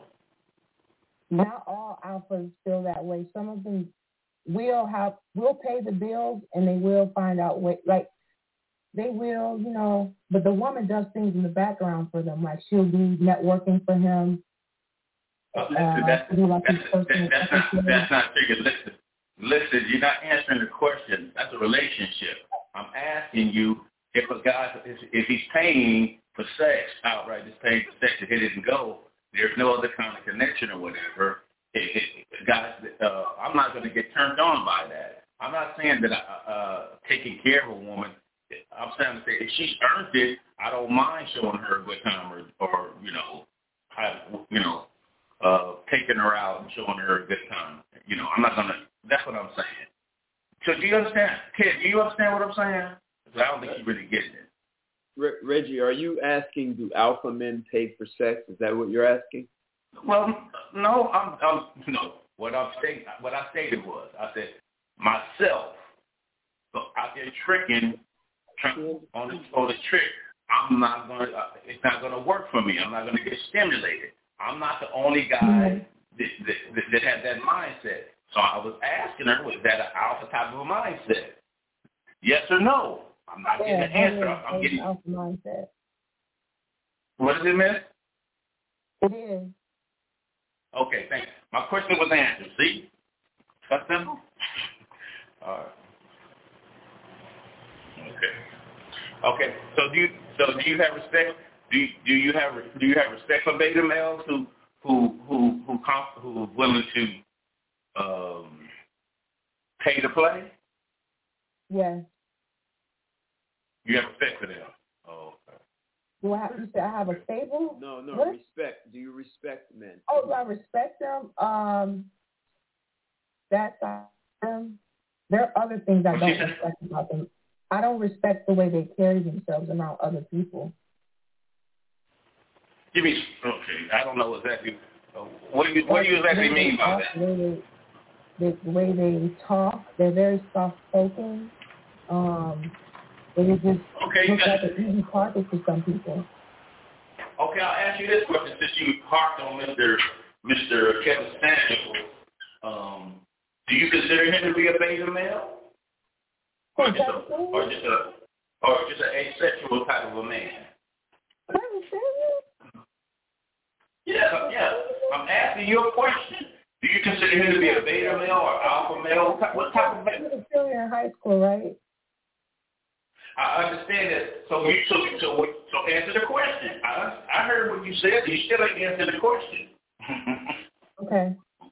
Speaker 1: Not all alphas feel that way. Some of them will have will pay the bills, and they will find out what like they will, you know. But the woman does things in the background for them, like she'll be networking for him.
Speaker 3: Uh, listen, that's,
Speaker 1: uh, like
Speaker 3: that's, that, that's not that's not triggered. Listen, listen, you're not answering the question. That's a relationship. I'm asking you if a guy if, if he's paying for sex outright, just paying for sex, if he didn't go, there's no other kind of connection or whatever. It, it, guys, uh, I'm not going to get turned on by that. I'm not saying that uh, uh, taking care of a woman. I'm saying to say if she's earned it, I don't mind showing her a good time or, or you know, have, you know. Uh, taking her out and showing her a good time. You know, I'm not going to, that's what I'm saying. So do you understand? Kid, do you understand what I'm saying? Because I don't think you really get it.
Speaker 2: Re- Reggie, are you asking, do alpha men pay for sex? Is that what you're asking?
Speaker 3: Well, no, I'm, I'm no. What I'm saying, what I stated was, I said, myself, so out there tricking, tricking on the, on the trick, I'm not going to, uh, it's not going to work for me. I'm not going to get stimulated. I'm not the only guy that, that, that, that had that mindset. So I was asking her, was that an alpha type of a mindset? Yes or no? I'm not
Speaker 1: yeah,
Speaker 3: getting an answer. I'm, I'm getting
Speaker 1: alpha mindset.
Speaker 3: What is it, miss?
Speaker 1: It is.
Speaker 3: Okay, thanks. My question was answered. See? That's simple. All right. Okay. Okay. So do you so do you have respect? Do you, do you have do you have respect for beta males who who who who comp, who are willing to um, pay to play?
Speaker 1: Yes.
Speaker 3: You have respect for them. Oh, okay.
Speaker 1: Do I have, you say I have a stable?
Speaker 2: No, no,
Speaker 1: what?
Speaker 2: respect. Do you respect men?
Speaker 1: Oh, do I respect them? Um, that's um, there are other things I don't respect about them. I don't respect the way they carry themselves around other people.
Speaker 3: Give me okay. I don't know exactly. Uh, what do you what do you exactly mean by that?
Speaker 1: The way, the way they talk, they're very soft-spoken. Um, they just
Speaker 3: okay,
Speaker 1: look like an easy target to some people.
Speaker 3: Okay, I'll ask you this question since you harped on Mister Mister Kevin Samuels. Um, do you consider him to be a beta male, or just a, or just a, or just an asexual type of a man?
Speaker 1: Kevin Samuels?
Speaker 3: Yeah, yeah. I'm asking you a question. Do you consider him to be a beta male or alpha male? What type of male?
Speaker 1: He was still in high school, right?
Speaker 3: I understand that. So you so so, so answer the question. I I heard what you said. You still ain't answered the question.
Speaker 1: Okay.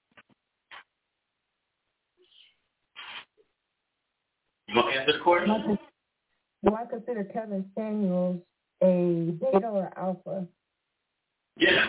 Speaker 3: You want to answer the question?
Speaker 1: Do I consider Kevin Samuels a beta or alpha?
Speaker 3: Yeah.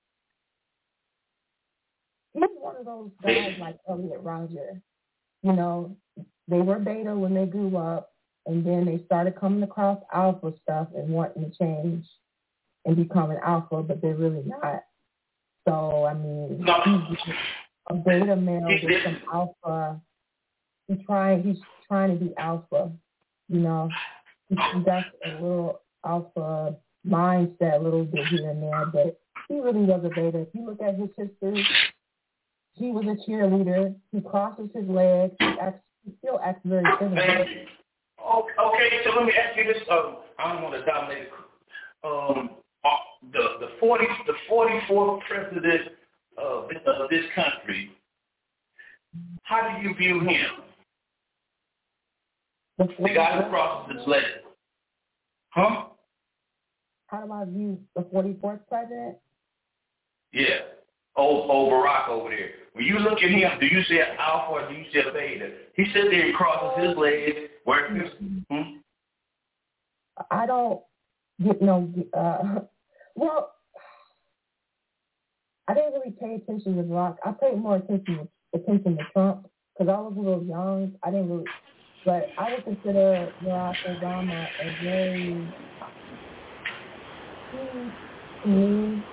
Speaker 1: He's one of those guys like Elliot Rodger. You know, they were beta when they grew up, and then they started coming across alpha stuff and wanting to change and become an alpha, but they're really not. So, I mean,
Speaker 3: no.
Speaker 1: he's a beta male with some alpha. He's trying, he's trying to be alpha, you know. He got a little alpha mindset a little bit here and there, but he really was a beta. If you look at his history, he was a cheerleader. He crosses his legs. He, acts, he still acts very similar.
Speaker 3: Okay, so let me ask you this. Um, I don't want to dominate. Um, uh, the the forty the forty-fourth president of this, of this country. How do you view him? The, the guy who crosses his leg. Huh?
Speaker 1: How do I view the forty-fourth president?
Speaker 3: Yeah. Oh, oh, Barack over there. When you look at him, do you see an alpha or do you see a beta? He sits there and crosses his legs. Where? Hmm?
Speaker 1: I don't get no. Uh, well, I didn't really pay attention to Barack. I paid more attention to, attention to Trump because I was a little young. I didn't really, but I would consider Barack Obama a very to me.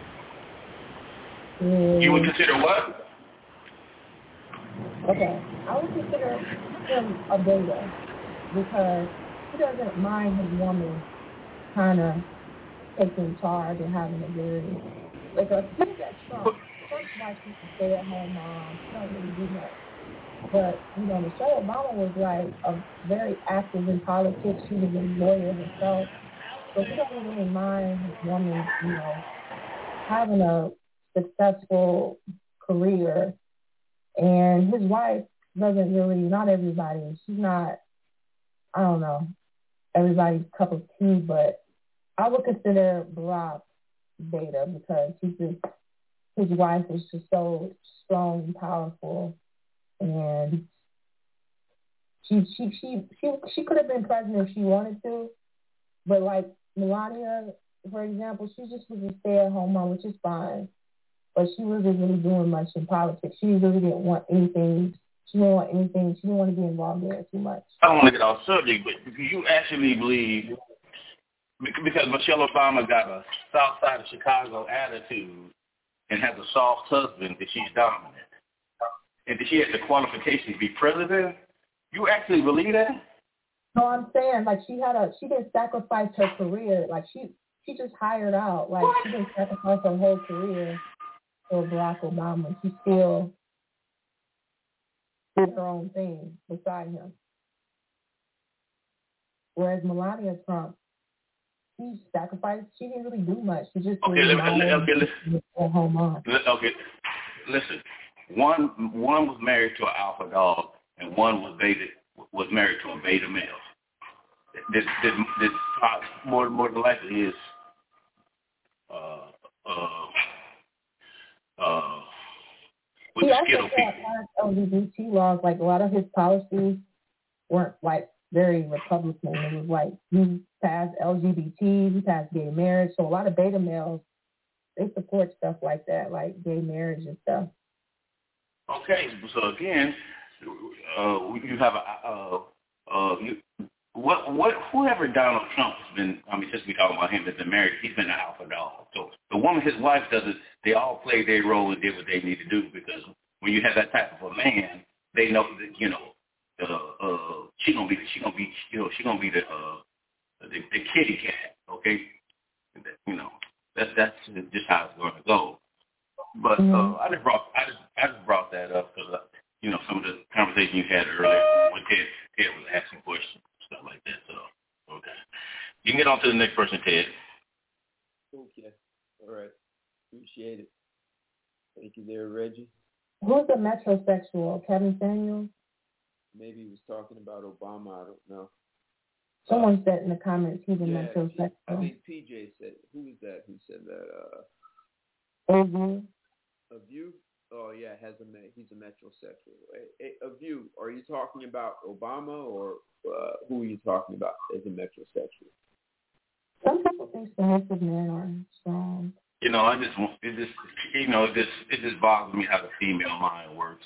Speaker 3: You would consider what?
Speaker 1: Okay, I would consider him a beta because he doesn't mind his woman kind of taking charge and having a very, like a thing that Trump, Trump's wife used to stay at home mom, she don't really do much. But, you know, Michelle Obama was like a very active in politics. She was a lawyer herself. So he doesn't really mind his woman, you know, having a successful career. And his wife doesn't really, not everybody, she's not, I don't know, everybody's cup of tea, but I would consider Barack beta because he's just, his wife is just so strong and powerful. And she she she she she could have been president if she wanted to, but like Melania, for example, she just was a stay-at-home mom, which is fine. But she wasn't really doing much in politics. She really didn't want anything. She didn't want anything. She didn't want to be involved in it too much.
Speaker 3: I don't want to get off subject, but do you actually believe, because Michelle Obama got a South Side of Chicago attitude and has a soft husband, that she's dominant, and that she has the qualifications to be president? You actually believe that?
Speaker 1: No, I'm saying like she had a she didn't sacrifice her career. Like she she just hired out. Like she didn't sacrifice her whole career for Barack Obama. She still did her own thing beside him. Whereas Melania Trump, she sacrificed. She didn't really do much. She just
Speaker 3: okay. Let me, okay, listen.
Speaker 1: Home on.
Speaker 3: Okay, listen. One one was married to an alpha dog, and one was beta was married to a beta male. This this this uh, more more than likely is uh uh uh with
Speaker 1: he
Speaker 3: the
Speaker 1: also
Speaker 3: Skittle
Speaker 1: passed L G B T laws. Like a lot of his policies weren't like very Republican. It was like he passed L G B T, he passed gay marriage. So a lot of beta males, they support stuff like that, like gay marriage and stuff.
Speaker 3: Okay, so again, uh, you have a uh, uh, you, what what whoever Donald Trump has been. I mean, since we talking about him, that's been married, he's been an alpha dog. So the woman, his wife, doesn't. They all played their role and did what they need to do, because when you have that type of a man, they know that, you know, uh, uh, she gonna be she gonna be you know she gonna be the uh, the, the kitty cat. Okay, you know that's that's just how it's going to go. But uh, mm-hmm. I just brought I just I just brought that up because uh, you know some of the conversation you had earlier when Ted Ted was asking questions and stuff like that. So okay, you can get on to the next person, Ted.
Speaker 2: Okay, all right, appreciate it. Thank you, there, Reggie.
Speaker 1: Who's the metrosexual? Kevin Samuels?
Speaker 2: Maybe he was talking about Obama. I don't know.
Speaker 1: Someone uh, said in the comments he's a
Speaker 2: yeah,
Speaker 1: metrosexual.
Speaker 2: I think P J said. Who was that? Who said that?
Speaker 1: Uh, mm-hmm.
Speaker 2: A View? Oh, yeah, has a he's a metrosexual. A, a, a View, are you talking about Obama, or uh, who are you talking about as a metrosexual?
Speaker 1: Some people think submissive men are strong.
Speaker 3: You know, I just want it just you know it just it just bothers me how the female mind works.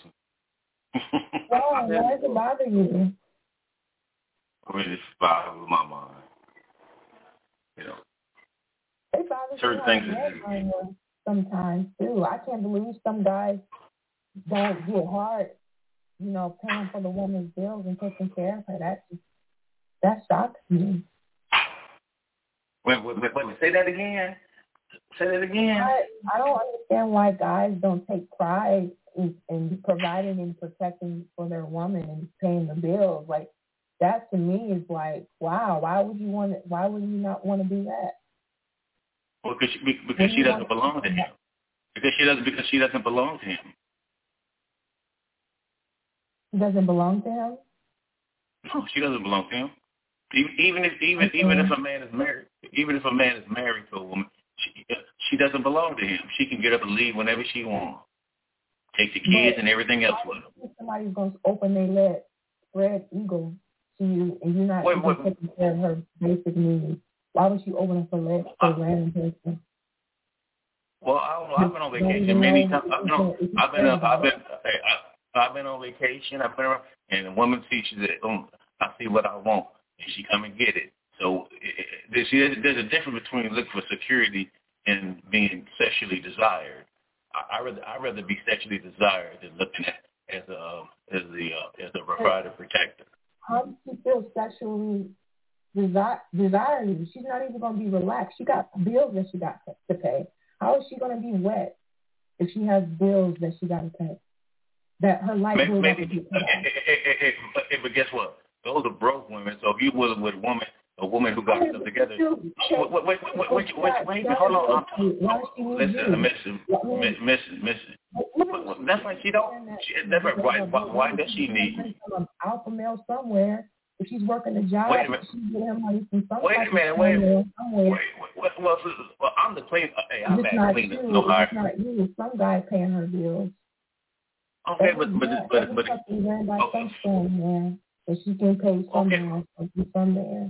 Speaker 1: Why? Why does it bother you?
Speaker 3: I mean, it just bothers my mind. You know,
Speaker 1: it bothers
Speaker 3: certain things.
Speaker 1: Sometimes too. I can't believe some guys don't get hard, you know, paying for the woman's bills and taking care of her. That just, that shocks me.
Speaker 3: Wait, wait, wait, wait, say that again. Say that again.
Speaker 1: I, I don't understand why guys don't take pride in, in providing and protecting for their woman and paying the bills. Like, that to me is like, wow, why would you want to, why would you not want to do that?
Speaker 3: Well, because she, because she doesn't belong to him. Because she doesn't because she doesn't belong to him.
Speaker 1: She doesn't belong to him?
Speaker 3: No, she doesn't belong to him. Even if even okay. even if a man is married, even if a man is married to a woman, she she doesn't belong to him. She can get up and leave whenever she wants. Take the kids but and everything else with her.
Speaker 1: Somebody's going to open their leg, spread eagle to you, and you're not wait, even wait, taking care of her basic needs. Why would she open up her legs to a random person?
Speaker 3: Well, I don't know. I've been on vacation many times. I've been on, I've been, uh, I've been, hey, I, I've been on vacation. I've been around, and the woman sees that um, I see what I want, and she come and get it. So it, it, there's, there's a difference between looking for security and being sexually desired. I, I rather I rather be sexually desired than looking at as a as the uh, as a provider protector.
Speaker 1: How does she feel sexually desi- desired? She's not even going to be relaxed. She got bills that she got to pay. How is she going to be wet if she has bills that she got to pay? That her light bill
Speaker 3: maybe, maybe but, but guess what? Those are broke women. So if you was with a woman, a woman who got stuff together, wait, wait, wait, wait, wait, wait, wait, hold on. Listen, Missus Missus Missus That's why she don't. She, that's right. Why, why, why does she need
Speaker 1: alpha male somewhere? If she's working a job,
Speaker 3: wait a minute.
Speaker 1: she's getting her money from some
Speaker 3: Wait a minute. Wait a minute. Wait, wait, wait. Well, well, I'm the cleaner. Hey, I'm the cleaner. No higher.
Speaker 1: It's not you. Some guy paying her bills.
Speaker 3: Okay, but but but but.
Speaker 1: Okay. Somewhere, and she can pay somewhere okay. somewhere.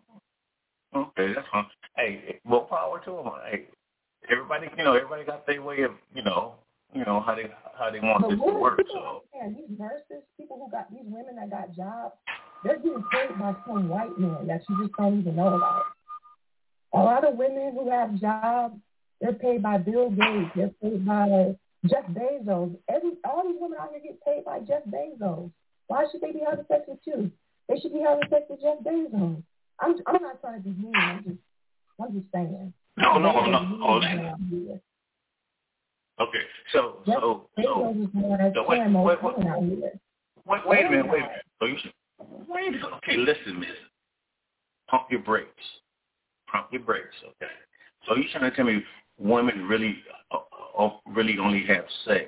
Speaker 3: Okay, that's fine. Hey, more power to them. Hey, everybody, you know, everybody got their way of, you know, you know how they how they want
Speaker 1: but
Speaker 3: this to work. So
Speaker 1: these nurses, people who got these women that got jobs, they're getting paid by some white man that you just don't even know about. A lot of women who have jobs, they're paid by Bill Gates. They're paid by Jeff Bezos. Every all these women out here get paid by Jeff Bezos. Why should they be having sex with you? They should be having sex with Jeff Bezos. I'm I'm not trying to be mean. I'm just I'm just saying.
Speaker 3: No, no, no. Hold on. Okay, so
Speaker 1: Jeff
Speaker 3: so
Speaker 1: Bezos
Speaker 3: so,
Speaker 1: is more like
Speaker 3: so wait, wait, wait,
Speaker 1: out here.
Speaker 3: wait, wait a minute, wait a minute. So you should wait. Okay, listen, Miss. Pump your brakes. Pump your brakes. Okay. So you're trying to tell me women really uh, uh, really only have sex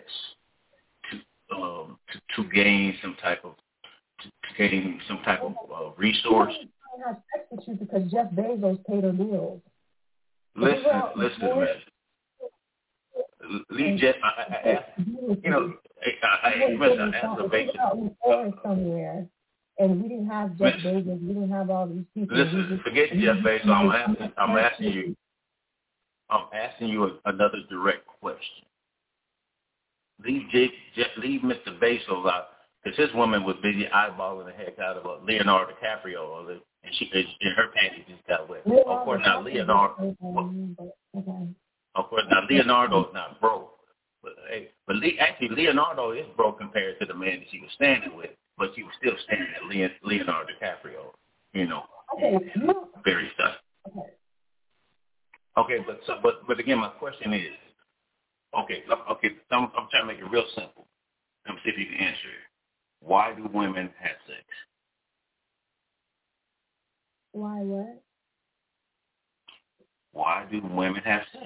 Speaker 3: to um to, to gain some type of to, to gain some type of uh, resource?
Speaker 1: I have sex with you because Jeff Bezos paid her bills.
Speaker 3: Listen, listen, man. Lee Jeff, I, I asked, you know, I, I, I asked a basic.
Speaker 1: somewhere, and we didn't have Jeff Bezos. We didn't have all these people.
Speaker 3: Listen, forget Jeff Bezos. I'm asking, I'm asking you, I'm asking you a, another direct question. Leave Jeff, leave Mister Bezos out, because his woman was busy eyeballing the heck out of uh, Leonardo DiCaprio, and she, and her panties just got wet. Leonardo, of course, now Leonardo. Okay. Of course, now Leonardo is not broke, but hey, but Le, actually Leonardo is broke compared to the man that she was standing with, but she was still standing at Leon, Leonardo DiCaprio, you know,
Speaker 1: okay.
Speaker 3: very stuff.
Speaker 1: Okay.
Speaker 3: Okay, but so, but but again, my question is, okay, okay, I'm, I'm trying to make it real simple. Let me see if you can answer it. Why do women have sex?
Speaker 1: Why what?
Speaker 3: Why do women have sex?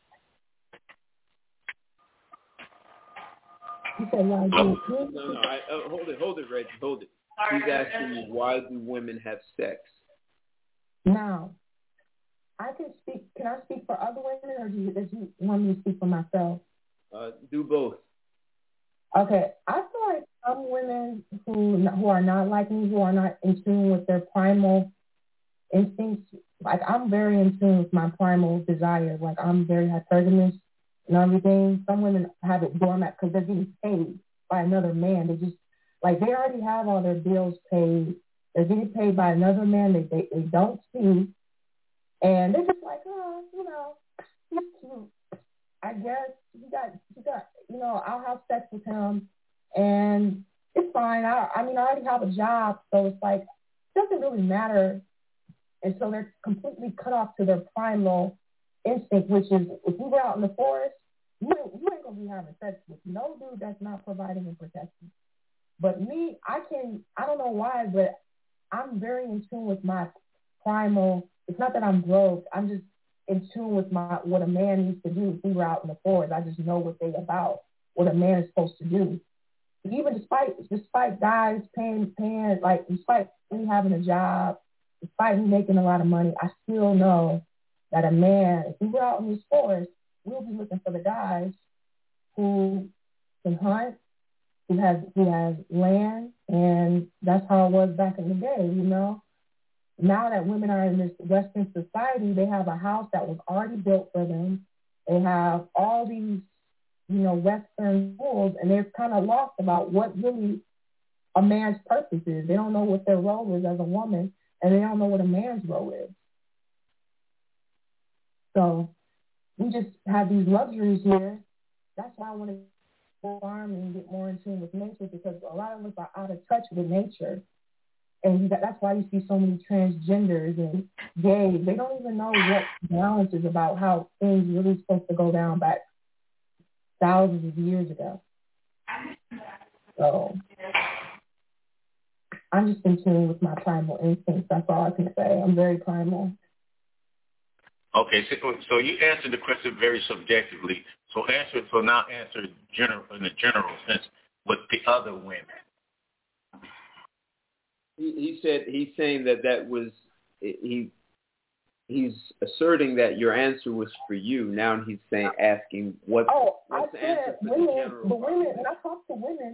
Speaker 1: You said why do
Speaker 2: no, no, no. I, uh, hold it, hold it, Reggie, hold it. He's asking me why do women have sex?
Speaker 1: Now, I can speak. Can I speak for other women, or do you, do you want me to speak for myself?
Speaker 2: Uh, do both.
Speaker 1: Okay, I feel like some women who who are not like me, who are not in tune with their primal instincts. Like I'm very in tune with my primal desire. Like I'm very hypergamous and everything. Some women have it dormant because they're getting paid by another man. They just like they already have all their bills paid. They're getting paid by another man that they, they don't see, and they're just like, oh, you know, he's cute. I guess he got he got you know I'll have sex with him, and it's fine. I I mean I already have a job, so it's like it doesn't really matter. And so they're completely cut off to their primal instinct, which is if you go out in the forest, you ain't, you ain't going to be having sex with no dude that's not providing and protecting. But me, I can, I don't know why, but I'm very in tune with my primal. It's not that I'm broke. I'm just in tune with my what a man needs to do. If we were out in the forest, I just know what they about, what a man is supposed to do. Even despite despite guys paying paying like despite me having a job, despite me making a lot of money, I still know that a man, if we were out in this forest, we'll be looking for the guys who can hunt, who has who has land, and that's how it was back in the day, you know. Now that women are in this Western society, they have a house that was already built for them. They have all these, you know, Western rules, and they're kind of lost about what really a man's purpose is. They don't know what their role is as a woman, and they don't know what a man's role is. So we just have these luxuries here. That's why I want to go farm and get more in tune with nature, because a lot of us are out of touch with nature. And that's why you see so many transgenders and gays. They don't even know what balance is about, how things really supposed to go down back thousands of years ago. So I'm just in tune with my primal instincts. That's all I can say. I'm very primal.
Speaker 3: Okay, so, so you answered the question very subjectively. So answer. So now answer general in the general sense with the other women.
Speaker 2: He, he said he's saying that that was he. He's asserting that your answer was for you. Now he's saying asking what.
Speaker 1: Oh,
Speaker 2: what's
Speaker 1: I
Speaker 2: the answer
Speaker 1: said
Speaker 2: for the
Speaker 1: women.
Speaker 2: general
Speaker 1: The women, and I talk to women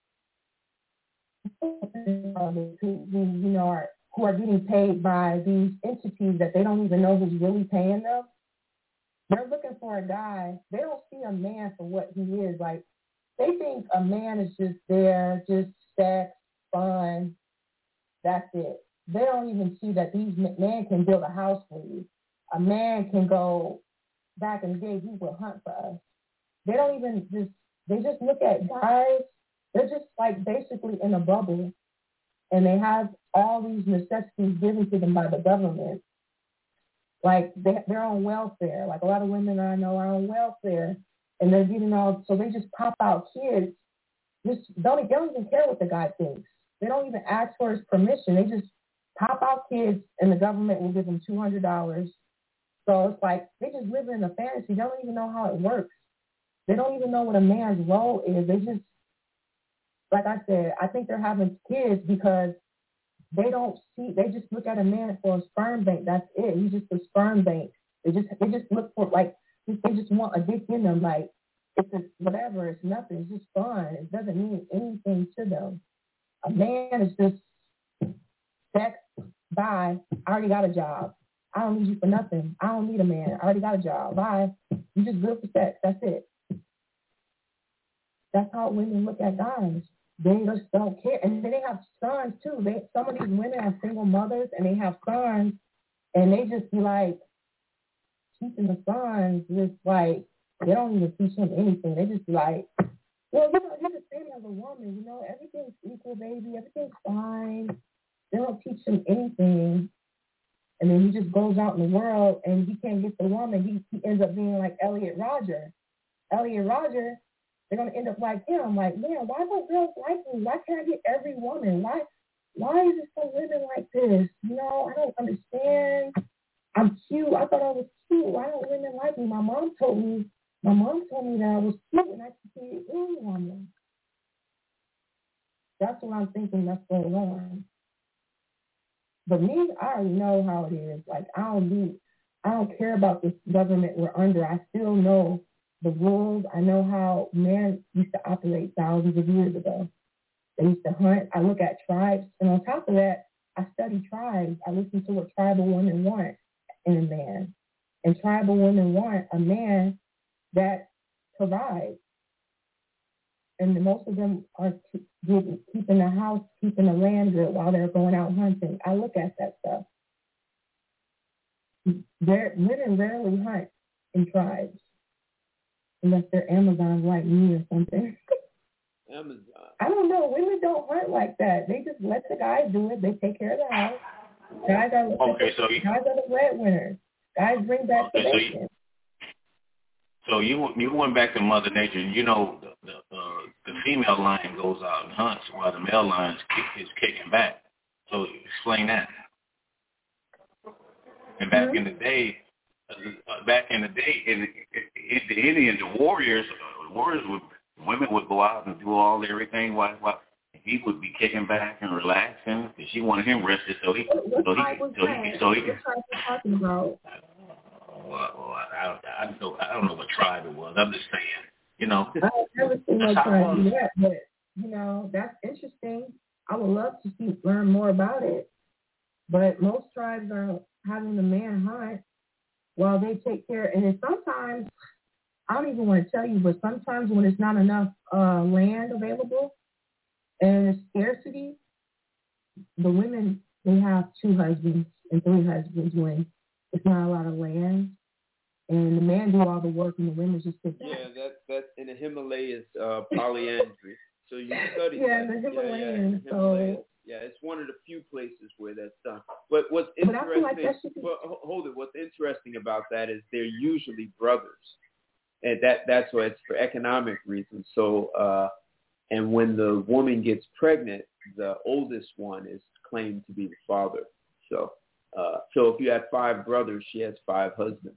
Speaker 1: who, who you know are who are getting paid by these entities that they don't even know who's really paying them. They're looking for a guy. They don't see a man for what he is. Like, they think a man is just there, just sex, fun. That's it. They don't even see that these men can build a house for you. A man can go, back in the day, he would hunt for us. They don't even just, they just look at guys. They're just like basically in a bubble, and they have all these necessities given to them by the government. Like they, they're on welfare. Like a lot of women I know are on welfare, and they're getting all, so they just pop out kids. Just don't, they don't even care what the guy thinks. They don't even ask for his permission. They just pop out kids, and the government will give them two hundred dollars. So it's like they just live in a fantasy. They don't even know how it works. They don't even know what a man's role is. They just, like I said, I think they're having kids because they don't see, they just look at a man for a sperm bank. That's it. He's just a sperm bank. They just they just look for, like, they just want a dick in them. Like, it's a, whatever, it's nothing. It's just fun. It doesn't mean anything to them. A man is just sex, bye. I already got a job. I don't need you for nothing. I don't need a man. I already got a job. Bye. You just good for sex. That's it. That's how women look at guys. They just don't care. And then they have sons, too. They, some of these women are single mothers, and they have sons, and they just be like, teaching the sons just like, they don't even teach them anything. They just be like, well, you know, you're the same as a woman. You know, everything's equal, baby. Everything's fine. They don't teach him anything. And then he just goes out in the world, and he can't get the woman. He, he ends up being like Elliot Rodger. Elliot Rodger, they're going to end up like him. I'm like, man, why don't girls like me? Why can't I get every woman? Why why is it so women like this? You know, I don't understand. I'm cute. I thought I was cute. Why don't women like me? My mom told me, my mom told me that I was cute and I could be any woman. That's what I'm thinking that's going on. But me, I already know how it is. Like, I don't need, I don't care about this government we're under. I still know the rules. I know how men used to operate thousands of years ago. They used to hunt. I look at tribes. And on top of that, I study tribes. I listen to what tribal women want in a man. And tribal women want a man that provides. And most of them are keeping the house, keeping the land good while they're going out hunting. I look at that stuff. They're, women rarely hunt in tribes, unless they're Amazons like me or something.
Speaker 2: Amazon.
Speaker 1: I don't know. Women don't hunt like that. They just let the guys do it. They take care of the house. Guys are,
Speaker 3: okay, so you,
Speaker 1: guys are the breadwinners. Guys bring back
Speaker 3: okay,
Speaker 1: the
Speaker 3: so
Speaker 1: bacon.
Speaker 3: You, so you you went back to Mother Nature. You know, the the, uh, the female lion goes out and hunts while the male lion is kicking back. So explain that. And back mm-hmm. in the day, uh, back in the day, in, in the Indians, the warriors, uh, warriors would, women would go out and do all everything while, while he would be kicking back and relaxing because she wanted him rested, so he,
Speaker 1: what
Speaker 3: so he,
Speaker 1: was
Speaker 3: so
Speaker 1: that?
Speaker 3: he, so he.
Speaker 1: What tribe are you talking about?
Speaker 3: Well, well I, I, I don't know. I don't know what tribe it was. I'm just saying, you know.
Speaker 1: I've never seen no tribe do that, but you know that's interesting. I would love to see learn more about it. But most tribes are having the man hunt while they take care. And then sometimes, I don't even want to tell you, but sometimes when it's not enough uh, land available and there's scarcity, the women, they have two husbands and three husbands when it's not a lot of land. And the man do all the work and the women just sit back.
Speaker 2: Yeah, that, that's in the Himalayas, uh, polyandry. So you study
Speaker 1: yeah,
Speaker 2: that.
Speaker 1: In the Himalayas.
Speaker 2: Yeah, yeah, in the Himalayas. So, yeah, it's one of the few places where that's done. But what's interesting,
Speaker 1: but like be-
Speaker 2: well, hold it, what's interesting about that is they're usually brothers. And that that's why it's for economic reasons. So, uh, and when the woman gets pregnant, the oldest one is claimed to be the father. So, uh, so if you have five brothers, she has five husbands.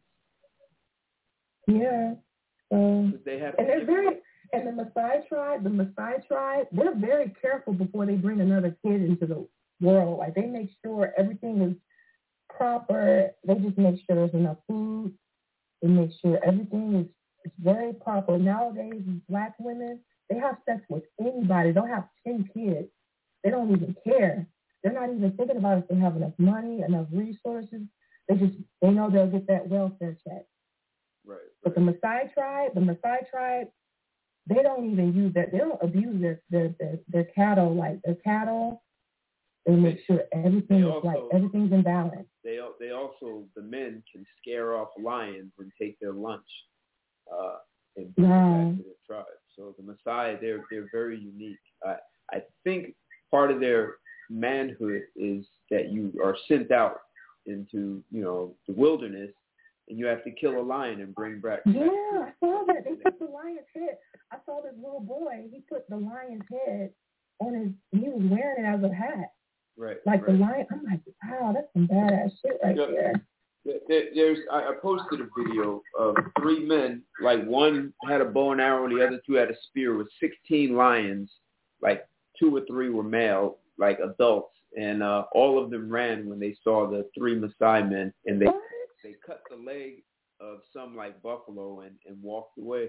Speaker 1: Yeah. Um,
Speaker 2: they have
Speaker 1: and they're very, and the Maasai tribe, the Maasai tribe, they're very careful before they bring another kid into the world. Like they make sure everything is proper. They just make sure there's enough food. They make sure everything is, is very proper. Nowadays, black women, they have sex with anybody. They'll have ten kids. They don't even care. They're not even thinking about if they have enough money, enough resources. They just, they know they'll get that welfare check.
Speaker 2: Right, right.
Speaker 1: But the Maasai tribe, the Maasai tribe, they don't even use that. They don't abuse their their their, their cattle like their cattle. They make sure everything is
Speaker 2: also,
Speaker 1: like everything's in balance.
Speaker 2: They they also the men can scare off lions and take their lunch, uh, and bring
Speaker 1: wow.
Speaker 2: it back to their tribe. So the Maasai, they're they're very unique. I I think part of their manhood is that you are sent out into you know the wilderness. And you have to kill a lion and bring back.
Speaker 1: Yeah, I saw that. They put the lion's head. I saw this little boy. He put the lion's head on his. He was wearing it as a hat.
Speaker 2: Right.
Speaker 1: Like
Speaker 2: right.
Speaker 1: the lion. I'm like, wow, that's some badass shit right
Speaker 2: yeah,
Speaker 1: there.
Speaker 2: there. There's. I posted a video of three men. Like one had a bow and arrow, and the other two had a spear with sixteen lions. Like two or three were male, like adults, and uh, all of them ran when they saw the three Maasai men, and they.
Speaker 1: What?
Speaker 2: They cut the leg of some like buffalo and, and walked away.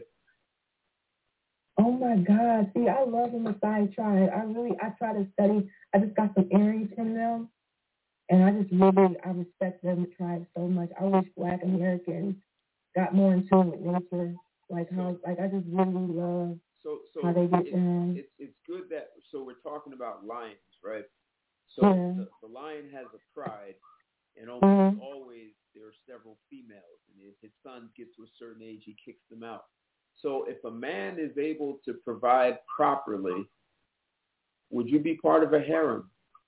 Speaker 1: Oh my God! See, I love the Maasai tribe. I really, I try to study. I just got some earrings from them, and I just really, I respect them tribe so much. I wish Black Americans got more in tune with nature, like how, like I just really love
Speaker 2: so, so
Speaker 1: how they get
Speaker 2: it's,
Speaker 1: down.
Speaker 2: It's it's good that so we're talking about lions, right? So
Speaker 1: yeah.
Speaker 2: the, the lion has a pride, and almost
Speaker 1: mm-hmm.
Speaker 2: always there are several females, and if his son gets to a certain age, he kicks them out. So if a man is able to provide properly, would you be part of a harem?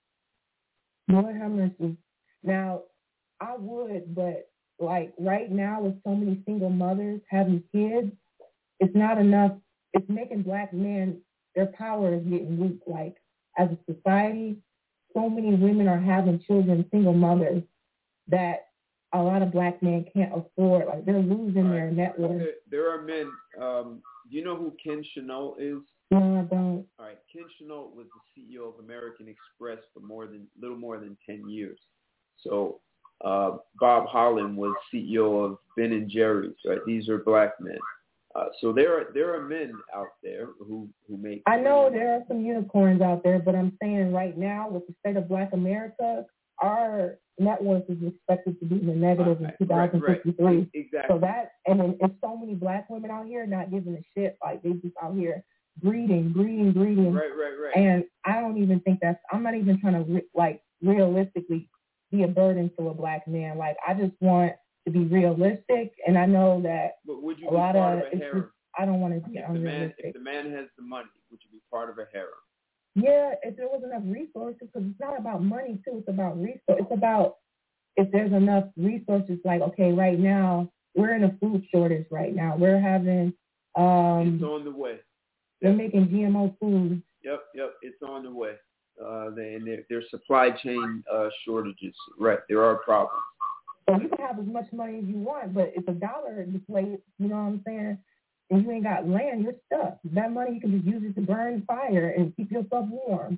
Speaker 1: Lord have mercy. Now, I would, but like right now with so many single mothers having kids, it's not enough. It's making Black men, their power is getting weak. Like as a society, so many women are having children, single mothers, that a lot of Black men can't afford. Like they're losing right. their net worth.
Speaker 2: There, there are men. Um, do you know who Ken Chenault is?
Speaker 1: No, I don't.
Speaker 2: All right, Ken Chenault was the C E O of American Express for more than little more than ten years. So uh, Bob Holland was C E O of Ben and Jerry's. Right, these are Black men. Uh, so there are there are men out there who who make.
Speaker 1: I know there are some unicorns out there, but I'm saying right now with the state of Black America, our net worth is expected to be in the negative in two thousand fifty-three.
Speaker 2: Right, right. Exactly.
Speaker 1: So that, and then it's so many Black women out here not giving a shit. Like they just out here breeding, breeding, breeding.
Speaker 2: Right, right, right.
Speaker 1: And I don't even think that's. I'm not even trying to re- like realistically be a burden to a Black man. Like I just want to be realistic, and I know that
Speaker 2: but would you
Speaker 1: a
Speaker 2: be
Speaker 1: lot
Speaker 2: part
Speaker 1: of,
Speaker 2: of a harem?
Speaker 1: Just, I don't want to be
Speaker 2: if
Speaker 1: unrealistic.
Speaker 2: The man, if the man has the money, would you be part of a harem?
Speaker 1: Yeah, if there was enough resources, because it's not about money too. It's about resource. It's about if there's enough resources. Like okay, right now we're in a food shortage. Right now we're having. Um,
Speaker 2: it's on the way.
Speaker 1: They're yep. making G M O food.
Speaker 2: Yep, yep, it's on the way. Uh, they, and their, their supply chain uh, shortages. Right, there are problems.
Speaker 1: So you can have as much money as you want, but if a dollar deflates, you know what I'm saying, and you ain't got land, you're stuck. That money, you can just use it to burn fire and keep yourself warm.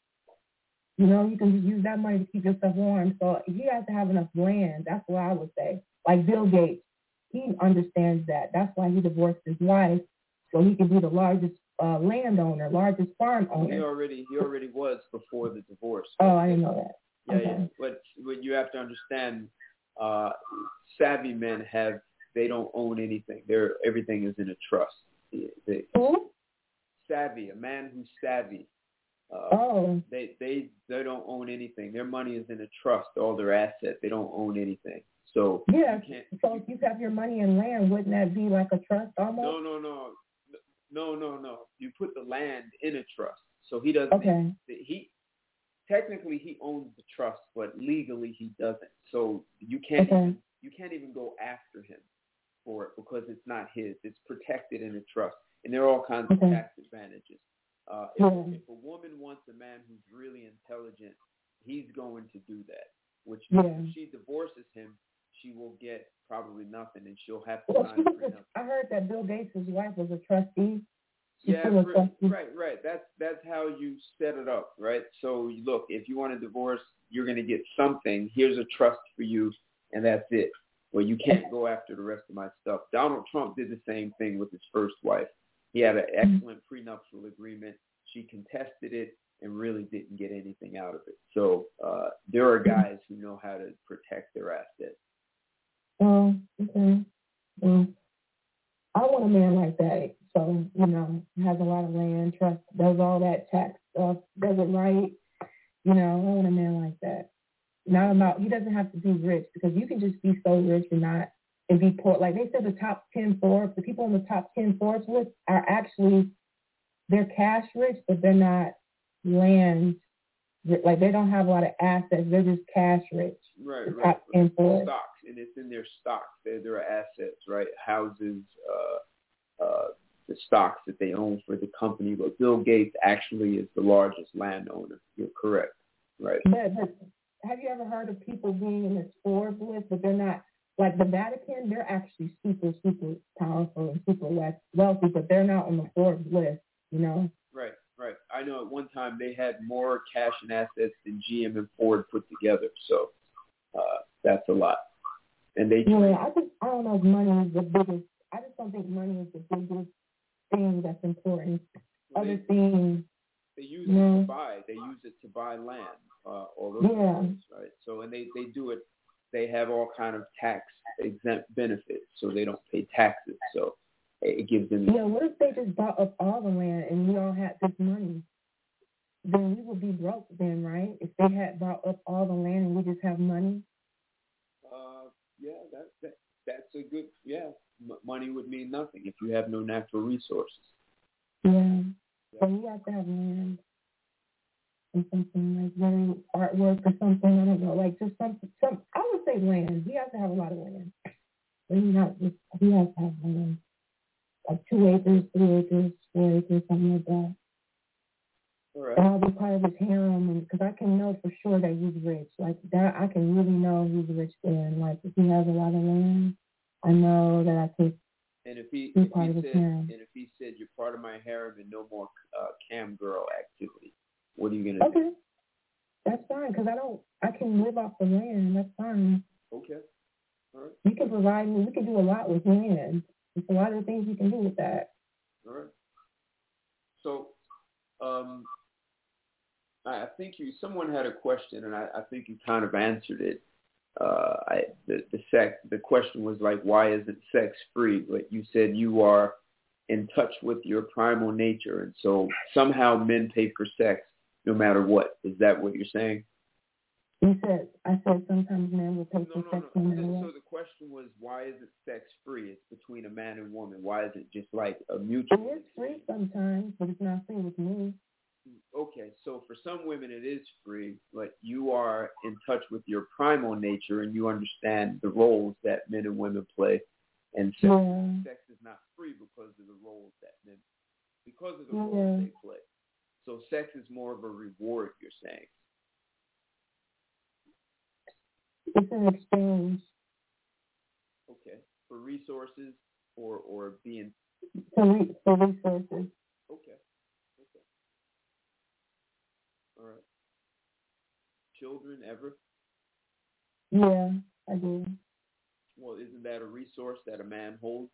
Speaker 1: You know, you can just use that money to keep yourself warm. So you have to have enough land. That's what I would say. Like Bill Gates, he understands that. That's why he divorced his wife, so he can be the largest uh, landowner, largest farm owner.
Speaker 2: He already he already was before the divorce.
Speaker 1: Oh, I didn't know that.
Speaker 2: Yeah,
Speaker 1: okay.
Speaker 2: yeah. But what you have to understand, uh, savvy men have they don't own anything. They're everything is in a trust. They, they,
Speaker 1: Who?
Speaker 2: Savvy, a man who's savvy. Uh,
Speaker 1: oh.
Speaker 2: They they they don't own anything. Their money is in a trust. All their assets. They don't own anything. So
Speaker 1: yeah.
Speaker 2: You can't,
Speaker 1: so if you have your money in land, wouldn't that be like a trust almost?
Speaker 2: No, no, no, no, no, no. You put the land in a trust. So he doesn't.
Speaker 1: Okay.
Speaker 2: He technically he owns the trust, but legally he doesn't. So you can't
Speaker 1: okay.
Speaker 2: even, you can't even go after him for it because it's not his. It's protected in a trust, and there are all kinds
Speaker 1: okay.
Speaker 2: of tax advantages. Uh, if,
Speaker 1: yeah.
Speaker 2: if a woman wants a man who's really intelligent, he's going to do that. Which
Speaker 1: yeah.
Speaker 2: if she divorces him, she will get probably nothing, and she'll have to
Speaker 1: well,
Speaker 2: sign a prenup.
Speaker 1: I heard that Bill Gates' wife was a trustee. She's
Speaker 2: yeah,
Speaker 1: a
Speaker 2: right,
Speaker 1: trustee.
Speaker 2: right, right. That's that's how you set it up, right? So look, if you want a divorce, you're going to get something. Here's a trust for you, and that's it. Well, you can't go after the rest of my stuff. Donald Trump did the same thing with his first wife. He had an excellent prenuptial agreement. She contested it and really didn't get anything out of it. So uh, there are guys who know how to protect their assets.
Speaker 1: Oh, okay. Well, I want a man like that. So, you know, has a lot of land, trust, does all that tax stuff, does it right. You know, I want a man like that. Not about, he doesn't have to be rich because you can just be so rich and not, and be poor. Like they said, the top ten Forbes, the people in the top ten Forbes list are actually, they're cash rich, but they're not land, like they don't have a lot of assets. They're just cash rich.
Speaker 2: Right,
Speaker 1: the
Speaker 2: right.
Speaker 1: Top ten Forbes.
Speaker 2: Stocks, and it's in their stocks. They're their assets, right? Houses, uh, uh, the stocks that they own for the company. But Bill Gates actually is the largest landowner. You're correct, right?
Speaker 1: But, but have you ever heard of people being in this Forbes list, but they're not, like the Vatican, they're actually super, super powerful and super wealthy, but they're not on the Forbes list, you know?
Speaker 2: Right, right. I know at one time they had more cash and assets than G M and Ford put together, so uh, that's a lot. And they
Speaker 1: yeah, I just I don't know if money is the biggest. I just don't think money is the biggest thing that's important.
Speaker 2: Well,
Speaker 1: Other
Speaker 2: they,
Speaker 1: things,
Speaker 2: they use
Speaker 1: you
Speaker 2: it
Speaker 1: know?
Speaker 2: to buy. They use it to buy land. Uh, all those
Speaker 1: yeah.
Speaker 2: things, right? So and they, they do it. They have all kind of tax exempt benefits, so they don't pay taxes. So it gives them.
Speaker 1: Yeah. What if they just bought up all the land and we all had this money? Then we would be broke then, right? If they had bought up all the land and we just have money.
Speaker 2: Uh, yeah, that, that that's a good. Yeah, M- money would mean nothing if you have no natural resources.
Speaker 1: Yeah. yeah. So we have to have land. And something like very artwork or something. I don't know, like just something. Some I would say land. We have to have a lot of land. We not just we have to have land, like two acres, three acres, four acres, something like that.
Speaker 2: All right.
Speaker 1: And I'll be part of his harem, and because I can know for sure that he's rich. Like that, I can really know he's rich. Then, like if he has a lot of land, I know that I could.
Speaker 2: And if he,
Speaker 1: be
Speaker 2: if
Speaker 1: part
Speaker 2: he
Speaker 1: of his
Speaker 2: said,
Speaker 1: harem.
Speaker 2: and if he said you're part of my harem and no more uh, cam girl activity, what are you gonna
Speaker 1: okay.
Speaker 2: do?
Speaker 1: That's fine, because I don't. I can live off the land. That's fine.
Speaker 2: Okay. All right.
Speaker 1: You can provide me. We can do a lot with land. There's a lot of things you can do with that.
Speaker 2: All right. So, um, I think you. Someone had a question, and I, I think you kind of answered it. Uh, I the the sex. The question was like, why isn't sex free? But you said you are in touch with your primal nature, and so somehow men pay for sex no matter what. Is that what you're saying?
Speaker 1: You said, I said sometimes men will pay for
Speaker 2: no,
Speaker 1: sex
Speaker 2: no,
Speaker 1: no
Speaker 2: no.
Speaker 1: matter
Speaker 2: So,
Speaker 1: what.
Speaker 2: so the question was, why is it sex free? It's between a man and woman. Why is it just like a mutual?
Speaker 1: It is free sometimes, but it's not free with me.
Speaker 2: Okay, so for some women it is free, but you are in touch with your primal nature and you understand the roles that men and women play. And sex,
Speaker 1: Yeah.
Speaker 2: sex is not free because of the roles that men, because of the
Speaker 1: Yeah.
Speaker 2: roles they play. So sex is more of a reward, you're saying?
Speaker 1: It's an exchange.
Speaker 2: Okay. For resources or, or being...
Speaker 1: For, re- for resources.
Speaker 2: Okay. Okay. All right. Children ever?
Speaker 1: Yeah, I do.
Speaker 2: Well, isn't that a resource that a man holds?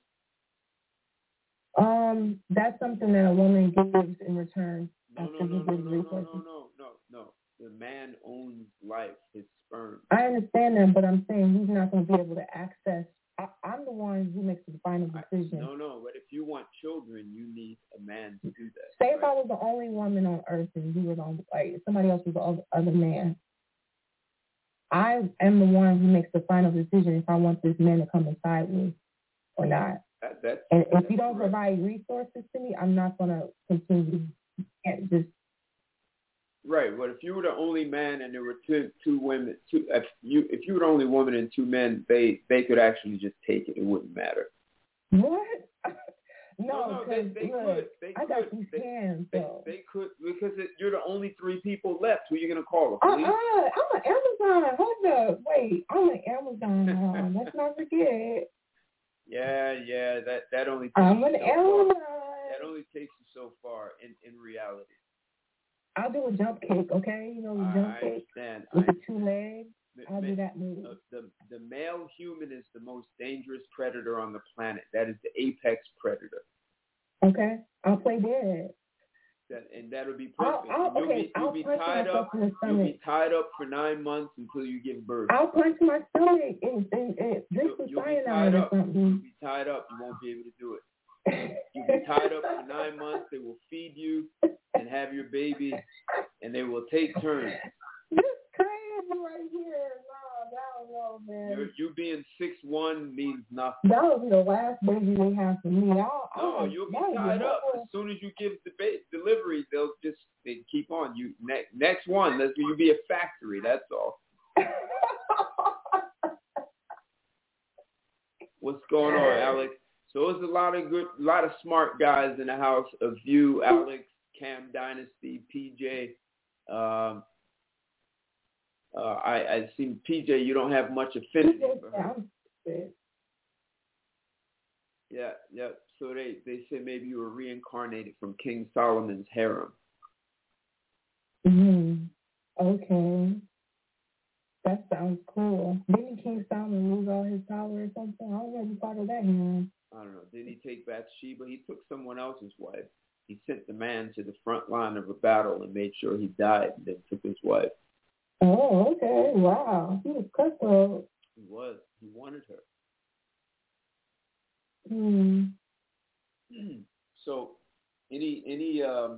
Speaker 1: Um, that's something that a woman gives in return.
Speaker 2: No, no, no, no, no, no, no, no, no, no. The man owns life, his sperm.
Speaker 1: I understand that, but I'm saying he's not going to be able to access. I, I'm the one who makes the final decision.
Speaker 2: I, no, no, but if you want children, you need a man to do that.
Speaker 1: Say
Speaker 2: right?
Speaker 1: if I was the only woman on earth and you were the only, like, somebody else was the other, other man. I am the one who makes the final decision if I want this man to come inside me or not.
Speaker 2: That, that's,
Speaker 1: and if
Speaker 2: that's
Speaker 1: you don't
Speaker 2: correct.
Speaker 1: provide resources to me, I'm not going to continue. You can't just...
Speaker 2: Right, but if you were the only man and there were two two women, two if you if you were the only woman and two men, they they could actually just take it. It wouldn't matter.
Speaker 1: What? no,
Speaker 2: no, no, they, they
Speaker 1: look,
Speaker 2: could. They
Speaker 1: I
Speaker 2: could.
Speaker 1: got these
Speaker 2: they,
Speaker 1: hands,
Speaker 2: they,
Speaker 1: though.
Speaker 2: They could because it, you're the only three people left. Who are you gonna call? The police?
Speaker 1: Uh-uh, I'm an Amazon. Hold up, wait, I'm an Amazon. Let's not forget.
Speaker 2: Yeah, yeah, that that only takes
Speaker 1: I'm
Speaker 2: you
Speaker 1: an
Speaker 2: so
Speaker 1: Amazon.
Speaker 2: far. That only takes you so far in in reality.
Speaker 1: I'll do a jump kick, okay? You know the jump
Speaker 2: I
Speaker 1: kick
Speaker 2: understand.
Speaker 1: with
Speaker 2: I
Speaker 1: the two legs. I'll
Speaker 2: ma-
Speaker 1: do that move.
Speaker 2: Uh, the the male human is the most dangerous predator on the planet. That is the apex predator.
Speaker 1: Okay, I'll play dead.
Speaker 2: That and that'll be perfect.
Speaker 1: I'll, I'll,
Speaker 2: you'll
Speaker 1: okay,
Speaker 2: be you'll
Speaker 1: I'll
Speaker 2: be
Speaker 1: punch
Speaker 2: tied
Speaker 1: myself
Speaker 2: up.
Speaker 1: in the
Speaker 2: You'll
Speaker 1: stomach.
Speaker 2: be tied up for nine months until you give birth.
Speaker 1: I'll punch my stomach and, and, and drink
Speaker 2: You'll,
Speaker 1: some
Speaker 2: you'll be
Speaker 1: cyanide
Speaker 2: tied
Speaker 1: or
Speaker 2: up.
Speaker 1: something.
Speaker 2: You'll be tied up. You won't be able to do it. You'll be tied up for nine months. They will feed you and have your baby, and they will take turns.
Speaker 1: This crazy right here. No, I don't know, man.
Speaker 2: You're, you being six one means nothing.
Speaker 1: That will be the last baby they have for me. I'll,
Speaker 2: No,
Speaker 1: I'll,
Speaker 2: you'll be tied up. As soon as you give the ba- delivery, they'll just they keep on. You ne- next one, that's you'll be a factory. That's all. What's going on, Alex? So there's a lot of good, a lot of smart guys in the house of you, Alex, Cam Dynasty, P J. Um, uh, I I see P J. You don't have much affinity for her. Yeah, yeah. So they, they say maybe you were reincarnated from King Solomon's harem.
Speaker 1: Mm-hmm. Okay. That sounds cool. Didn't King Solomon lose all his power or something? I was never part of that harem.
Speaker 2: I don't know. Didn't he take Bathsheba? He took someone else's wife. He sent the man to the front line of a battle and made sure he died and then took his wife.
Speaker 1: Oh, okay. Wow. He was cutthroat.
Speaker 2: He was. He wanted her.
Speaker 1: Hmm.
Speaker 2: So, any any um.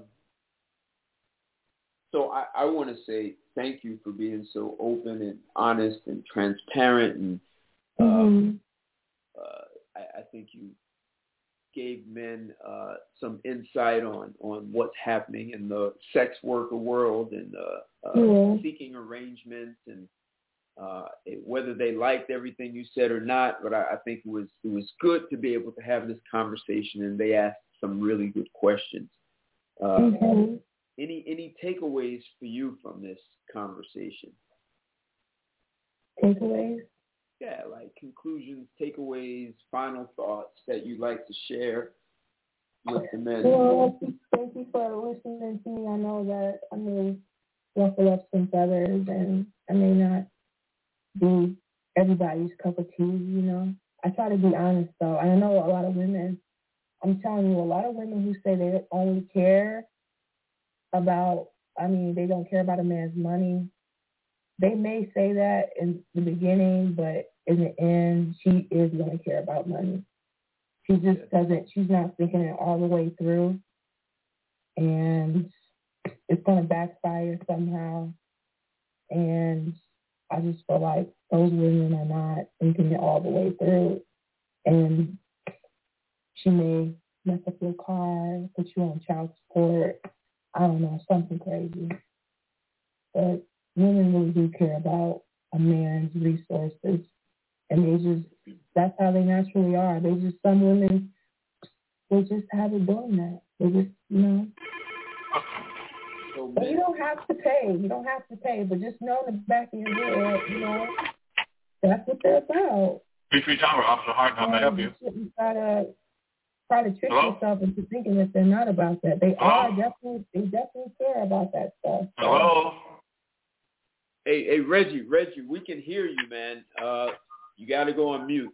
Speaker 2: So I, I want to say thank you for being so open and honest and transparent, and um, mm-hmm. uh, I, I think you gave men uh, some insight on, on what's happening in the sex worker world and uh, uh, yeah. seeking arrangements and uh, it, whether they liked everything you said or not. But I, I think it was it was good to be able to have this conversation, and they asked some really good questions. Uh, mm-hmm. Any any takeaways for you from this conversation?
Speaker 1: Takeaways?
Speaker 2: Yeah, like conclusions, takeaways, final thoughts that you'd like to share with the men.
Speaker 1: Well, thank you for listening to me. I know that I may ruffle up some feathers, and I may not be everybody's cup of tea, you know. I try to be honest, though. I know a lot of women, I'm telling you, a lot of women who say they only care about, I mean, they don't care about a man's money. They may say that in the beginning, but in the end, she is going to care about money. She just doesn't, she's not thinking it all the way through. And it's going to backfire somehow. And I just feel like those women are not thinking it all the way through. And she may mess up your car, put you on child support. I don't know, something crazy. But women really do care about a man's resources. And they just, that's how they naturally are. They just, some women, they just have it doing that. They just, you know.
Speaker 2: So
Speaker 1: but you don't have to pay. You don't have to pay, but just know in the back of your head, you know, that's what they're about.
Speaker 3: Three Tree Tower, Officer Hart, how may I help you?
Speaker 1: You shouldn't try to try to trick
Speaker 3: Hello?
Speaker 1: yourself into thinking that they're not about that. They
Speaker 3: Hello?
Speaker 1: are definitely. They definitely care about that stuff. So.
Speaker 3: Hello?
Speaker 2: Hey, hey, Reggie, Reggie, we can hear you, man. Uh, you got to go on mute.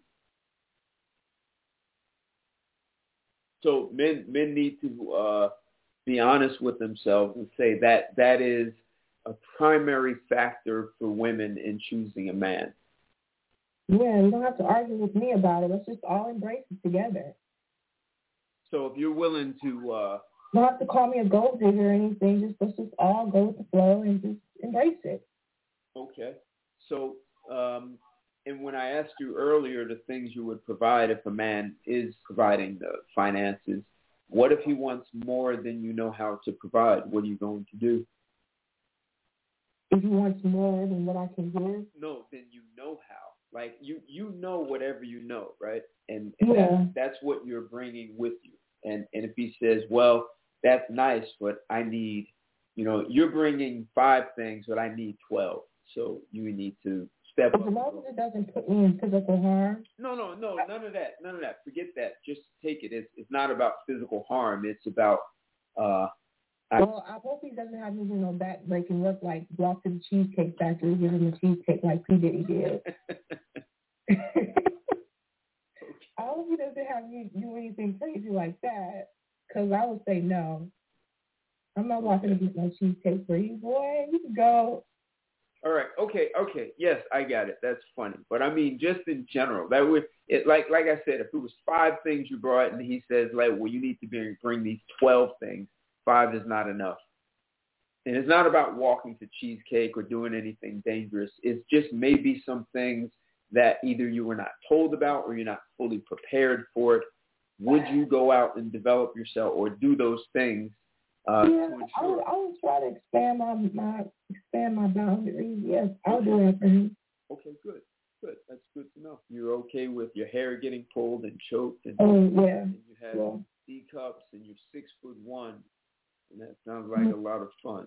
Speaker 2: So men men need to uh, be honest with themselves and say that that is a primary factor for women in choosing a man.
Speaker 1: Yeah, you don't have to argue with me about it. Let's just all embrace it together.
Speaker 2: So if you're willing to, uh,
Speaker 1: you don't have to call me a gold digger or anything. Just let's just all go with the flow and just embrace it.
Speaker 2: okay. So, um, and when I asked you earlier the things you would provide if a man is providing the finances, what if he wants more than you know how to provide? What are you going to do?
Speaker 1: If he wants more than what I can give?
Speaker 2: No, then you know how. Like, you, you know whatever you know, right? And, and
Speaker 1: yeah.
Speaker 2: that's, that's what you're bringing with you. And and if he says, well, that's nice, but I need, you know, you're bringing five things, but I need twelve. So you need to step
Speaker 1: As
Speaker 2: up.
Speaker 1: long as it doesn't put me in physical harm.
Speaker 2: No, no, no, none of that, none of that. Forget that. Just take it. It's, it's not about physical harm. It's about. Uh, I,
Speaker 1: well, I hope he doesn't have me do no back breaking work like walk to the Cheesecake Factory, give him a cheesecake like P. Diddy did. I hope he doesn't have me do anything crazy like that, because I would say no. I'm not walking to get no cheesecake for you, boy. You can go.
Speaker 2: All right. Okay. Okay. Yes, I got it. That's funny. But I mean, just in general, that would it like like I said, if it was five things you brought, and he says like, well, you need to bring bring these twelve things. Five is not enough. And it's not about walking to cheesecake or doing anything dangerous. It's just maybe some things that either you were not told about or you're not fully prepared for it. Would you go out and develop yourself or do those things uh,
Speaker 1: yeah,
Speaker 2: to ensure?
Speaker 1: I would, I would try to expand my, my expand my boundaries. Yes, I'll do that for him.
Speaker 2: Okay, good, good. That's good to know. You're okay with your hair getting pulled and choked, and,
Speaker 1: oh, yeah.
Speaker 2: and you have
Speaker 1: yeah.
Speaker 2: D cups, and you're six foot one, and that sounds like mm-hmm. a lot of fun.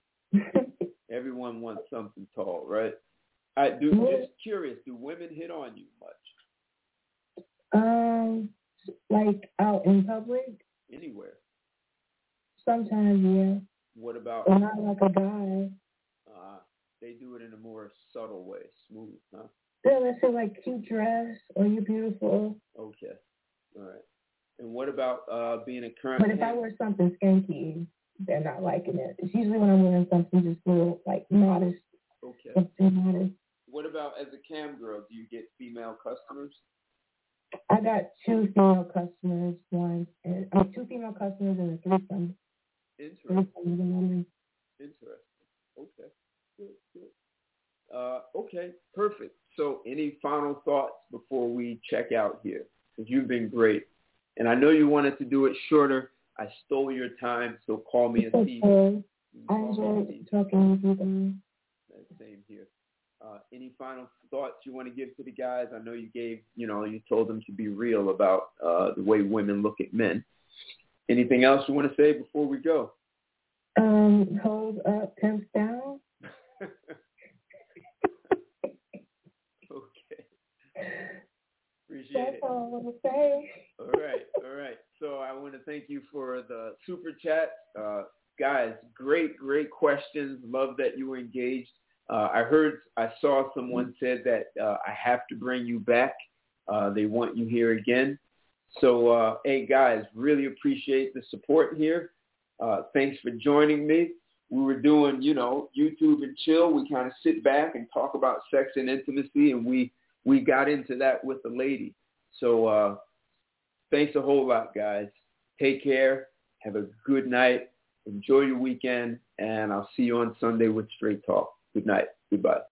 Speaker 2: Everyone wants something tall, right? I do. Just curious, do women hit on you much?
Speaker 1: Um, like out in public?
Speaker 2: Anywhere.
Speaker 1: Sometimes, yeah.
Speaker 2: What about?
Speaker 1: But not like a guy.
Speaker 2: Uh, they do it in a more subtle way, smooth, huh?
Speaker 1: Yeah, let's say like cute dress or you're beautiful.
Speaker 2: Okay, all right. And what about uh, being a current?
Speaker 1: But if I wear something skanky, they're not liking it. It's usually when I'm wearing something just real like modest.
Speaker 2: Okay.
Speaker 1: Something modest.
Speaker 2: What about as a cam girl? Do you get female customers?
Speaker 1: I got two female customers, one and uh, two female customers and a threesome.
Speaker 2: Interesting.
Speaker 1: Threesome.
Speaker 2: Interesting. Okay. Good. Good. Uh, okay. Perfect. So, any final thoughts before we check out here? Because you've been great, and I know you wanted to do it shorter. I stole your time, so call me a thief.
Speaker 1: Okay. I enjoyed talking with you guys.
Speaker 2: Same here. Uh, any final thoughts you want to give to the guys? I know you gave, you know, you told them to be real about uh, the way women look at men. Anything else you want to say before we go?
Speaker 1: Um, hold up, pimps down.
Speaker 2: Okay. Appreciate
Speaker 1: That's
Speaker 2: it.
Speaker 1: all I want to say.
Speaker 2: All right, all right. So I want to thank you for the super chat. Uh, guys, great, great questions. Love that you were engaged. Uh, I heard, I saw someone said that uh, I have to bring you back. Uh, they want you here again. So, uh, hey, guys, really appreciate the support here. Uh, thanks for joining me. We were doing, you know, YouTube and chill. We kind of sit back and talk about sex and intimacy, and we, we got into that with the lady. So uh, thanks a whole lot, guys. Take care. Have a good night. Enjoy your weekend, and I'll see you on Sunday with Straight Talk. Good night. Goodbye.